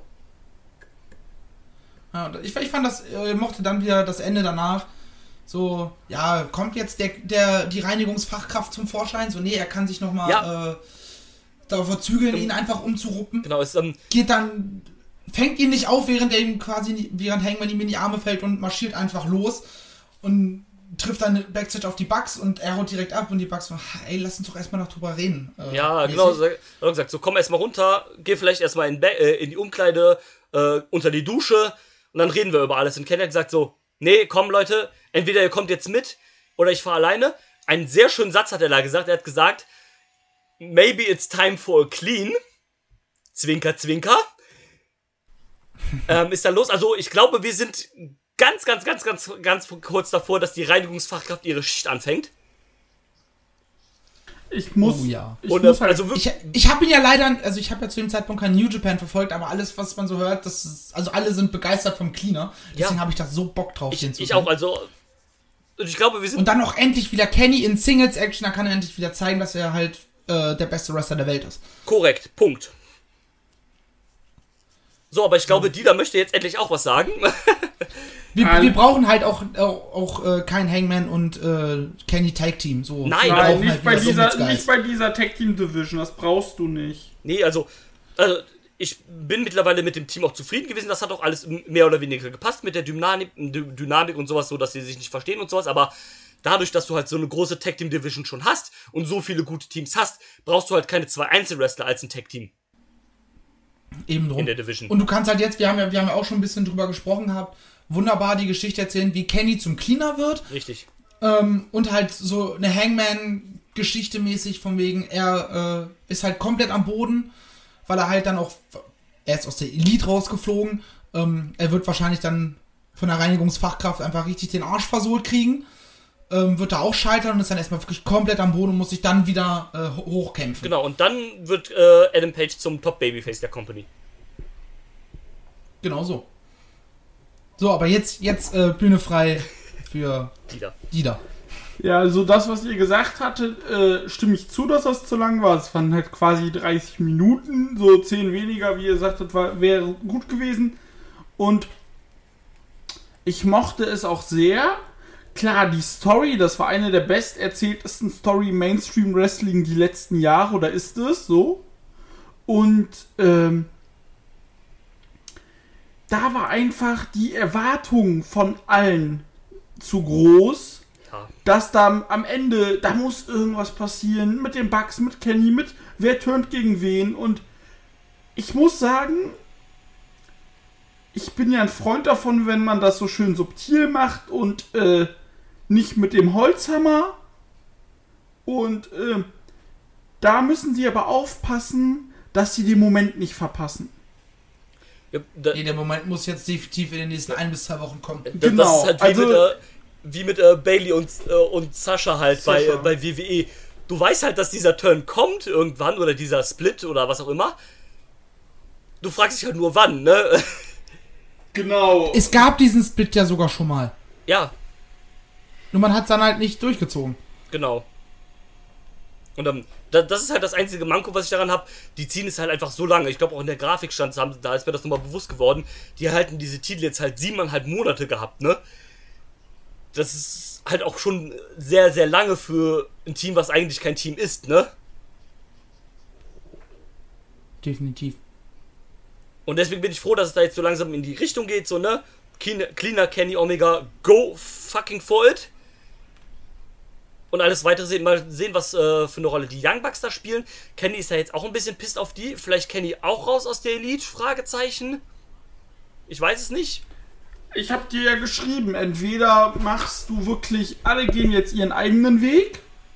[SPEAKER 4] Ja, und ich, ich fand das, äh, mochte dann wieder das Ende danach. So, ja, kommt jetzt der, der, die Reinigungsfachkraft zum Vorschein? So, nee, er kann sich nochmal
[SPEAKER 2] Ja.
[SPEAKER 4] äh, darauf zügeln, ihn einfach umzuruppen.
[SPEAKER 2] Genau, ist, ähm,
[SPEAKER 4] Geht dann, fängt ihn nicht auf, während er ihm quasi, während Hangman ihm in die Arme fällt und marschiert einfach los und trifft dann Backstage auf die Bucks und er haut direkt ab und die Bucks so, ey, lass uns doch erstmal noch drüber reden. Äh,
[SPEAKER 2] ja,
[SPEAKER 4] mäßig.
[SPEAKER 2] genau, so, so gesagt, so komm erstmal runter, geh vielleicht erstmal in, Be- äh, in die Umkleide, äh, unter die Dusche und dann reden wir über alles. Und Ken hat gesagt so, nee, komm Leute, entweder ihr kommt jetzt mit oder ich fahre alleine. Einen sehr schönen Satz hat er da gesagt, er hat gesagt, maybe it's time for a clean. Zwinker, zwinker. ähm, ist dann los. Also ich glaube, wir sind ganz, ganz, ganz, ganz, ganz kurz davor, dass die Reinigungsfachkraft ihre Schicht anfängt.
[SPEAKER 3] Ich muss,
[SPEAKER 4] Oh ja.
[SPEAKER 3] ich
[SPEAKER 2] Und
[SPEAKER 3] muss
[SPEAKER 2] äh,
[SPEAKER 3] halt,
[SPEAKER 2] also wirklich,
[SPEAKER 4] Ich, ich habe ihn ja leider, also ich habe ja zu dem Zeitpunkt kein New Japan verfolgt, aber alles, was man so hört, das ist, also alle sind begeistert vom Cleaner. Deswegen
[SPEAKER 2] Ja.
[SPEAKER 4] habe ich da so Bock drauf, den
[SPEAKER 2] ich,
[SPEAKER 4] zu
[SPEAKER 2] ich
[SPEAKER 4] sehen.
[SPEAKER 2] auch, also und ich glaube, wir sind
[SPEAKER 4] Und dann auch endlich wieder Kenny in Singles-Action, da kann er endlich wieder zeigen, dass er halt äh, der beste Wrestler der Welt ist.
[SPEAKER 2] korrekt, Punkt. So, aber ich glaube, Dieter möchte jetzt endlich auch was sagen.
[SPEAKER 4] Wir,
[SPEAKER 3] Nein.
[SPEAKER 4] wir brauchen halt auch, auch, auch äh, kein Hangman und äh, Kenny Tag Team. So.
[SPEAKER 2] Nein,
[SPEAKER 4] Wir
[SPEAKER 3] nein,
[SPEAKER 4] brauchen
[SPEAKER 3] nicht,
[SPEAKER 4] halt
[SPEAKER 3] bei
[SPEAKER 4] wieder
[SPEAKER 3] dieser,
[SPEAKER 4] Singles Guys.
[SPEAKER 3] nicht bei dieser Tag Team Division, das brauchst du nicht.
[SPEAKER 2] Nee, also, also ich bin mittlerweile mit dem Team auch zufrieden gewesen. Das hat auch alles mehr oder weniger gepasst mit der Dynamik, Dy- Dynamik und sowas, so dass sie sich nicht verstehen und sowas. Aber dadurch, dass du halt so eine große Tag Team Division schon hast und so viele gute Teams hast, brauchst du halt keine zwei Einzelwrestler als ein Tag Team.
[SPEAKER 4] Eben drum.
[SPEAKER 2] in der Division.
[SPEAKER 4] Und du kannst halt jetzt, wir haben ja, wir haben ja auch schon ein bisschen drüber gesprochen gehabt, wunderbar die Geschichte erzählen, wie Kenny zum Cleaner wird.
[SPEAKER 2] Richtig.
[SPEAKER 4] Ähm, und halt so eine Hangman-Geschichte mäßig, von wegen, er äh, ist halt komplett am Boden, weil er halt dann auch, er ist aus der Elite rausgeflogen, ähm, er wird wahrscheinlich dann von der Reinigungsfachkraft einfach richtig den Arsch versohlt kriegen, ähm, wird da auch scheitern und ist dann erstmal wirklich komplett am Boden und muss sich dann wieder äh, hochkämpfen.
[SPEAKER 2] Genau, und dann wird äh, Adam Page zum Top-Babyface der Company.
[SPEAKER 4] Genau so. So, aber jetzt, jetzt äh, Bühne frei für
[SPEAKER 2] Dieter.
[SPEAKER 4] Dieter.
[SPEAKER 3] Ja, also das, was ihr gesagt hattet, äh, stimme ich zu, dass das zu lang war. Es waren halt quasi dreißig Minuten, so zehn weniger, wie ihr sagtet, war, wäre gut gewesen. Und ich mochte es auch sehr. Klar, die Story, das war eine der best erzähltesten Story Mainstream Wrestling die letzten Jahre, oder ist es so? Und ähm, da war einfach die Erwartung von allen zu groß,
[SPEAKER 2] Ja.
[SPEAKER 3] dass da am Ende, da muss irgendwas passieren mit den Bucks, mit Kenny, mit wer turnt gegen wen. Und ich muss sagen, ich bin ja ein Freund davon, wenn man das so schön subtil macht und äh, nicht mit dem Holzhammer. Und äh, da müssen sie aber aufpassen, dass sie den Moment nicht verpassen.
[SPEAKER 2] Ja, da,
[SPEAKER 4] Nee, der Moment muss jetzt definitiv in den nächsten ein bis zwei Wochen kommen.
[SPEAKER 2] da-
[SPEAKER 3] genau,
[SPEAKER 2] Das ist halt wie
[SPEAKER 3] also-
[SPEAKER 2] mit, äh, wie mit äh, Bailey und, äh, und Sascha halt bei,
[SPEAKER 3] Sascha.
[SPEAKER 2] äh, bei W W E. Du weißt halt, dass dieser Turn kommt irgendwann oder dieser Split oder was auch immer. Du fragst dich halt nur wann, ne?
[SPEAKER 3] Genau.
[SPEAKER 4] Es gab diesen Split ja sogar schon mal.
[SPEAKER 2] Ja,
[SPEAKER 4] Nur man hat es dann halt nicht durchgezogen.
[SPEAKER 2] genau. Und ähm, da, das ist halt das einzige Manko, was ich daran habe. Die ziehen es halt einfach so lange. Ich glaube auch in der Grafik stand, haben- da ist mir das nochmal bewusst geworden. Die halten diese Titel jetzt halt siebeneinhalb Monate gehabt, ne? Das ist halt auch schon sehr, sehr lange für ein Team, was eigentlich kein Team ist, ne?
[SPEAKER 4] Definitiv.
[SPEAKER 2] Und deswegen bin ich froh, dass es da jetzt so langsam in die Richtung geht, so, ne? Cleaner, Cleaner Kenny Omega, go fucking for it. Und alles weitere sehen, mal sehen, was äh, für eine Rolle die Young Bucks da spielen. Kenny ist ja jetzt auch ein bisschen pisst auf die. Vielleicht Kenny auch raus aus der Elite? Fragezeichen. Ich weiß es nicht.
[SPEAKER 3] Ich hab dir ja geschrieben, entweder machst du wirklich, alle gehen jetzt ihren eigenen Weg,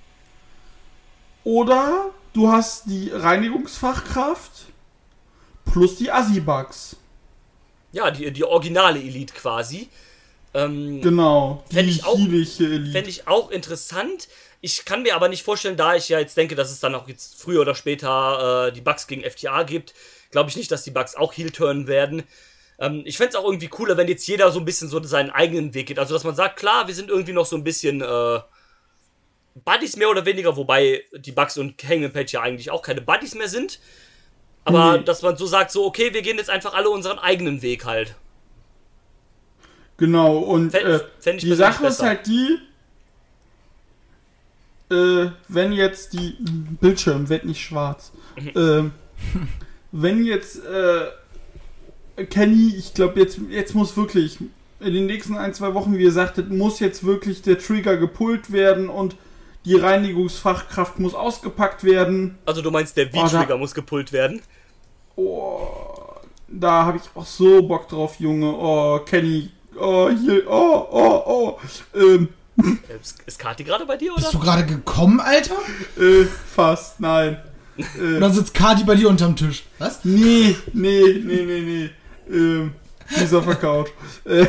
[SPEAKER 3] oder du hast die Reinigungsfachkraft plus die Assi-Bugs.
[SPEAKER 2] Ja, die, die originale Elite quasi. Ähm,
[SPEAKER 3] Genau,
[SPEAKER 2] Fänd
[SPEAKER 3] die
[SPEAKER 2] ich auch-
[SPEAKER 3] chielische Elite.
[SPEAKER 2] Fände ich auch interessant. Ich kann mir aber nicht vorstellen, da ich ja jetzt denke, dass es dann auch jetzt früher oder später äh, die Bucks gegen F T A gibt, glaube ich nicht, dass die Bucks auch Heel-turnen werden. Ähm, ich fände es auch irgendwie cooler, wenn jetzt jeder so ein bisschen so seinen eigenen Weg geht. Also, dass man sagt, klar, wir sind irgendwie noch so ein bisschen äh, Buddies mehr oder weniger, wobei die Bucks und Hangman Page ja eigentlich auch keine Buddies mehr sind. Aber
[SPEAKER 3] Nee.
[SPEAKER 2] dass man so sagt, so, okay, wir gehen jetzt einfach alle unseren eigenen Weg halt.
[SPEAKER 3] Genau, und
[SPEAKER 2] Fänd-
[SPEAKER 3] äh,
[SPEAKER 2] fänd ich
[SPEAKER 3] die
[SPEAKER 2] persönlich
[SPEAKER 3] Sache ist
[SPEAKER 2] besser.
[SPEAKER 3] halt die, äh, wenn jetzt die, Bildschirm wird nicht schwarz,
[SPEAKER 2] Mhm.
[SPEAKER 3] ähm, wenn jetzt, äh, Kenny, ich glaube jetzt, jetzt muss wirklich, in den nächsten ein, zwei Wochen, wie ihr sagtet, muss jetzt wirklich der Trigger gepullt werden und die Reinigungsfachkraft muss ausgepackt werden.
[SPEAKER 2] Also du meinst, der
[SPEAKER 3] Oh, da-
[SPEAKER 2] V-Trigger muss gepullt werden?
[SPEAKER 3] Oh, da habe ich auch so Bock drauf, Junge. Oh, Kenny, oh, hier, oh, oh, oh, ähm,
[SPEAKER 2] Äh, Ist, ist Kati gerade bei dir, oder?
[SPEAKER 4] Bist du gerade gekommen, Alter?
[SPEAKER 3] Äh, fast, nein. Äh,
[SPEAKER 4] Oder sitzt Kati bei dir unterm Tisch? Was?
[SPEAKER 3] nee, nee, nee, nee, nee. Ähm, die ist auf der Couch. Äh,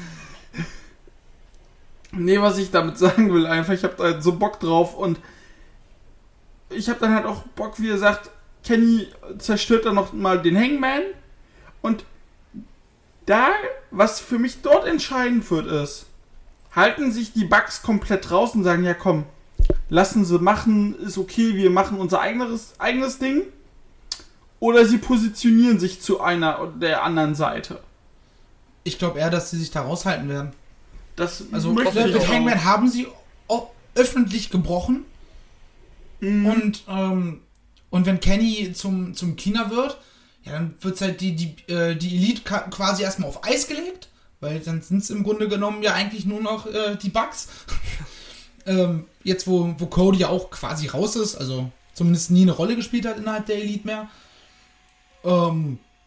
[SPEAKER 3] nee, was ich damit sagen will, einfach, ich hab da halt so Bock drauf und ich hab dann halt auch Bock, wie er sagt, Kenny zerstört dann noch mal den Hangman und da, was für mich dort entscheidend wird, ist, halten sich die Bucks komplett raus und sagen, ja komm, lassen sie machen, ist okay, wir machen unser eigenes, eigenes Ding. Oder sie positionieren sich zu einer oder der anderen Seite.
[SPEAKER 4] Ich glaube eher, dass sie sich da raushalten werden.
[SPEAKER 3] Das
[SPEAKER 4] Also
[SPEAKER 3] möchte ich
[SPEAKER 4] mit
[SPEAKER 3] auch.
[SPEAKER 4] Hangman haben sie o- öffentlich gebrochen.
[SPEAKER 3] Mhm.
[SPEAKER 4] Und, ähm, und wenn Kenny zum, zum Cleaner wird, ja, dann wird halt die, die, äh, die Elite ka- quasi erstmal auf Eis gelegt. Weil dann sind es im Grunde genommen ja eigentlich nur noch äh, die Bucks. ähm, jetzt, wo, wo Cody ja auch quasi raus ist, also zumindest nie eine Rolle gespielt hat innerhalb der Elite mehr. Ähm,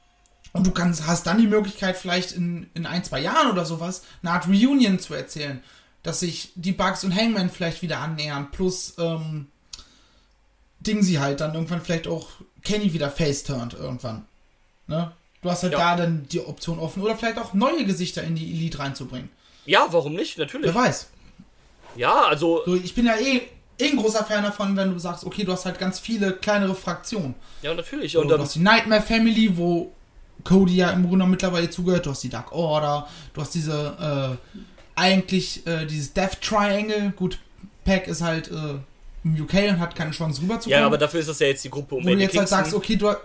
[SPEAKER 4] Und du kannst, hast dann die Möglichkeit, vielleicht in, in ein, zwei Jahren oder sowas eine Art Reunion zu erzählen. Dass sich die Bugs und Hangman vielleicht wieder annähern. Plus, ähm, Dingsy halt dann irgendwann vielleicht auch Kenny wieder face-turned irgendwann. Ne? Du hast halt
[SPEAKER 2] Ja.
[SPEAKER 4] da dann die Option offen. Oder vielleicht auch neue Gesichter in die Elite reinzubringen.
[SPEAKER 2] Ja, warum nicht? Natürlich.
[SPEAKER 4] Wer weiß.
[SPEAKER 2] Ja, also,
[SPEAKER 4] So, ich bin ja eh, eh ein großer Fan davon, wenn du sagst, okay, du hast halt ganz viele kleinere Fraktionen.
[SPEAKER 2] ja, natürlich.
[SPEAKER 4] So,
[SPEAKER 2] Und
[SPEAKER 4] du
[SPEAKER 2] ähm,
[SPEAKER 4] hast die Nightmare Family, wo Cody ja im Grunde genommen mittlerweile zugehört. Du hast die Dark Order. Du hast diese, äh, eigentlich, äh, dieses Death Triangle. Gut, Pac ist halt, äh, im U K und hat keine Chance rüberzukommen.
[SPEAKER 2] ja, aber dafür ist das ja jetzt die Gruppe um
[SPEAKER 4] Wo du
[SPEAKER 2] Eddie
[SPEAKER 4] jetzt halt
[SPEAKER 2] Kingston.
[SPEAKER 4] sagst, okay, du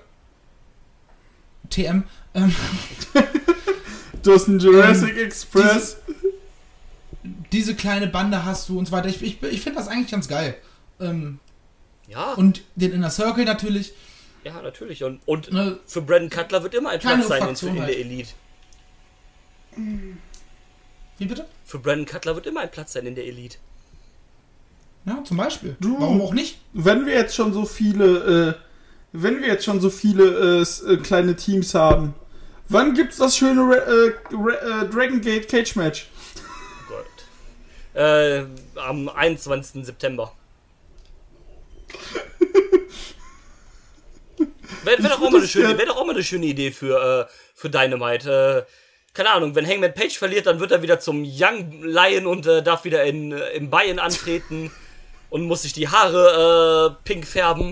[SPEAKER 4] T M, ähm,
[SPEAKER 3] Du hast einen Jurassic
[SPEAKER 4] Ähm,
[SPEAKER 3] Express.
[SPEAKER 4] diese kleine Bande hast du und so weiter. Ich, ich, ich finde das eigentlich ganz geil. Ähm,
[SPEAKER 2] Ja,
[SPEAKER 4] und den Inner Circle natürlich.
[SPEAKER 2] ja, natürlich. Und, und
[SPEAKER 4] Ne,
[SPEAKER 2] für Brandon Cutler wird immer ein
[SPEAKER 4] Kleinere
[SPEAKER 2] Platz sein in,
[SPEAKER 4] Fraktion
[SPEAKER 2] in der
[SPEAKER 4] halt.
[SPEAKER 2] Elite.
[SPEAKER 4] wie bitte?
[SPEAKER 2] Für Brandon Cutler wird immer ein Platz sein in der Elite.
[SPEAKER 4] Ja, zum Beispiel.
[SPEAKER 3] Du-
[SPEAKER 4] Warum auch nicht?
[SPEAKER 3] Wenn wir jetzt schon so viele, äh, wenn wir jetzt schon so viele äh, s- äh, kleine Teams haben, wann gibt's das schöne Re äh, Re äh, Dragon Gate Cage Match?
[SPEAKER 2] Oh Gott. Äh, am einundzwanzigsten September. Wäre wär doch, auch mal eine
[SPEAKER 3] das
[SPEAKER 2] schöne-
[SPEAKER 3] gern-
[SPEAKER 2] wär doch auch mal eine schöne Idee für, äh, für Dynamite. Äh, keine Ahnung, wenn Hangman Page verliert, dann wird er wieder zum Young Lion und äh, darf wieder in, äh, im Bayern antreten und muss sich die Haare äh, pink färben.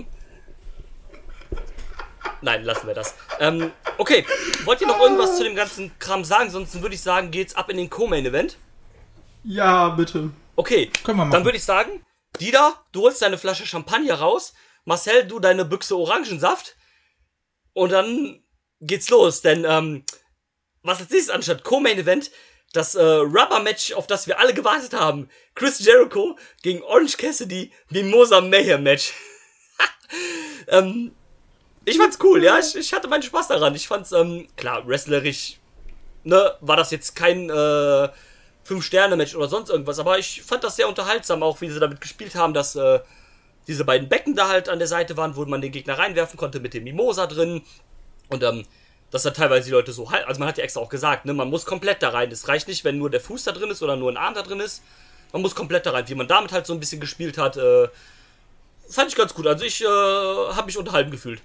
[SPEAKER 2] Nein, lassen wir das. Ähm, okay, wollt ihr noch irgendwas zu dem ganzen Kram sagen? Sonst würde ich sagen, geht's ab in den Co-Main-Event.
[SPEAKER 3] Ja, bitte.
[SPEAKER 2] Okay,
[SPEAKER 4] Können wir machen.
[SPEAKER 2] dann würde ich sagen, Dieter, du holst deine Flasche Champagner raus, Marcel, du deine Büchse Orangensaft und dann geht's los, denn ähm, was als nächstes anstatt Co-Main Event, das äh, Rubber-Match, auf das wir alle gewartet haben, Chris Jericho gegen Orange Cassidy, Mimosa Mayhem Match. ähm, ich fand's cool, ja, ich, ich hatte meinen Spaß daran, ich fand's, ähm, klar, wrestlerisch, ne, war das jetzt kein, äh, Fünf-Sterne-Match oder sonst irgendwas, aber ich fand das sehr unterhaltsam, auch wie sie damit gespielt haben, dass äh, diese beiden Becken da halt an der Seite waren, wo man den Gegner reinwerfen konnte mit dem Mimosa drin und ähm, dass da teilweise die Leute so halt, also man hat ja extra auch gesagt, ne, man muss komplett da rein, es reicht nicht, wenn nur der Fuß da drin ist oder nur ein Arm da drin ist, man muss komplett da rein, wie man damit halt so ein bisschen gespielt hat, äh, fand ich ganz gut, also ich äh, habe mich unterhalten gefühlt.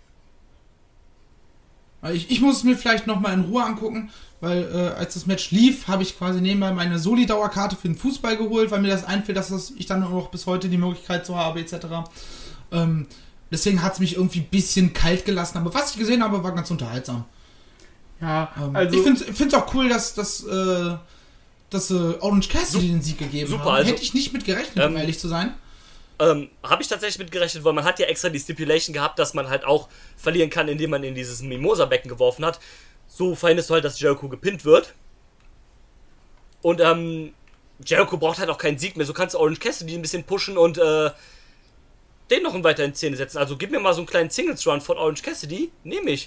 [SPEAKER 4] Ich, ich muss es mir vielleicht nochmal in Ruhe angucken, weil äh, als das Match lief, habe ich quasi nebenbei meine Soli-Dauerkarte für den Fußball geholt, weil mir das einfällt, dass das, ich dann noch bis heute die Möglichkeit so habe, et cetera. Ähm, deswegen hat es mich irgendwie ein bisschen kalt gelassen, aber was ich gesehen habe, war ganz unterhaltsam.
[SPEAKER 3] Ja,
[SPEAKER 4] Ähm,
[SPEAKER 3] also
[SPEAKER 4] ich finde es auch cool, dass, dass, äh, dass äh, Orange Cassidy den Sieg gegeben
[SPEAKER 2] super,
[SPEAKER 4] haben.
[SPEAKER 2] also-
[SPEAKER 4] Hätte ich nicht mit gerechnet, um
[SPEAKER 2] Ähm,
[SPEAKER 4] ehrlich zu sein.
[SPEAKER 2] Ähm, habe ich tatsächlich mitgerechnet, weil man hat ja extra die Stipulation gehabt, dass man halt auch verlieren kann, indem man in dieses Mimosa-Becken geworfen hat. So verhinderst du halt, dass Jericho gepinnt wird. Und ähm, Jericho braucht halt auch keinen Sieg mehr. So kannst du Orange Cassidy ein bisschen pushen und äh, den noch weiter in Szene setzen. Also gib mir mal so einen kleinen Singles-Run von Orange Cassidy. Nehme ich.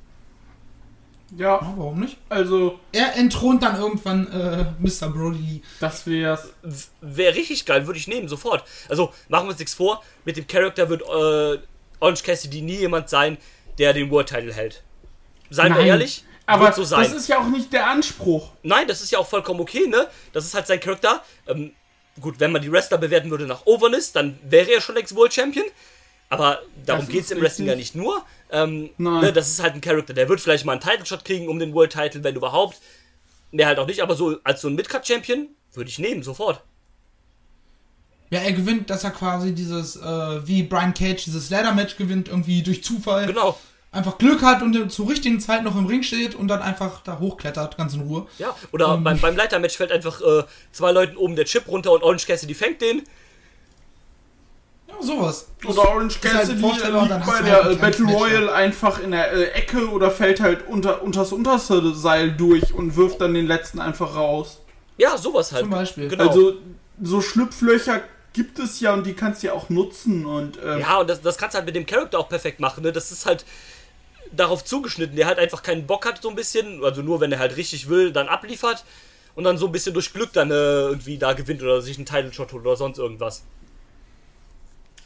[SPEAKER 3] ja,
[SPEAKER 4] Ja, warum nicht?
[SPEAKER 3] also
[SPEAKER 4] Er entthront dann irgendwann äh, Mister Brody Lee.
[SPEAKER 3] das wär's.
[SPEAKER 2] Wäre richtig geil, würde ich nehmen, sofort. Also machen wir uns nichts vor. Mit dem Charakter wird äh, Orange Cassidy nie jemand sein, der den World Title hält. Seien wir
[SPEAKER 3] Nein,
[SPEAKER 2] ehrlich,
[SPEAKER 3] Aber
[SPEAKER 2] wird so sein.
[SPEAKER 3] das ist ja auch nicht der Anspruch.
[SPEAKER 2] Nein, das ist ja auch vollkommen okay, ne? Das ist halt sein Charakter. Ähm, gut, wenn man die Wrestler bewerten würde nach Overness, dann wäre er schon längst World Champion. Aber darum
[SPEAKER 3] Das
[SPEAKER 2] geht es
[SPEAKER 3] ist
[SPEAKER 2] im Wrestling ja
[SPEAKER 3] richtig.
[SPEAKER 2] nicht nur. Ähm,
[SPEAKER 3] Nein.
[SPEAKER 2] ne, das ist halt ein Charakter, der wird vielleicht mal einen Title-Shot kriegen um den World Title, wenn überhaupt. Ne, halt auch nicht, aber so als so ein Midcard-Champion würde ich nehmen, sofort.
[SPEAKER 4] Ja, er gewinnt, dass er quasi dieses, äh, wie Brian Cage, dieses Ladder-Match gewinnt, irgendwie durch Zufall.
[SPEAKER 2] Genau.
[SPEAKER 4] Einfach Glück hat und zur richtigen Zeit noch im Ring steht und dann einfach da hochklettert, ganz in Ruhe.
[SPEAKER 2] Ja, oder
[SPEAKER 4] Ähm.
[SPEAKER 2] beim, beim Leitermatch fällt einfach äh, zwei Leuten oben der Chip runter und Orange Cassidy fängt den.
[SPEAKER 4] Ja, sowas.
[SPEAKER 3] Oder Orange
[SPEAKER 4] ist halt
[SPEAKER 3] Cassidy
[SPEAKER 4] Vorstellung,
[SPEAKER 3] liegt
[SPEAKER 4] dann hast
[SPEAKER 3] bei
[SPEAKER 4] du
[SPEAKER 3] der
[SPEAKER 4] halt ein
[SPEAKER 3] äh, Battle
[SPEAKER 4] kleines Match,
[SPEAKER 3] Royale einfach in der äh, Ecke oder fällt halt unter unters unterste Seil durch und wirft dann den letzten einfach raus.
[SPEAKER 2] Ja, sowas halt.
[SPEAKER 4] Zum Beispiel.
[SPEAKER 2] Genau.
[SPEAKER 3] Also so Schlupflöcher gibt es ja und die kannst du ja auch nutzen und ähm,
[SPEAKER 2] Ja, und das, das kannst du halt mit dem Charakter auch perfekt machen, ne? Das ist halt darauf zugeschnitten, der halt einfach keinen Bock hat, so ein bisschen, also nur wenn er halt richtig will, dann abliefert und dann so ein bisschen durch Glück dann äh, irgendwie da gewinnt oder sich einen Title-Shot holt oder sonst irgendwas.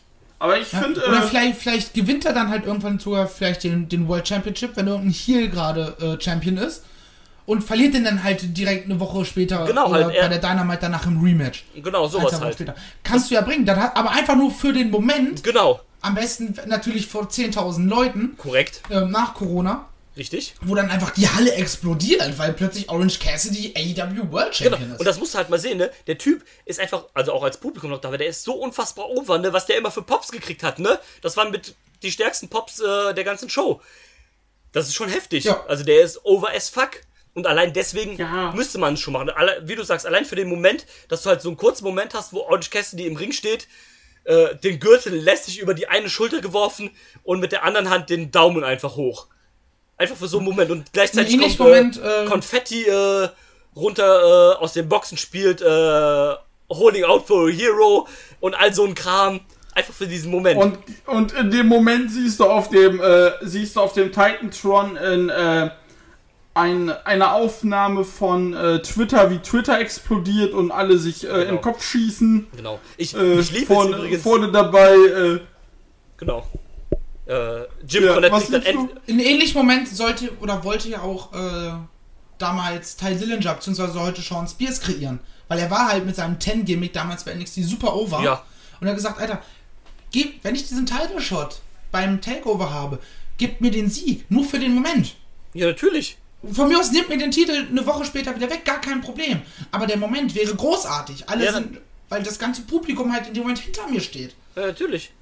[SPEAKER 3] Aber ich
[SPEAKER 4] Ja?
[SPEAKER 3] finde...
[SPEAKER 4] Oder
[SPEAKER 3] Äh,
[SPEAKER 4] vielleicht, vielleicht gewinnt er dann halt irgendwann sogar vielleicht den, den World Championship, wenn irgendein Heel gerade äh, Champion ist. Und verliert den dann halt direkt eine Woche später
[SPEAKER 2] Genau,
[SPEAKER 4] oder
[SPEAKER 2] halt, er-
[SPEAKER 4] bei der Dynamite danach im Rematch.
[SPEAKER 2] Genau,
[SPEAKER 4] Ein,
[SPEAKER 2] sowas
[SPEAKER 4] zwei Wochen
[SPEAKER 2] halt.
[SPEAKER 4] später. Kannst du ja bringen, dann hat, aber einfach nur für den Moment,
[SPEAKER 2] Genau,
[SPEAKER 4] am besten natürlich vor zehntausend Leuten
[SPEAKER 2] korrekt,
[SPEAKER 4] ähm, nach Corona,
[SPEAKER 2] richtig.
[SPEAKER 4] wo dann einfach die Halle explodiert, weil plötzlich Orange Cassidy A E W World
[SPEAKER 2] Genau.
[SPEAKER 4] Champion ist.
[SPEAKER 2] Und das musst du halt mal sehen, ne? Der Typ ist einfach, also auch als Publikum noch da, aber der ist so unfassbar over, ne? Was der immer für Pops gekriegt hat, ne? Das waren mit die stärksten Pops äh, der ganzen Show. Das ist schon heftig.
[SPEAKER 4] Ja.
[SPEAKER 2] Also der ist over as fuck. Und allein deswegen
[SPEAKER 3] Ja.
[SPEAKER 2] müsste man es schon machen. Alle, wie du sagst, allein für den Moment, dass du halt so einen kurzen Moment hast, wo Orange Cassidy im Ring steht, äh, den Gürtel lässig über die eine Schulter geworfen und mit der anderen Hand den Daumen einfach hoch. Einfach für so einen Moment. Und gleichzeitig
[SPEAKER 4] Ein
[SPEAKER 2] kommt
[SPEAKER 4] ähnlicher Moment,
[SPEAKER 2] äh,
[SPEAKER 4] äh,
[SPEAKER 2] Konfetti äh, runter äh, aus den Boxen spielt, äh, Holding Out for a Hero und all so ein Kram. Einfach für diesen Moment.
[SPEAKER 3] Und, und in dem Moment siehst du auf dem, äh, siehst du auf dem Titantron in, äh, ein, eine Aufnahme von äh, Twitter, wie Twitter explodiert und alle sich äh, in
[SPEAKER 2] Genau.
[SPEAKER 3] den Kopf schießen.
[SPEAKER 2] genau. Ich,
[SPEAKER 3] Äh,
[SPEAKER 2] ich liebe es
[SPEAKER 3] vorne,
[SPEAKER 2] übrigens.
[SPEAKER 3] vorne dabei, äh,
[SPEAKER 2] Genau. Äh, Jim
[SPEAKER 3] Ja,
[SPEAKER 2] Cornette
[SPEAKER 3] was
[SPEAKER 2] kriegt dann
[SPEAKER 3] liebst
[SPEAKER 2] end
[SPEAKER 4] In ähnlichem Moment sollte oder wollte ja auch äh, damals Ty Dillinger bzw. heute Sean Spears kreieren. Weil er war halt mit seinem Ten-Gimmick damals bei N X T super over.
[SPEAKER 2] Ja.
[SPEAKER 4] Und er hat gesagt, Alter, gib, wenn ich diesen Title-Shot beim Takeover habe, gib mir den Sieg. Nur für den Moment.
[SPEAKER 2] Ja, natürlich.
[SPEAKER 4] Von mir aus nimmt mir den Titel eine Woche später wieder weg, gar kein Problem. Aber der Moment wäre großartig. Alle
[SPEAKER 2] Ja,
[SPEAKER 4] sind, weil das ganze Publikum halt in dem Moment hinter mir steht.
[SPEAKER 2] Ja, natürlich.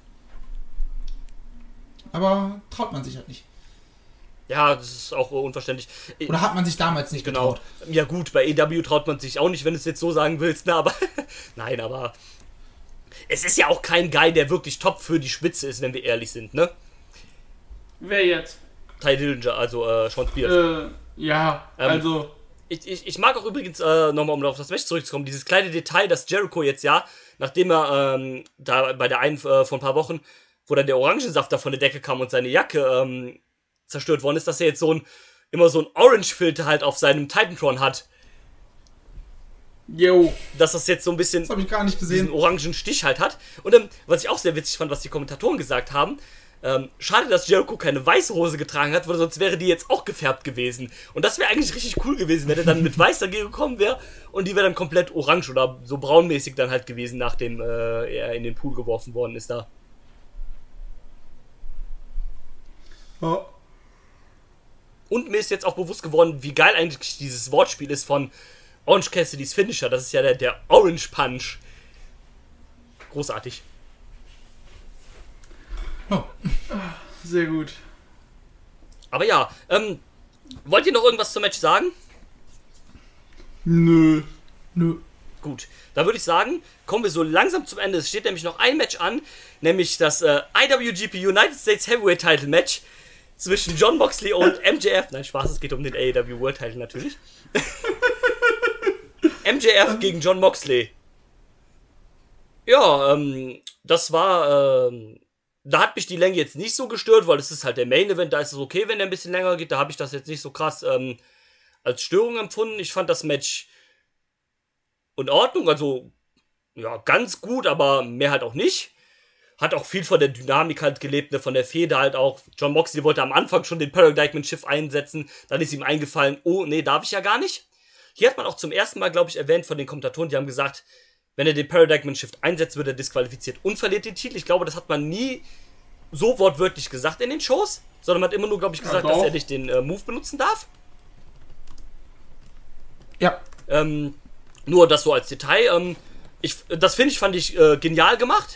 [SPEAKER 4] Aber traut man sich halt nicht.
[SPEAKER 2] Ja, das ist auch äh, unverständlich. Äh,
[SPEAKER 4] Oder hat man sich damals nicht
[SPEAKER 2] Genau.
[SPEAKER 4] getraut.
[SPEAKER 2] Ja gut, bei A E W traut man sich auch nicht, wenn du es jetzt so sagen willst, ne, aber nein, aber es ist ja auch kein Guy, der wirklich top für die Spitze ist, wenn wir ehrlich sind, ne?
[SPEAKER 3] wer jetzt?
[SPEAKER 2] Ty Dillinger, also äh, Sean Spears.
[SPEAKER 3] Äh, ja,
[SPEAKER 2] Ähm,
[SPEAKER 3] also,
[SPEAKER 2] Ich, ich, ich mag auch übrigens, äh, nochmal um auf das Match zurückzukommen, dieses kleine Detail, dass Jericho jetzt ja, nachdem er ähm, da bei der einen äh, vor ein paar Wochen, wo dann der Orangensaft da von der Decke kam und seine Jacke ähm, zerstört worden ist, dass er jetzt so ein, immer so ein Orange-Filter halt auf seinem Titantron hat.
[SPEAKER 3] yo,
[SPEAKER 2] Dass das jetzt so ein bisschen
[SPEAKER 4] Das habe ich gar nicht
[SPEAKER 2] diesen
[SPEAKER 4] gesehen.
[SPEAKER 2] orangen Stich halt hat. Und ähm, was ich auch sehr witzig fand, was die Kommentatoren gesagt haben, ähm, schade, dass Jericho keine weiße Hose getragen hat, weil sonst wäre die jetzt auch gefärbt gewesen. Und das wäre eigentlich richtig cool gewesen, wenn er dann mit weiß dagegen gekommen wäre und die wäre dann komplett orange oder so braunmäßig dann halt gewesen, nachdem äh, er in den Pool geworfen worden ist da.
[SPEAKER 3] oh,
[SPEAKER 2] Und mir ist jetzt auch bewusst geworden, wie geil eigentlich dieses Wortspiel ist von Orange Cassidys Finisher. Das ist ja der, der Orange Punch. Großartig.
[SPEAKER 4] Oh.
[SPEAKER 3] sehr gut.
[SPEAKER 2] Aber ja, ähm, wollt ihr noch irgendwas zum Match sagen?
[SPEAKER 3] Nö.
[SPEAKER 4] Nö.
[SPEAKER 2] Gut, dann würde ich sagen, kommen wir so langsam zum Ende. Es steht nämlich noch ein Match an, nämlich das äh, I W G P United States Heavyweight Title Match zwischen Jon Moxley und M J F. Nein, Spaß, es geht um den A E W World Title natürlich. M J F gegen Jon Moxley. Ja, ähm, das war, ähm, da hat mich die Länge jetzt nicht so gestört, weil es ist halt der Main Event, da ist es okay, wenn der ein bisschen länger geht. Da habe ich das jetzt nicht so krass ähm, als Störung empfunden. Ich fand das Match in Ordnung, also ja, ganz gut, aber mehr halt auch nicht. Hat auch viel von der Dynamik halt gelebt, ne, von der Fehde halt auch. Jon Moxley wollte am Anfang schon den Paradigm Shift einsetzen, dann ist ihm eingefallen, oh, nee, darf ich ja gar nicht. Hier hat man auch zum ersten Mal, glaube ich, erwähnt von den Kommentatoren, die haben gesagt, wenn er den Paradigm Shift einsetzt, wird er disqualifiziert und verliert den Titel. Ich glaube, das hat man nie so wortwörtlich gesagt in den Shows, sondern man hat immer nur, glaube ich, gesagt,
[SPEAKER 3] Ja, doch.
[SPEAKER 2] dass er nicht den äh, Move benutzen darf.
[SPEAKER 4] Ja.
[SPEAKER 2] Ähm, nur das so als Detail. Ähm, ich, das finde ich, fand ich äh, genial gemacht.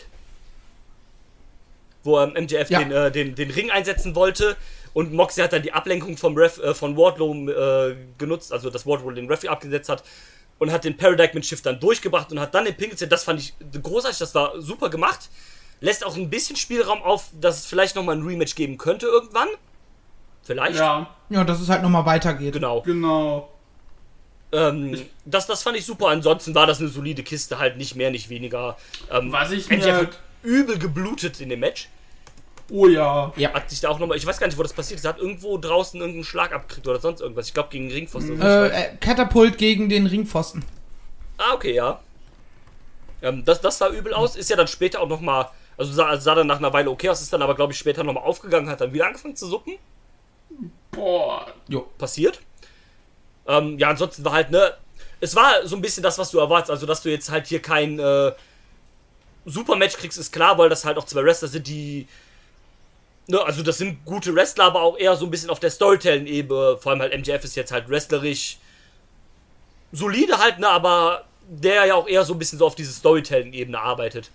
[SPEAKER 2] Wo ähm, M J F
[SPEAKER 4] Ja.
[SPEAKER 2] den, äh, den, den Ring einsetzen wollte. Und Moxley hat dann die Ablenkung vom Ref, äh, von Wardlow äh, genutzt, also dass Wardlow den Referee abgesetzt hat. Und hat den Paradigm Shift dann durchgebracht und hat dann den Pinkelset. Das fand ich großartig, das war super gemacht. Lässt auch ein bisschen Spielraum auf, dass es vielleicht nochmal ein Rematch geben könnte irgendwann. Vielleicht.
[SPEAKER 3] Ja,
[SPEAKER 4] Ja, dass es halt nochmal weitergeht.
[SPEAKER 2] Genau.
[SPEAKER 3] genau.
[SPEAKER 2] Ähm, das, das fand ich super. Ansonsten war das eine solide Kiste, halt nicht mehr, nicht weniger. Ähm,
[SPEAKER 3] Was ich
[SPEAKER 2] M J F
[SPEAKER 3] mir-
[SPEAKER 2] hat übel geblutet in dem Match.
[SPEAKER 3] Oh ja.
[SPEAKER 4] Ja.
[SPEAKER 2] Hat sich da auch nochmal, ich weiß gar nicht, wo das passiert ist, er hat irgendwo draußen irgendeinen Schlag abgekriegt oder sonst irgendwas. Ich glaube gegen Ringpfosten. oder so.
[SPEAKER 4] Äh, äh, Katapult gegen den Ringpfosten.
[SPEAKER 2] Ah, okay, ja. Ähm, das, das sah übel aus, ist ja dann später auch nochmal Also sah, sah dann nach einer Weile okay aus, ist dann aber, glaube ich, später nochmal aufgegangen, hat dann wieder angefangen zu suppen.
[SPEAKER 3] Boah.
[SPEAKER 4] Jo.
[SPEAKER 2] Passiert. Ähm, ja, ansonsten war halt, ne, es war so ein bisschen das, was du erwartest, also dass du jetzt halt hier kein äh, Super-Match kriegst, ist klar, weil das halt auch zwei Wrestler sind, die, ne, also das sind gute Wrestler, aber auch eher so ein bisschen auf der Storytelling-Ebene, vor allem halt M J F ist jetzt halt wrestlerisch solide halt, ne, aber der ja auch eher so ein bisschen so auf diese Storytelling-Ebene arbeitet.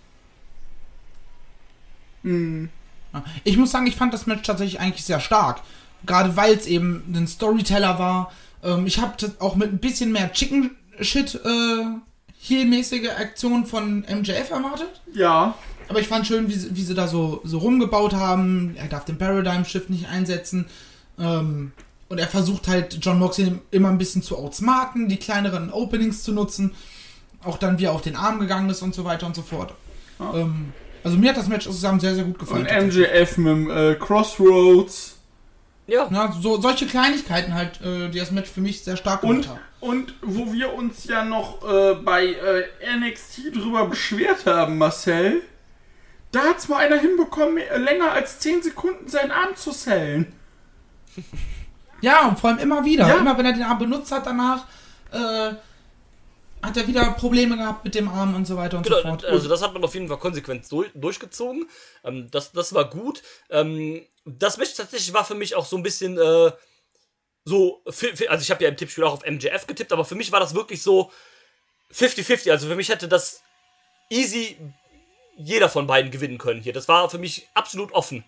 [SPEAKER 4] Ich muss sagen, ich fand das Match tatsächlich eigentlich sehr stark. Gerade weil es eben ein Storyteller war. Ähm, ich habe auch mit ein bisschen mehr Chicken-Shit äh, Heel-mäßige Aktion von M J F erwartet.
[SPEAKER 3] Ja.
[SPEAKER 4] Aber ich fand schön, wie sie, wie sie da so, so rumgebaut haben. Er darf den Paradigm Shift nicht einsetzen. Ähm, und er versucht halt, Jon Moxley immer ein bisschen zu outsmarten, die kleineren Openings zu nutzen. Auch dann, wie er auf den Arm gegangen ist und so weiter und so fort. Ja. Ähm, also mir hat das Match zusammen sehr, sehr gut gefallen.
[SPEAKER 3] Und M J F mit dem äh, Crossroads.
[SPEAKER 2] Ja.
[SPEAKER 4] Na, so, solche Kleinigkeiten halt, äh, die das Match für mich sehr stark gemacht
[SPEAKER 3] Und,
[SPEAKER 4] haben.
[SPEAKER 3] und wo wir uns ja noch äh, bei äh, N X T drüber beschwert haben, Marcel, da hat's mal einer hinbekommen, äh, länger als zehn Sekunden seinen Arm zu sellen.
[SPEAKER 4] Ja, und vor allem immer wieder.
[SPEAKER 3] Ja.
[SPEAKER 4] Immer wenn er den Arm benutzt hat danach, äh, hat er wieder Probleme gehabt mit dem Arm und so weiter und
[SPEAKER 2] Genau,
[SPEAKER 4] so fort.
[SPEAKER 2] also das hat man auf jeden Fall konsequent durch, durchgezogen. Ähm, das, das war gut. Ähm, das Match tatsächlich war für mich auch so ein bisschen äh, so, also ich habe ja im Tippspiel auch auf M J F getippt, aber für mich war das wirklich so fifty fifty. Also für mich hätte das easy jeder von beiden gewinnen können hier. Das war für mich absolut offen,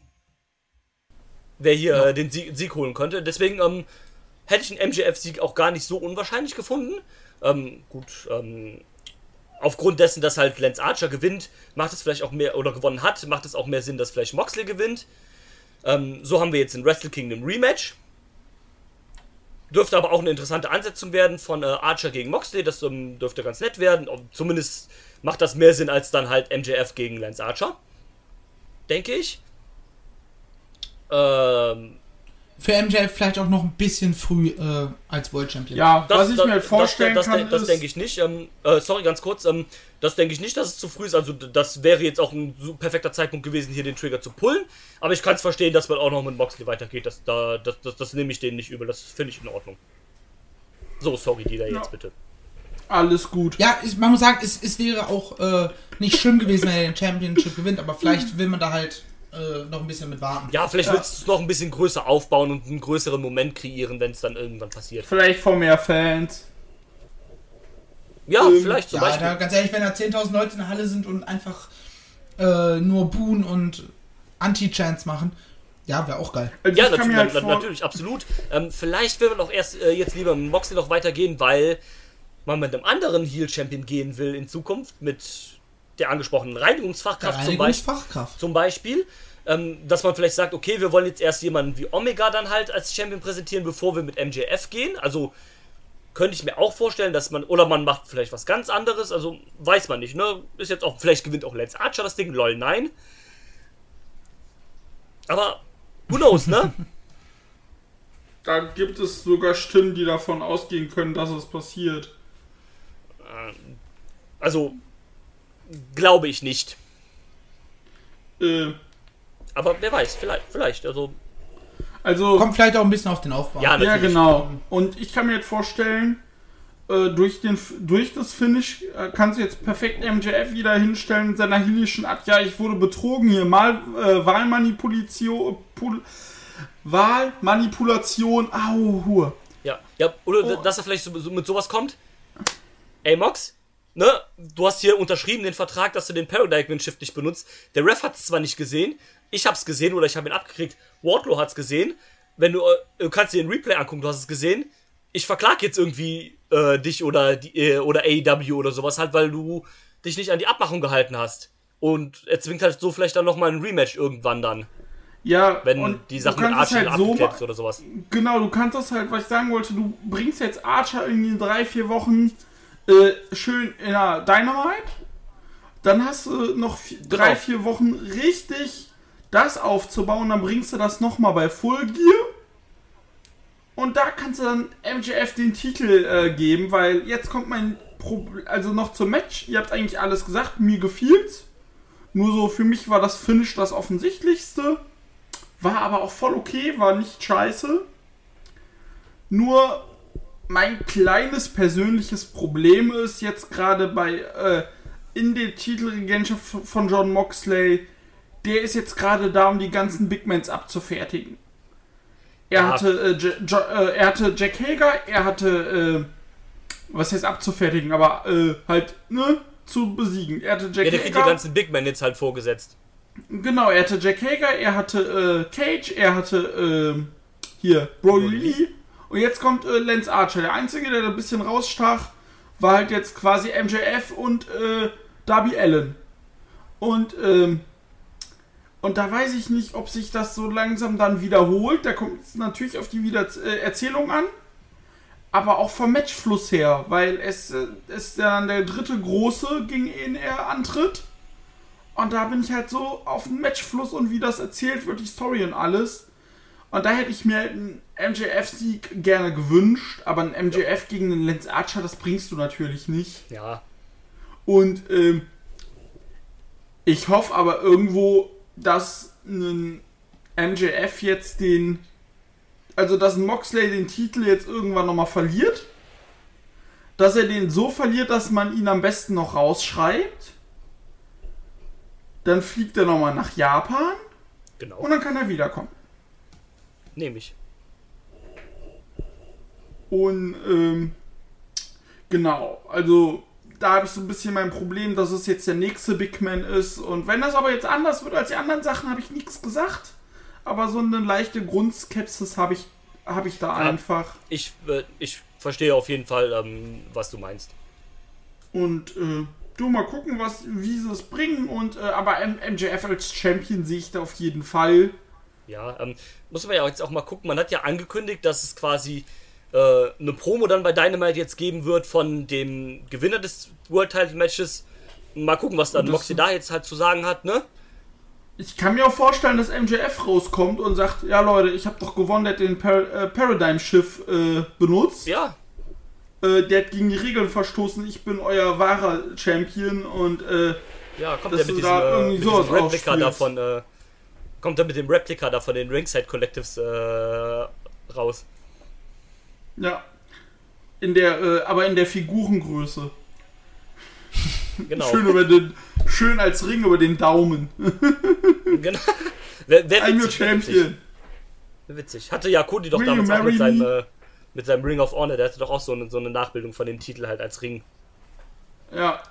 [SPEAKER 2] wer hier
[SPEAKER 4] Ja.
[SPEAKER 2] äh, den Sieg, Sieg holen konnte. Deswegen ähm, hätte ich einen M J F-Sieg auch gar nicht so unwahrscheinlich gefunden. Ähm, gut, ähm, aufgrund dessen, dass halt Lance Archer gewinnt, macht es vielleicht auch mehr, oder gewonnen hat, macht es auch mehr Sinn, dass vielleicht Moxley gewinnt. Ähm, so haben wir jetzt ein Wrestle Kingdom Rematch. Dürfte aber auch eine interessante Ansetzung werden von äh, Archer gegen Moxley, das ähm, dürfte ganz nett werden. Und zumindest macht das mehr Sinn als dann halt M J F gegen Lance Archer. Denke ich. Ähm...
[SPEAKER 4] Für M J F vielleicht auch noch ein bisschen früh äh, als World Champion.
[SPEAKER 3] Ja,
[SPEAKER 2] Das,
[SPEAKER 3] was ich
[SPEAKER 2] das,
[SPEAKER 3] mir halt vorstellen
[SPEAKER 2] das, das,
[SPEAKER 3] kann,
[SPEAKER 2] das, das
[SPEAKER 3] ist...
[SPEAKER 2] denke ich nicht. Ähm, äh, sorry, ganz kurz. Ähm, das denke ich nicht, dass es zu früh ist. Also das wäre jetzt auch ein so perfekter Zeitpunkt gewesen, hier den Trigger zu pullen. Aber ich kann es verstehen, dass man auch noch mit Moxley weitergeht. Das, da, das, das, das nehme ich denen nicht übel. Das finde ich in Ordnung. So, sorry, die da jetzt
[SPEAKER 3] Ja.
[SPEAKER 2] bitte.
[SPEAKER 3] Alles gut.
[SPEAKER 4] Ja, es, man muss sagen, es, es wäre auch äh, nicht schlimm gewesen, wenn er den Championship gewinnt, aber vielleicht will man da halt äh, noch ein bisschen mit warten.
[SPEAKER 2] Ja, vielleicht willst du es noch ein bisschen größer aufbauen und einen größeren Moment kreieren, wenn es dann irgendwann passiert.
[SPEAKER 3] Vielleicht von mehr Fans.
[SPEAKER 2] Ja,
[SPEAKER 3] Ähm,
[SPEAKER 2] vielleicht zum
[SPEAKER 4] Ja,
[SPEAKER 2] Beispiel.
[SPEAKER 4] da, ganz ehrlich, wenn da zehntausend Leute in der Halle sind und einfach äh, nur buhen und Anti-Chants machen, ja, wäre auch geil.
[SPEAKER 3] Also
[SPEAKER 2] Ja,
[SPEAKER 3] ich kann
[SPEAKER 2] natürlich,
[SPEAKER 3] mir halt
[SPEAKER 2] na,
[SPEAKER 3] vor-
[SPEAKER 2] natürlich, absolut. Ähm, vielleicht will man auch erst äh, jetzt lieber mit Moxley noch weitergehen, weil man mit einem anderen Heel-Champion gehen will in Zukunft, mit der angesprochenen
[SPEAKER 4] Der
[SPEAKER 2] Reinigungsfachkraft zum Beispiel.
[SPEAKER 4] Reinigungsfachkraft.
[SPEAKER 2] Zum Beispiel, ähm, dass man vielleicht sagt, okay, wir wollen jetzt erst jemanden wie Omega dann halt als Champion präsentieren, bevor wir mit M J F gehen. Also könnte ich mir auch vorstellen, dass man, oder man macht vielleicht was ganz anderes, also weiß man nicht, ne? Ist jetzt auch, vielleicht gewinnt auch Lance Archer das Ding, lol, nein. Aber, who knows, ne?
[SPEAKER 3] Da gibt es sogar Stimmen, die davon ausgehen können, dass es passiert.
[SPEAKER 2] Also, glaube ich nicht.
[SPEAKER 3] Äh,
[SPEAKER 2] Aber wer weiß, vielleicht, vielleicht, also,
[SPEAKER 3] also...
[SPEAKER 4] Kommt vielleicht auch ein bisschen auf den Aufbau.
[SPEAKER 2] ja, natürlich.
[SPEAKER 3] Ja, genau. Und ich kann mir jetzt vorstellen, äh, durch, den, durch das Finish äh, kannst du jetzt perfekt M J F wieder hinstellen in seiner heelischen Art. Ja, ich wurde betrogen hier. Mal äh, Wahlmanipulation, Pul Wahlmanipulation. Au, Hur.
[SPEAKER 2] Ja, ja, oder
[SPEAKER 3] Oh.
[SPEAKER 2] dass er vielleicht so, so mit sowas kommt. Ey, Mox, ne, du hast hier unterschrieben den Vertrag, dass du den Paradigm Shift nicht benutzt. Der Ref hat es zwar nicht gesehen, ich hab's gesehen oder ich habe ihn abgekriegt. Wardlow hat's gesehen. Wenn du, äh, du kannst dir den Replay angucken, du hast es gesehen. Ich verklag jetzt irgendwie äh, dich oder die äh, oder A E W oder sowas halt, weil du dich nicht an die Abmachung gehalten hast. Und er zwingt halt so vielleicht dann nochmal ein Rematch irgendwann dann,
[SPEAKER 3] Ja,
[SPEAKER 2] wenn
[SPEAKER 3] und
[SPEAKER 2] die
[SPEAKER 3] du
[SPEAKER 2] Sache mit
[SPEAKER 3] kannst es
[SPEAKER 2] Archer
[SPEAKER 3] halt so
[SPEAKER 2] abgeklärt
[SPEAKER 3] ma-
[SPEAKER 2] ist oder sowas.
[SPEAKER 3] Genau, du kannst das halt, was ich sagen wollte, du bringst jetzt Archer in die drei, vier Wochen äh, schön in der Dynamite. Dann hast du noch vi- drei,
[SPEAKER 2] Genau.
[SPEAKER 3] vier Wochen richtig das aufzubauen. Dann bringst du das nochmal bei Full Gear. Und da kannst du dann M J F den Titel äh, geben, weil jetzt kommt mein Problem, also noch zum Match. Ihr habt eigentlich alles gesagt, mir gefiel's. Nur so, für mich war das Finish das offensichtlichste. War aber auch voll okay, war nicht scheiße. Nur mein kleines persönliches Problem ist jetzt gerade bei äh, in der Titelregentschaft von Jon Moxley, der ist jetzt gerade da, um die ganzen Big Mans abzufertigen. Er
[SPEAKER 2] Ja.
[SPEAKER 3] hatte äh, J- J- äh, er hatte Jack Hager, er hatte äh, was heißt abzufertigen, aber äh, halt ne zu besiegen. Er hatte Jack
[SPEAKER 2] Ja, der kriegt die
[SPEAKER 3] Hager.
[SPEAKER 2] ganzen Big Men jetzt halt vorgesetzt.
[SPEAKER 3] Genau, er hatte Jack Hager, er hatte äh, Cage, er hatte äh, hier Brody
[SPEAKER 2] Brody
[SPEAKER 3] Lee und jetzt kommt äh, Lance Archer. Der Einzige, der da ein bisschen rausstach, war halt jetzt quasi M J F und äh, Darby Allin. Und ähm, und da weiß ich nicht, ob sich das so langsam dann wiederholt. Da kommt es natürlich auf die Wieder äh, Erzählung an, aber auch vom Matchfluss her, weil es äh, ist dann der dritte große, gegen den er antritt. Und da bin ich halt so auf den Matchfluss und wie das erzählt wird, die Story und alles. Und da hätte ich mir halt einen M J F-Sieg gerne gewünscht, aber ein M J F gegen einen Lance Archer, das bringst du natürlich nicht.
[SPEAKER 2] Ja.
[SPEAKER 3] Und ähm, ich hoffe aber irgendwo, dass ein M J F jetzt den, also dass ein Moxley den Titel jetzt irgendwann nochmal verliert. Dass er den so verliert, dass man ihn am besten noch rausschreibt. Dann fliegt er nochmal nach Japan
[SPEAKER 2] Genau.
[SPEAKER 3] und dann kann er wiederkommen.
[SPEAKER 2] Nehme ich.
[SPEAKER 3] Und ähm, genau, also da habe ich so ein bisschen mein Problem, dass es jetzt der nächste Big Man ist. Und wenn das aber jetzt anders wird als die anderen Sachen, habe ich nichts gesagt. Aber so eine leichte Grundskepsis habe ich, hab ich da
[SPEAKER 2] Ja.
[SPEAKER 3] einfach.
[SPEAKER 2] Ich, äh, ich verstehe auf jeden Fall, ähm, was du meinst.
[SPEAKER 3] Und äh, du mal gucken, was, wie sie es bringen. Und äh, aber M- MJF als Champion sehe ich da auf jeden Fall.
[SPEAKER 2] Ja, ähm, muss man ja jetzt auch mal gucken. Man hat ja angekündigt, dass es quasi äh, eine Promo dann bei Dynamite jetzt geben wird von dem Gewinner des World Title Matches. Mal gucken, was dann
[SPEAKER 3] Und das-
[SPEAKER 2] Moxley da jetzt halt zu sagen hat, ne?
[SPEAKER 3] Ich kann mir auch vorstellen, dass M J F rauskommt und sagt, ja Leute, ich habe doch gewonnen, der hat den Par äh, Paradigm-Schiff äh, benutzt.
[SPEAKER 2] Ja,
[SPEAKER 3] Äh, der hat gegen die Regeln verstoßen, ich bin euer wahrer Champion und äh,
[SPEAKER 2] ja, kommt
[SPEAKER 3] Dass
[SPEAKER 2] er mit
[SPEAKER 3] du
[SPEAKER 2] diesem,
[SPEAKER 3] da
[SPEAKER 2] äh,
[SPEAKER 3] irgendwie
[SPEAKER 2] mit
[SPEAKER 3] sowas
[SPEAKER 2] diesem Replika
[SPEAKER 3] aufspielst.
[SPEAKER 2] davon, äh, kommt er mit dem Replika da von den Ringside Collectives äh, raus.
[SPEAKER 3] ja. In der, äh, aber in der Figurengröße.
[SPEAKER 2] Genau.
[SPEAKER 3] Schön über den, schön als Ring über den Daumen.
[SPEAKER 2] genau. Wer, wer
[SPEAKER 3] I'm your
[SPEAKER 2] witzig, wer witzig.
[SPEAKER 3] Champion.
[SPEAKER 2] Wer witzig. Hatte ja Cody doch
[SPEAKER 3] Will
[SPEAKER 2] damals
[SPEAKER 3] you
[SPEAKER 2] auch mit
[SPEAKER 3] marry
[SPEAKER 2] seinem,
[SPEAKER 3] me?
[SPEAKER 2] äh, mit seinem Ring of Honor, der hatte doch auch so eine, so eine Nachbildung von dem Titel halt als Ring.
[SPEAKER 3] Ja.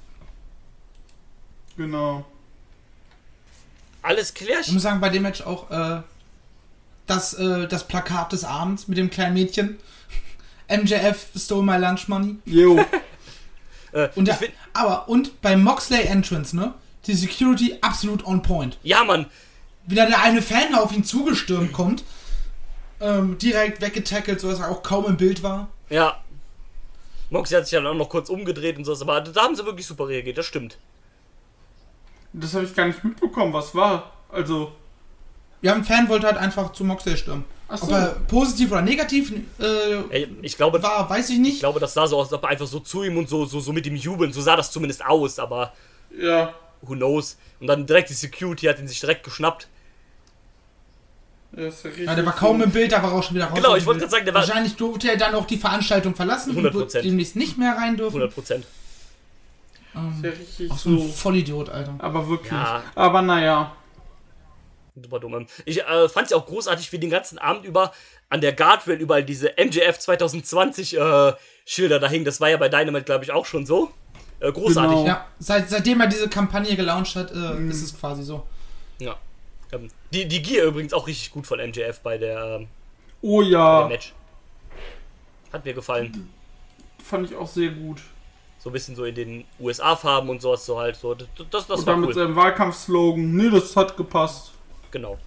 [SPEAKER 3] Genau.
[SPEAKER 2] Alles
[SPEAKER 4] Ich
[SPEAKER 2] klärchen.
[SPEAKER 4] muss sagen, bei dem Match auch äh, das, äh, das Plakat des Abends mit dem kleinen Mädchen. M J F stole my lunch money.
[SPEAKER 3] Jo.
[SPEAKER 2] Äh,
[SPEAKER 4] Und
[SPEAKER 2] ich
[SPEAKER 4] der,
[SPEAKER 2] find,
[SPEAKER 4] aber, und beim Moxley Entrance, ne? Die Security absolut on point.
[SPEAKER 2] ja, Mann.
[SPEAKER 4] Wieder der eine Fan auf ihn zugestürmt kommt. Ähm, direkt weggetackelt, sodass er auch kaum im Bild war.
[SPEAKER 2] Ja. Moxley hat sich dann auch noch kurz umgedreht und sowas, aber da haben sie wirklich super reagiert, das stimmt.
[SPEAKER 3] Das habe ich gar nicht mitbekommen, was war. Also,
[SPEAKER 4] Ja, ein Fan wollte halt einfach zu Moxley stürmen.
[SPEAKER 3] ach so.
[SPEAKER 4] Ob er positiv oder negativ äh,
[SPEAKER 2] Ey, ich glaube,
[SPEAKER 4] war, weiß ich
[SPEAKER 2] ich
[SPEAKER 4] nicht.
[SPEAKER 2] glaube, das sah so aus, als ob er einfach so zu ihm und so, so, so mit ihm jubeln, so sah das zumindest aus, aber
[SPEAKER 3] Ja.
[SPEAKER 2] who knows. Und dann direkt die Security hat ihn sich direkt geschnappt.
[SPEAKER 3] Ja, ist ja, richtig
[SPEAKER 4] Ja, der war kaum
[SPEAKER 3] so.
[SPEAKER 4] im Bild, da war er auch schon wieder raus.
[SPEAKER 2] Genau, ich wollte gerade sagen, der war
[SPEAKER 4] Wahrscheinlich durfte er dann auch die Veranstaltung verlassen
[SPEAKER 2] hundert
[SPEAKER 4] und
[SPEAKER 2] Prozent.
[SPEAKER 4] wird demnächst nicht mehr rein dürfen.
[SPEAKER 2] hundert Prozent.
[SPEAKER 3] Ist ja
[SPEAKER 4] Ähm,
[SPEAKER 3] richtig
[SPEAKER 4] auch so ein
[SPEAKER 3] so.
[SPEAKER 4] Vollidiot, Alter.
[SPEAKER 3] Aber wirklich.
[SPEAKER 2] Ja.
[SPEAKER 3] Aber naja.
[SPEAKER 2] Super dumm. Ich äh, fand es ja auch großartig, wie den ganzen Abend über an der Guardrail überall diese M J F zwanzig zwanzig äh, Schilder da hingen. Das war ja bei Dynamite, glaube ich, auch schon so. Äh, großartig.
[SPEAKER 3] Genau.
[SPEAKER 4] Ja, seit, seitdem er diese Kampagne gelauncht hat, äh,
[SPEAKER 3] Mhm.
[SPEAKER 4] ist es quasi so.
[SPEAKER 2] Ja. Ähm, die, die Gear übrigens auch richtig gut von M J F bei der, ähm,
[SPEAKER 3] Oh
[SPEAKER 2] bei
[SPEAKER 3] ja.
[SPEAKER 2] der Match. Hat mir gefallen.
[SPEAKER 3] Fand ich auch sehr gut.
[SPEAKER 2] So ein bisschen so in den U S A-Farben und sowas so halt. So. Das, das, das
[SPEAKER 3] Und
[SPEAKER 2] war
[SPEAKER 3] dann mit
[SPEAKER 2] cool.
[SPEAKER 3] seinem Wahlkampfslogan. Nee, das hat gepasst.
[SPEAKER 2] Genau.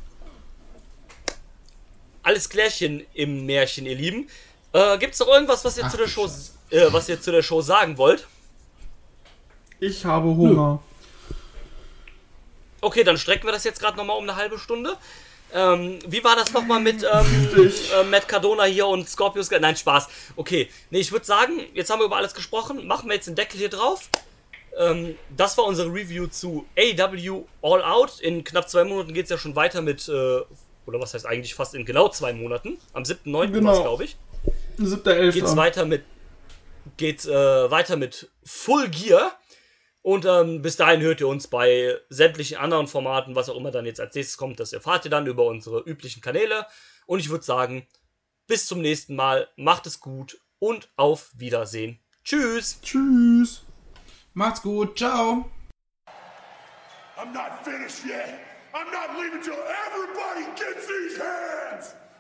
[SPEAKER 2] Alles Klärchen im Märchen, ihr Lieben. Äh, gibt's noch irgendwas, was ihr
[SPEAKER 4] Ach
[SPEAKER 2] zu der
[SPEAKER 4] du
[SPEAKER 2] Show,
[SPEAKER 4] Scheiße.
[SPEAKER 2] äh, was ihr zu der Show sagen wollt?
[SPEAKER 3] Ich habe Hunger.
[SPEAKER 2] Okay, dann strecken wir das jetzt gerade nochmal um eine halbe Stunde. Ähm, wie war das nochmal mit ähm,
[SPEAKER 3] Ich-
[SPEAKER 2] äh, Matt Cardona hier und Scorpius? Nein, Spaß. Okay, nee, ich würde sagen, jetzt haben wir über alles gesprochen. Machen wir jetzt den Deckel hier drauf. Ähm, das war unsere Review zu A E W All Out. In knapp zwei Monaten geht es ja schon weiter mit, äh, oder was heißt eigentlich fast in genau zwei Monaten. Am siebten neunten
[SPEAKER 3] Genau.
[SPEAKER 2] war es, glaube ich.
[SPEAKER 3] siebter elfter
[SPEAKER 2] Geht's weiter mit, geht's, äh, weiter mit Full Gear. Und ähm, bis dahin hört ihr uns bei sämtlichen anderen Formaten, was auch immer dann jetzt als nächstes kommt. Das erfahrt ihr dann über unsere üblichen Kanäle. Und ich würde sagen, bis zum nächsten Mal. Macht es gut und auf Wiedersehen. Tschüss.
[SPEAKER 3] Tschüss.
[SPEAKER 4] Macht's gut. Ciao.
[SPEAKER 5] I'm not finished yet. I'm not leaving till everybody gets these hands.